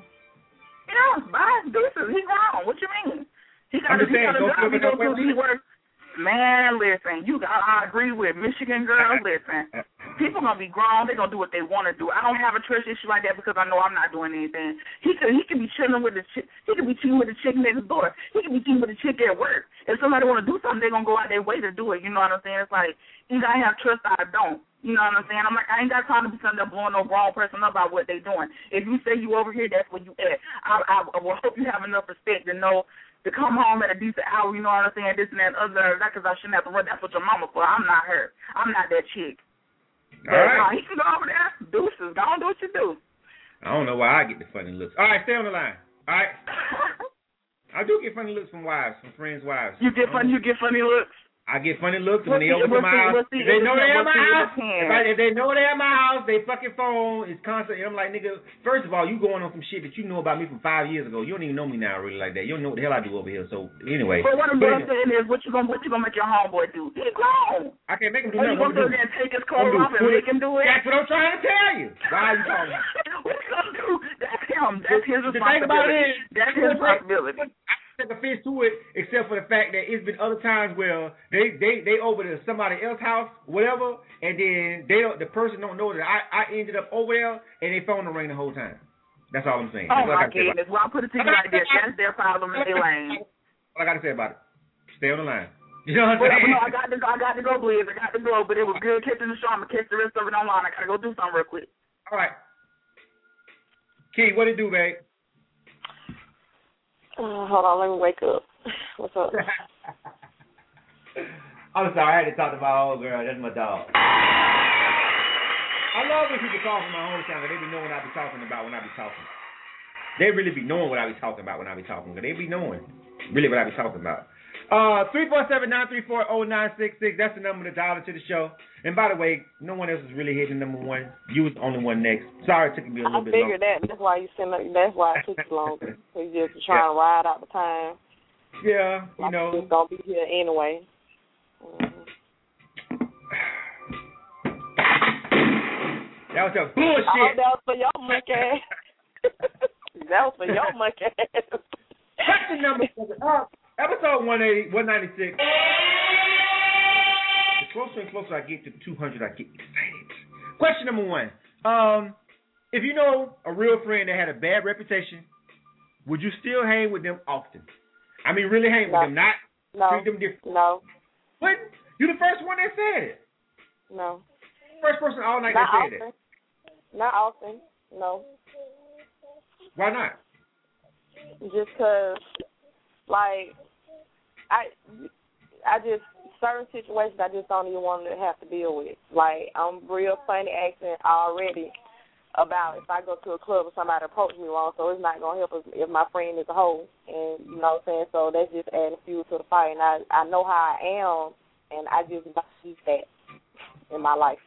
Yeah, bye. This is, he's wrong. What you mean? He got I'm a, just he saying, got a don't job. He feel goes to he works. Man, listen, you got, I agree with Michigan girl. Listen, people gonna be grown. They gonna do what they want to do. I don't have a trust issue like that because I know I'm not doing anything. He could he could be chilling with the chick. He could be chilling with the chick next door. He could be chilling with the chick at work. If somebody want to do something, they gonna go out their way to do it. You know what I'm saying? It's like you gotta have trust. I don't. You know what I'm saying? I'm like, I ain't got time to be something that blowing no wrong person up about what they doing. If you say you over here, that's where you at. I, I, I will hope you have enough respect to know to come home at a decent hour, you know what I'm saying, this and that and other, not because I shouldn't have to run. That's what your mama for. I'm not her. I'm not that chick. All but, right. Uh, he can go over there. Deuces. Go on, do what you do. I don't know why I get the funny looks. All right, stay on the line. All right. I do get funny looks from wives, from friends' wives. You get funny. You get funny looks. I get funny looks when We'll they see- open we'll my see- house. we'll see. If they It know they depends. at my We'll see. It house, depends. if, I, if they know they at my house, they fucking phone is constant. And I'm like, nigga, first of all, you going on some shit that you know about me from five years ago. You don't even know me now really like that. You don't know what the hell I do over here. So anyway. But what I'm, But what I'm saying is, what you gonna what you gonna make your homeboy do? He's grown. I can't make him do Are you nothing. gonna What go I'm there and take his gonna clothes do? off and make him do it? That's what I'm trying to tell you. Why are you talking about? What you gonna do? That's him. That's his The thing about it responsibility. is, That's his responsibility. I take offense to it, except for the fact that it's been other times where they they they over to somebody else's house, whatever, and then they don't, the person don't know that I I ended up over there and they phone the ring the whole time. That's all I'm saying. Oh That's my all I gotta say about goodness! Well, I put it to you like this. That's their problem in their lane. it. All I gotta say about it. Stay on the line. You know what I'm But, saying? no, I got to I got to go, Blizz. I got to go. But it was good catching the show. I'm gonna catch the rest of it online. I gotta go do something real quick. All right. Key, what it do, babe? Uh, hold on, let me wake up. What's up? I'm sorry, I had to talk to my old girl. That's my dog. I love when people call from my hometown because they be knowing what I be talking about when I be talking. They really be knowing what I be talking about when I be talking. Cause they be knowing really what I be talking about. Uh, three four seven, nine three four, zero nine six six. That's the number to dial into the show. And by the way, no one else is really hitting number one. You was the only one next. Sorry it took me a little I bit figured long. that. That's why you send. That's why it took you longer. So you just trying to ride out the time. Yeah, you like know. It's gonna be here anyway. Mm-hmm. That was a bullshit. Oh, that was for your monkey ass. That was for your monkey ass. Question number uh, episode one eighty, one ninety-six. The closer and closer I get to two hundred, I get excited. Question number one. Um, if you know a real friend that had a bad reputation, would you still hang with them often? I mean, really hang No. with them, not No. treat them different. No. What? You the first one that said it. No. First person all night Not that said often. it. Not often. No. Why not? Just 'cause, like, I, I just certain situations I just don't even want to have to deal with. Like, I'm real funny acting already about if I go to a club and somebody approach me wrong, so it's not gonna help if, if my friend is a hoe, and you know what I'm saying. So that's just adding fuel to the fire, and I I know how I am, and I just don't use that in my life.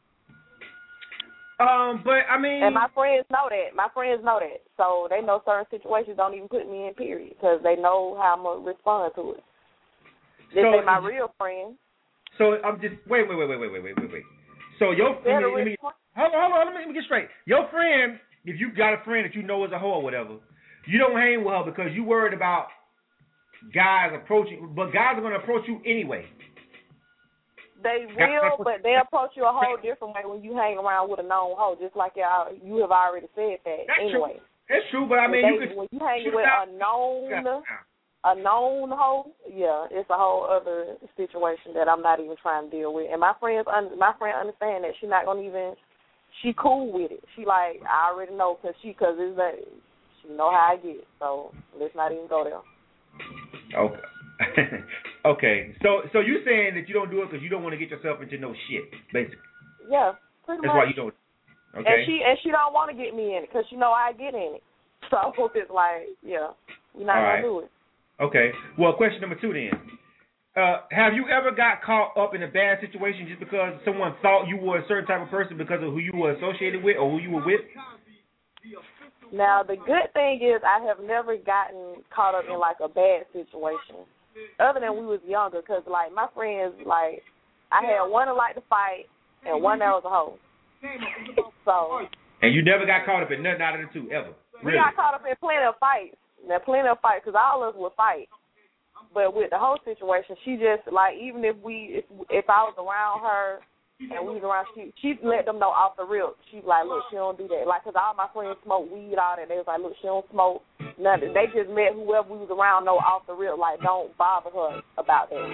Um, but I mean, and my friends know that. My friends know that, so they know certain situations don't even put me in. Period, because they know how I'm gonna respond to it. This So- ain't my real friend. So I'm just wait, wait, wait, wait, wait, wait, wait, wait, wait. So your friend, let me, hold on, hold on, let me, let me get straight. Your friend, if you got a friend that you know is a hoe or whatever, you don't hang with her because you worried about guys approaching, but guys are gonna approach you anyway. They will, but they approach you a whole different way when you hang around with a known hoe, just like y'all, you have already said that. That's anyway, true. That's true, but I mean, they, you could when you hang shoot with out- a known, a known hoe, yeah, it's a whole other situation that I'm not even trying to deal with. And my friends, my friend, understand that she's not gonna even. She cool with it. She like, I already know, cause she, cause it's that she know how I get. So let's not even go there. Okay. Okay. So, so you saying that you don't do it because you don't want to get yourself into no shit, basically. Yeah, pretty That's much. why you don't. Okay. And she and she don't want to get me in it because she know I get in it. So it's like, yeah, we're not All gonna right. do it. Okay. Well, question number two then. Uh, have you ever got caught up in a bad situation just because someone thought you were a certain type of person because of who you were associated with or who you were with? Now the good thing is I have never gotten caught up in like a bad situation, other than we was younger. Cause like my friends, like I had one that liked to fight and one that was a hoe. So. And you never got caught up in nothing out of the two ever. We Really? got caught up in plenty of fights. Now, plenty of fights, because all of us would fight. But with the whole situation, she just, like, even if we, if, if I was around her and we was around, she, she let them know off the rip. She's like, look, she don't do that. Like, because all my friends smoke weed, all that. They was like, look, she don't smoke nothing. They just let whoever we was around know off the rip, like, don't bother her about that.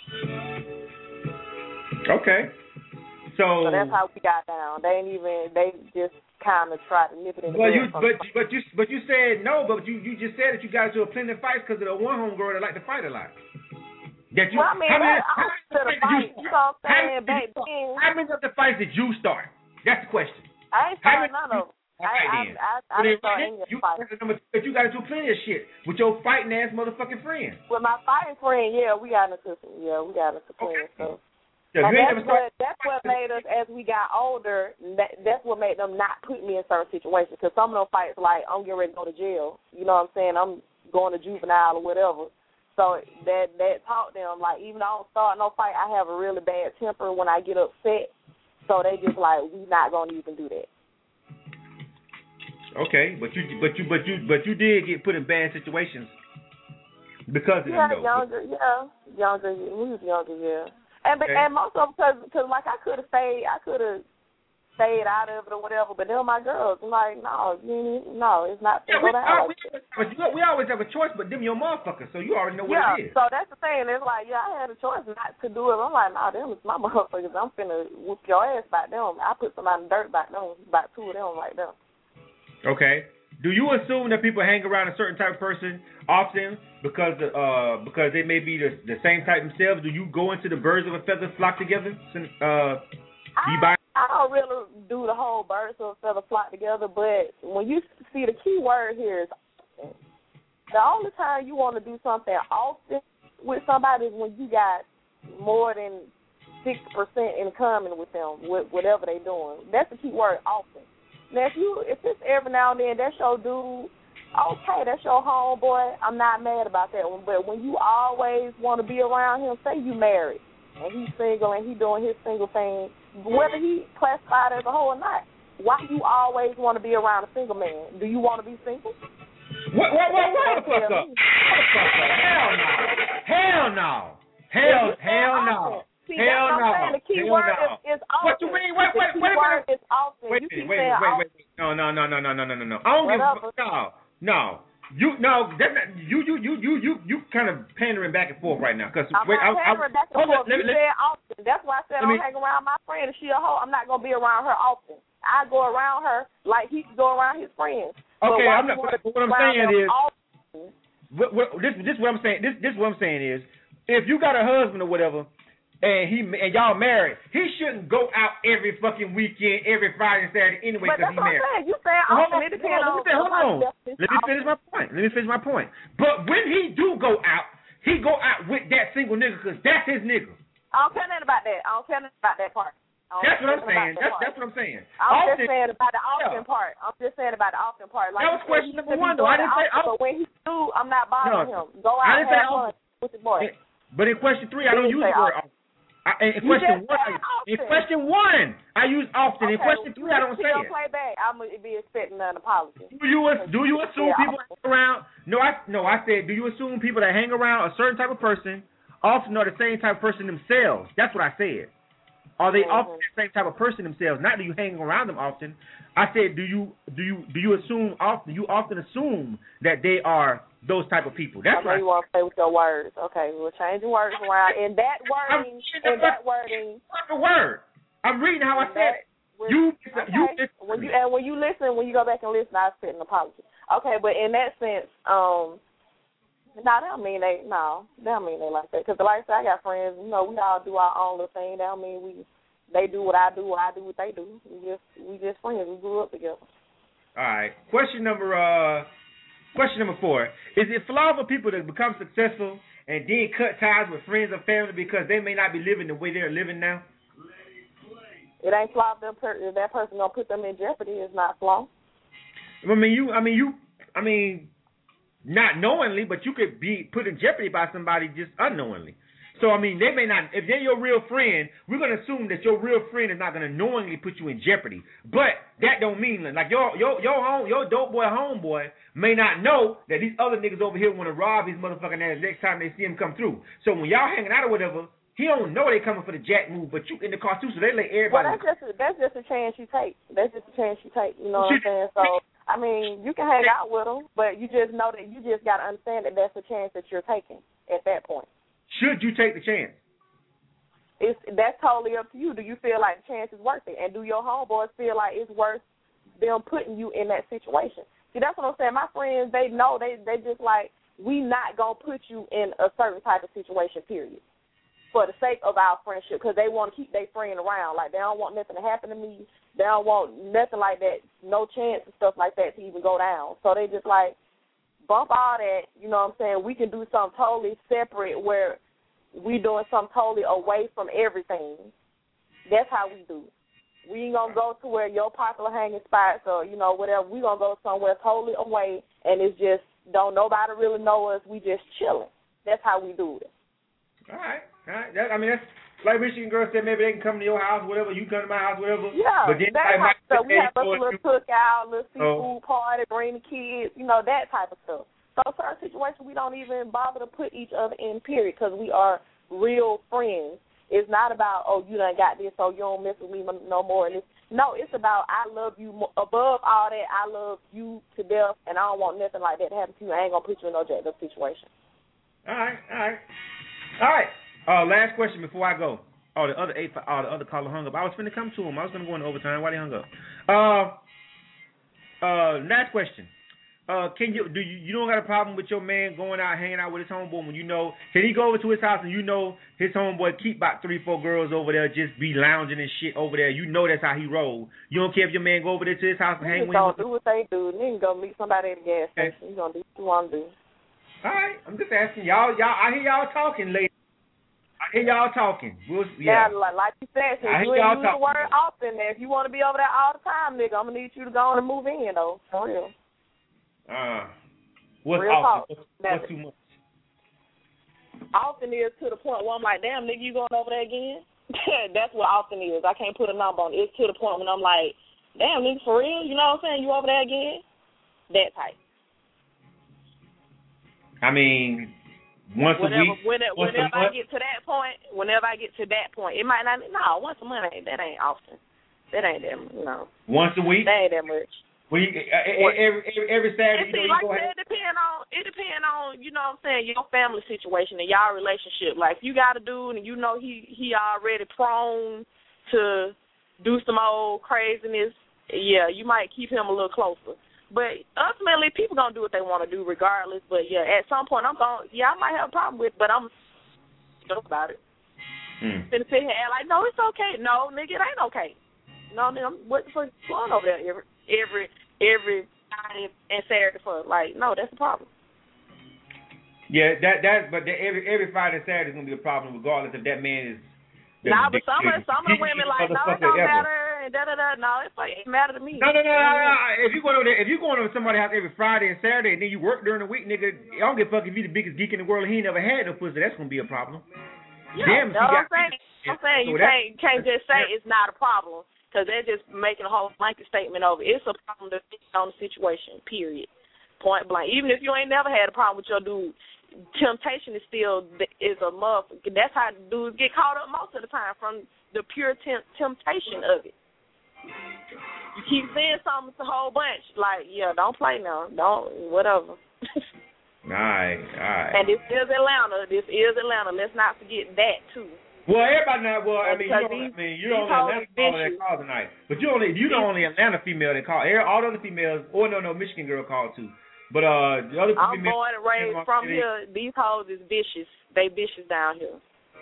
Okay. So, So that's how we got down. They ain't even, they just kind of tried to nip it in the Well, bud you, from but the- but you but you said no, but you, you just said that you got into a plenty of fights because of the one homegirl that liked to fight a lot. That you, Well, I mean, how many, I- I'm how to the many did fight, you know what I'm how saying, many did you back start? then. How many of the fights did you start? That's the question. I ain't How starting many- none of them. I, I, I, I, I saw any you, fight. But you got into plenty of shit with your fighting ass motherfucking friend. With my fighting friend, yeah, we got into some, yeah, we got into plenty Okay. of stuff. Yeah, And you that's ain't what that's what made us, as we got older, that, that's what made them not put me in certain situations. Because some of them fights, like, I'm getting ready to go to jail. You know what I'm saying? I'm going to juvenile or whatever. So that that taught them, like, even though I don't start no fight, I have a really bad temper when I get upset. So they just like, we not gonna even do that. Okay, but you but you but you but you did get put in bad situations because of yeah, them, though. younger, yeah, younger, we was younger, yeah. And Okay. and most of them, cause, cause like I could have stayed, I could have stayed out of it or whatever. But then my girls, I'm like, no, you no, it's not. Yeah, we, go down uh, like we, but you know, we always have a choice, but them your motherfuckers, so you already know what yeah, it is. so that's the thing. It's like, yeah, I had a choice not to do it. I'm like, nah, them is my motherfuckers. I'm finna whoop your ass by them. I put somebody in the dirt by them, about two of them like them. Okay. Do you assume that people hang around a certain type of person often because uh because they may be the, the same type themselves? Do you go into the birds of a feather flock together? Uh, do you buy? I don't really do the whole birds of a feather flock together, but when you see, the key word here is often. The only time you want to do something often with somebody is when you got more than six percent in common with them, with whatever they're doing. That's the key word, often. Now, if you if it's every now and then, that's your dude, okay, that's your homeboy, I'm not mad about that one. But when you always want to be around him, say you married, and he's single and he doing his single thing, whether he classified as a hoe or not, why you always want to be around a single man? Do you want to be single? What, what, what, what the fuck up? What the fuck up? Hell no. Hell no. Hell, hell no. See, hell that's no. what I'm saying. The key hell word no. is, is often. What you mean? Wait, wait, the wait a key word minute. is often. Wait you a keep minute, wait, saying wait, often. wait, wait. No, no, no, no, no, no, no, no, no. I don't Whatever. give a no, no. You no, that's not, you, you, you, you, you, you kind of pandering back and forth right now. Cause I'm wait, not I, pandering I, back and forth. let, You let, said often. That's why I said I me, don't hang around my friend. If she a hoe, I'm not gonna be around her often. I go around her like he go around his friends. Okay, but I'm not. What I'm saying is, often, what, what, this, this what I'm saying. This, this what I'm saying is, if you got a husband or whatever, and he and y'all married, he shouldn't go out every fucking weekend, every Friday and Saturday anyway because he married. Saying. You saying hold often? on, It depends hold on. on. Hold on. Let me finish my point. Let me finish my point. But when he do go out, he go out with that single nigga because that's his nigga. I don't care nothing about that. I don't care nothing about that part. That's what I'm saying. That that's, that's what I'm saying. I'm often, just saying about the often yeah. part. I'm just saying about the often part. Like that was question number one, though. I didn't say often, but when he do, I'm not bothering no, him. Go out and have fun with your boy. But in question three, I don't use the word often. I, in, in question one, I, in question one, I use often. Okay, in question three, I don't say it. Play back. I'm gonna be expecting an apology. Do you do you assume people hang around? No, I no, I said, do you assume people that hang around a certain type of person often are the same type of person themselves? That's what I said. Are they mm-hmm. often the same type of person themselves? Not do you hang around them often. I said, do you do you do you assume often? You often assume that they are those type of people. That's I know what you want to play with your words. Okay, we'll change the words around. In that wording, in that wording, the word. I'm reading how I said it. You, okay. you, when you and when you listen, when you go back and listen, I expect an apology. Okay, but in that sense, um, no, that don't mean they no, that don't mean they like that. Because like I said, I got friends. You know, we all do our own little thing. That don't mean we they do what I do, or I do what they do. We just we just friends. We grew up together. All right. Question number uh. Question number four. Is it flawed for people to become successful and then cut ties with friends or family because they may not be living the way they're living now? It ain't flawed if that person gonna put them in jeopardy. It's not flawed. I mean, you. I mean, you. I mean, not knowingly, but you could be put in jeopardy by somebody just unknowingly. So, I mean, they may not, if they're your real friend, we're going to assume that your real friend is not going to knowingly put you in jeopardy. But that don't mean, like, your your your home, your dope boy homeboy may not know that these other niggas over here want to rob his motherfucking ass next time they see him come through. So when y'all hanging out or whatever, he don't know they coming for the jack move, but you in the car too, so they let everybody. Well, that's just a, that's just a chance you take. That's just a chance you take. You know what I'm saying? So, I mean, you can hang out with them, but you just know that you just got to understand that that's a chance that you're taking at that point. Should you take the chance? It's that's totally up to you. Do you feel like the chance is worth it? And do your homeboys feel like it's worth them putting you in that situation? See, that's what I'm saying. My friends, they know, they they just like, we not going to put you in a certain type of situation, period. for the sake of our friendship, because they want to keep their friend around. Like, they don't want nothing to happen to me. They don't want nothing like that, no chance and stuff like that to even go down. So they just, like, bump all that, you know what I'm saying? We can do something totally separate where we doing something totally away from everything. That's how we do. We ain't going to go to where your popular hanging spots or, you know, whatever. We going to go somewhere totally away, and it's just don't nobody really know us. We just chilling. That's how we do it. All right. All right. That, I mean, that's like Michigan girl said, maybe they can come to your house, whatever. You come to my house, whatever. Yeah, but then that type of stuff. We have a you. little cookout, little Oh. seafood party, bring the kids, you know, that type of stuff. So certain situations we don't even bother to put each other in, period, because we are real friends. It's not about, oh, you done got this, so you don't mess with me no more. And it's, no, it's about I love you more, above all that. I love you to death, and I don't want nothing like that to happen to you. I ain't going to put you in no jail situation. All right, all right. All right. Uh, last question before I go. Oh, the other eight, oh, the other caller hung up. I was finna come to him. I was gonna go into overtime. Why they hung up? Uh, uh, last question. Uh, can you do you you don't got a problem with your man going out hanging out with his homeboy when you know? Can he go over to his house and you know his homeboy keep about three, four girls over there, just be lounging and shit over there? You know that's how he roll. You don't care if your man go over there to his house and hang with him. Don't do what they do. Niggas go meet somebody at the gas station. Okay. You gonna do what you want to do. All right, I'm just asking y'all. Y'all, I hear y'all talking, ladies. I hear y'all talking. We'll, yeah, yeah like, like you said, since I you ain't use the word often, if you want to be over there all the time, nigga, I'm gonna need you to go on and move in, though. For real. Uh, what's real often? What's, what's too much? Often is to the point where I'm like, damn, nigga, you going over there again? That's what often is. I can't put a number on it. It's to the point when I'm like, damn, nigga, for real? You know what I'm saying? You over there again? That type. I mean, once whenever, a week. Whenever, once whenever a month? I get to that point, whenever I get to that point, it might not. No, once a month, ain't, that ain't often. That ain't that. No. Once a week. That ain't that much. Well, you, uh, every, every every Saturday, see, you know, like you go I ahead. said, it depend on it depend on you know what I'm saying, your family situation and y'all relationship. Like if you got a dude and you know he he already prone to do some old craziness, yeah, you might keep him a little closer. But ultimately, people gonna do what they want to do regardless. But yeah, at some point, I'm going. Yeah, I might have a problem with, it, but I'm joke about it. Hmm. Then sit here and act like, no, it's okay. No, nigga, it ain't okay. No, nigga, what the fuck is going over there every every every Friday and Saturday for? Like, no, that's a problem. Yeah, that that but the, every every Friday and Saturday is gonna be a problem, regardless if that man is. Nah, but some of some of the women like, no, it don't matter. Da, da, da. No, it's like, it matter to me. No, no, no, no, no. If you go over there, if you going over to somebody's house every Friday and Saturday, and then you work during the week, nigga, I don't give a fuck if you the biggest geek in the world and he ain't never had no pussy. That's gonna be a problem. Yeah, Damn, no, I'm saying, I'm saying so you can't can't just say it's not a problem because they're just making a whole blanket statement over. It's a problem to think on the situation. Period. Point blank. Even if you ain't never had a problem with your dude, temptation is still is a motherfucker. That's how dudes get caught up most of the time, from the pure temp- temptation of it. You keep saying something, it's a whole bunch. Like, yeah, don't play now. Don't, whatever. All right, all right. And this is Atlanta. This is Atlanta. Let's not forget that, too. Well, everybody not, well, I mean, you don't, these, I mean, you're the only Atlanta caller that called tonight. But you only, you the only Atlanta female that called. All the other females, or no, no, Michigan girl called, too. But uh, the other I'm females. born and raised from here. These hoes is vicious. They vicious down here.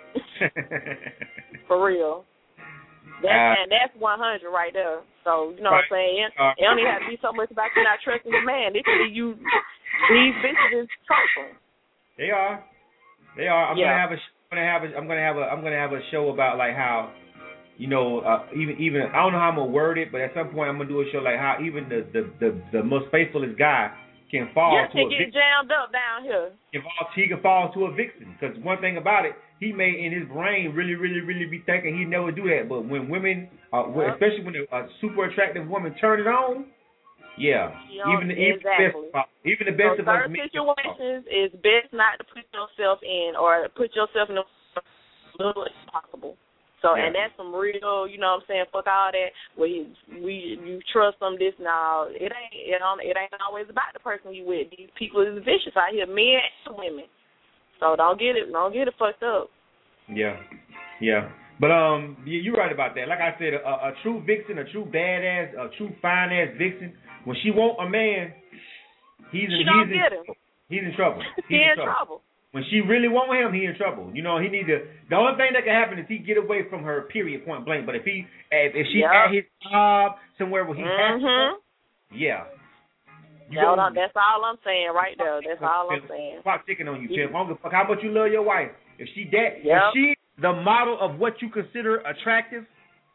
For real. That's, uh, and that's one hundred right there. So, you know right. what I'm saying? It, uh, it don't even have to be so much about you not trusting your man. It could be you, these bitches is trifling. They are. They are. I'm yeah. gonna have a. I'm gonna have a. I'm gonna have a. I'm gonna have a show about like how, you know, uh, even even I don't know how I'm gonna word it, but at some point I'm gonna do a show like how even the the the, the most faithfulest guy can fall yeah, to can a get vixen. jammed up down here. He can fall, he can fall to a vixen. Because one thing about it, he may in his brain really, really, really be thinking he'd never do that. But when women, uh, yep. especially when a, a super attractive woman turn it on, yeah, you know, even the exactly. even the best, even the best so of us. Certain situations, it's best not to put yourself in or put yourself in the little as possible. So, yeah. and that's some real, you know what I'm saying, fuck all that, where you, we, you trust them, this, now. It ain't, it, don't, it ain't always about the person you with. These people is vicious out here, men and women. So don't get it, don't get it fucked up. Yeah, yeah. But um, you're right about that. Like I said, a, a true vixen, a true badass, a true fine-ass vixen, when she want a man, he's in, she he's don't in, get him. He's in trouble. He's He in in trouble. trouble. When she really want him, he in trouble. You know, he need to. The only thing that can happen is he get away from her. Period. Point blank. But if he, if, if she's Yep. at his job somewhere where he has to, Mhm. yeah. You No, gonna- no, that's all I'm saying right there. That's all I'm saying. Clock ticking on you, Pimp. I don't give a fuck how much you love your wife. If she that, Yep. if she the model of what you consider attractive,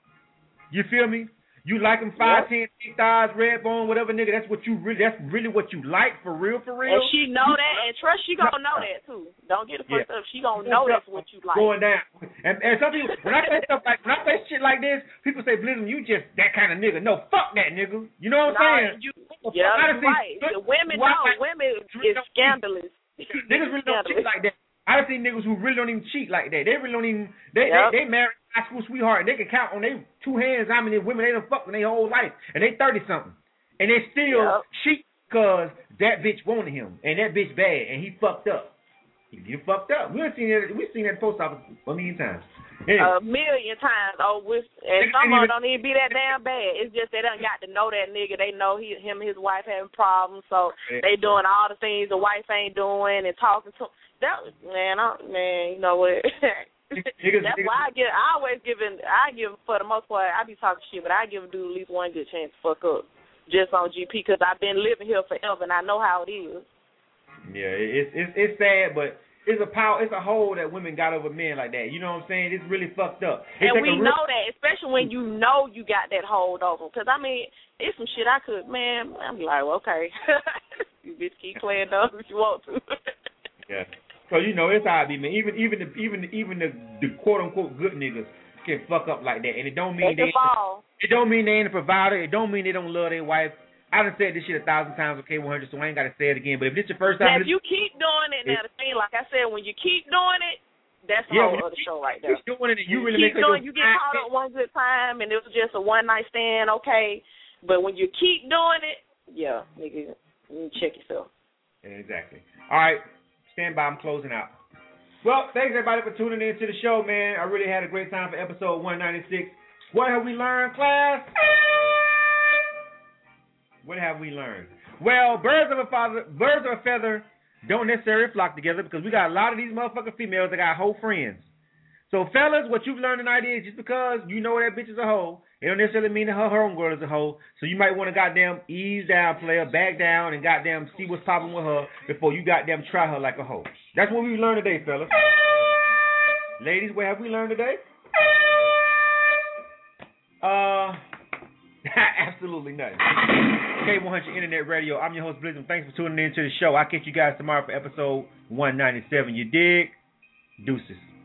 you feel me? You like them five, ten, thick thighs, red bone, whatever, nigga. That's what you really. That's really what you like for real, for real. And she know that, and trust she gonna know that too. Don't get it fucked Yeah. up. She gonna know that's what you like. Going down. And, and some people, when I say stuff like, when I say shit like this, people say, Blizzard, you just that kind of nigga. No, fuck that nigga. You know what I'm Nah, saying? you, Fuck, yeah, I you're done seen right. good- The women why- know. Women is scandalous. Niggas really don't cheat like that. I done seen niggas who really don't even cheat like that. They really don't even. They Yep. they, they married high school sweetheart. And they can count on their two hands how many women they done fucked in their whole life, and they thirty something, and they still Yep. cheat because that bitch wanted him, and that bitch bad, and he fucked up. He get fucked up. We've seen that. We've seen that at the post office a million times. Anyway. A million times. Oh, with and some of them don't even be that damn bad. It's just they done got to know that nigga. They know he, him, and his wife having problems, so they doing all the things the wife ain't doing and talking to. That man, I, man, you know what? Niggas, That's niggas, why I give. I always give in. I give for the most part. I be talking shit, but I give a dude at least one good chance to fuck up, just on G P, because I've been living here forever and I know how it is. Yeah, it's it's it's sad, but it's a power. It's a hold that women got over men like that. You know what I'm saying? It's really fucked up. It's And like we a real- know that, especially when you know you got that hold over. Because, I mean, it's some shit I could, man, I'm like, well, okay. You bitch keep playing those if you want to. Yeah. So you know it's how it be, man. Even even the even even the, the quote unquote good niggas can fuck up like that, and it don't mean They they. can fall. It don't mean they ain't a provider. It don't mean they don't love their wife. I done said this shit a thousand times on K one hundred, so I ain't got to say it again. But if this your first Now, time, if you keep doing it, now the thing, like I said, when you keep doing it, that's the Yeah, whole when other you show right there. keep doing it, and you really keep make doing, your you get caught up one good time, and it was just a one night stand, okay. But when you keep doing it, yeah, nigga, you check yourself. Exactly. All right, stand by. I'm closing out. Well, thanks everybody for tuning in to the show, man. I really had a great time for episode one ninety-six. What have we learned, class? What have we learned? Well, birds of a father, birds of a feather don't necessarily flock together because we got a lot of these motherfucking females that got whole friends. So, fellas, what you've learned tonight is just because you know that bitch is a hoe, it don't necessarily mean that her homegirl is a hoe. So you might want to goddamn ease down, player, back down, and goddamn see what's popping with her before you goddamn try her like a hoe. That's what we learned today, fellas. Ladies, what have we learned today? Uh, absolutely nothing. K one hundred Internet Radio. I'm your host, Blizzard. Thanks for tuning in to the show. I'll catch you guys tomorrow for episode one ninety-seven. You dig? Deuces.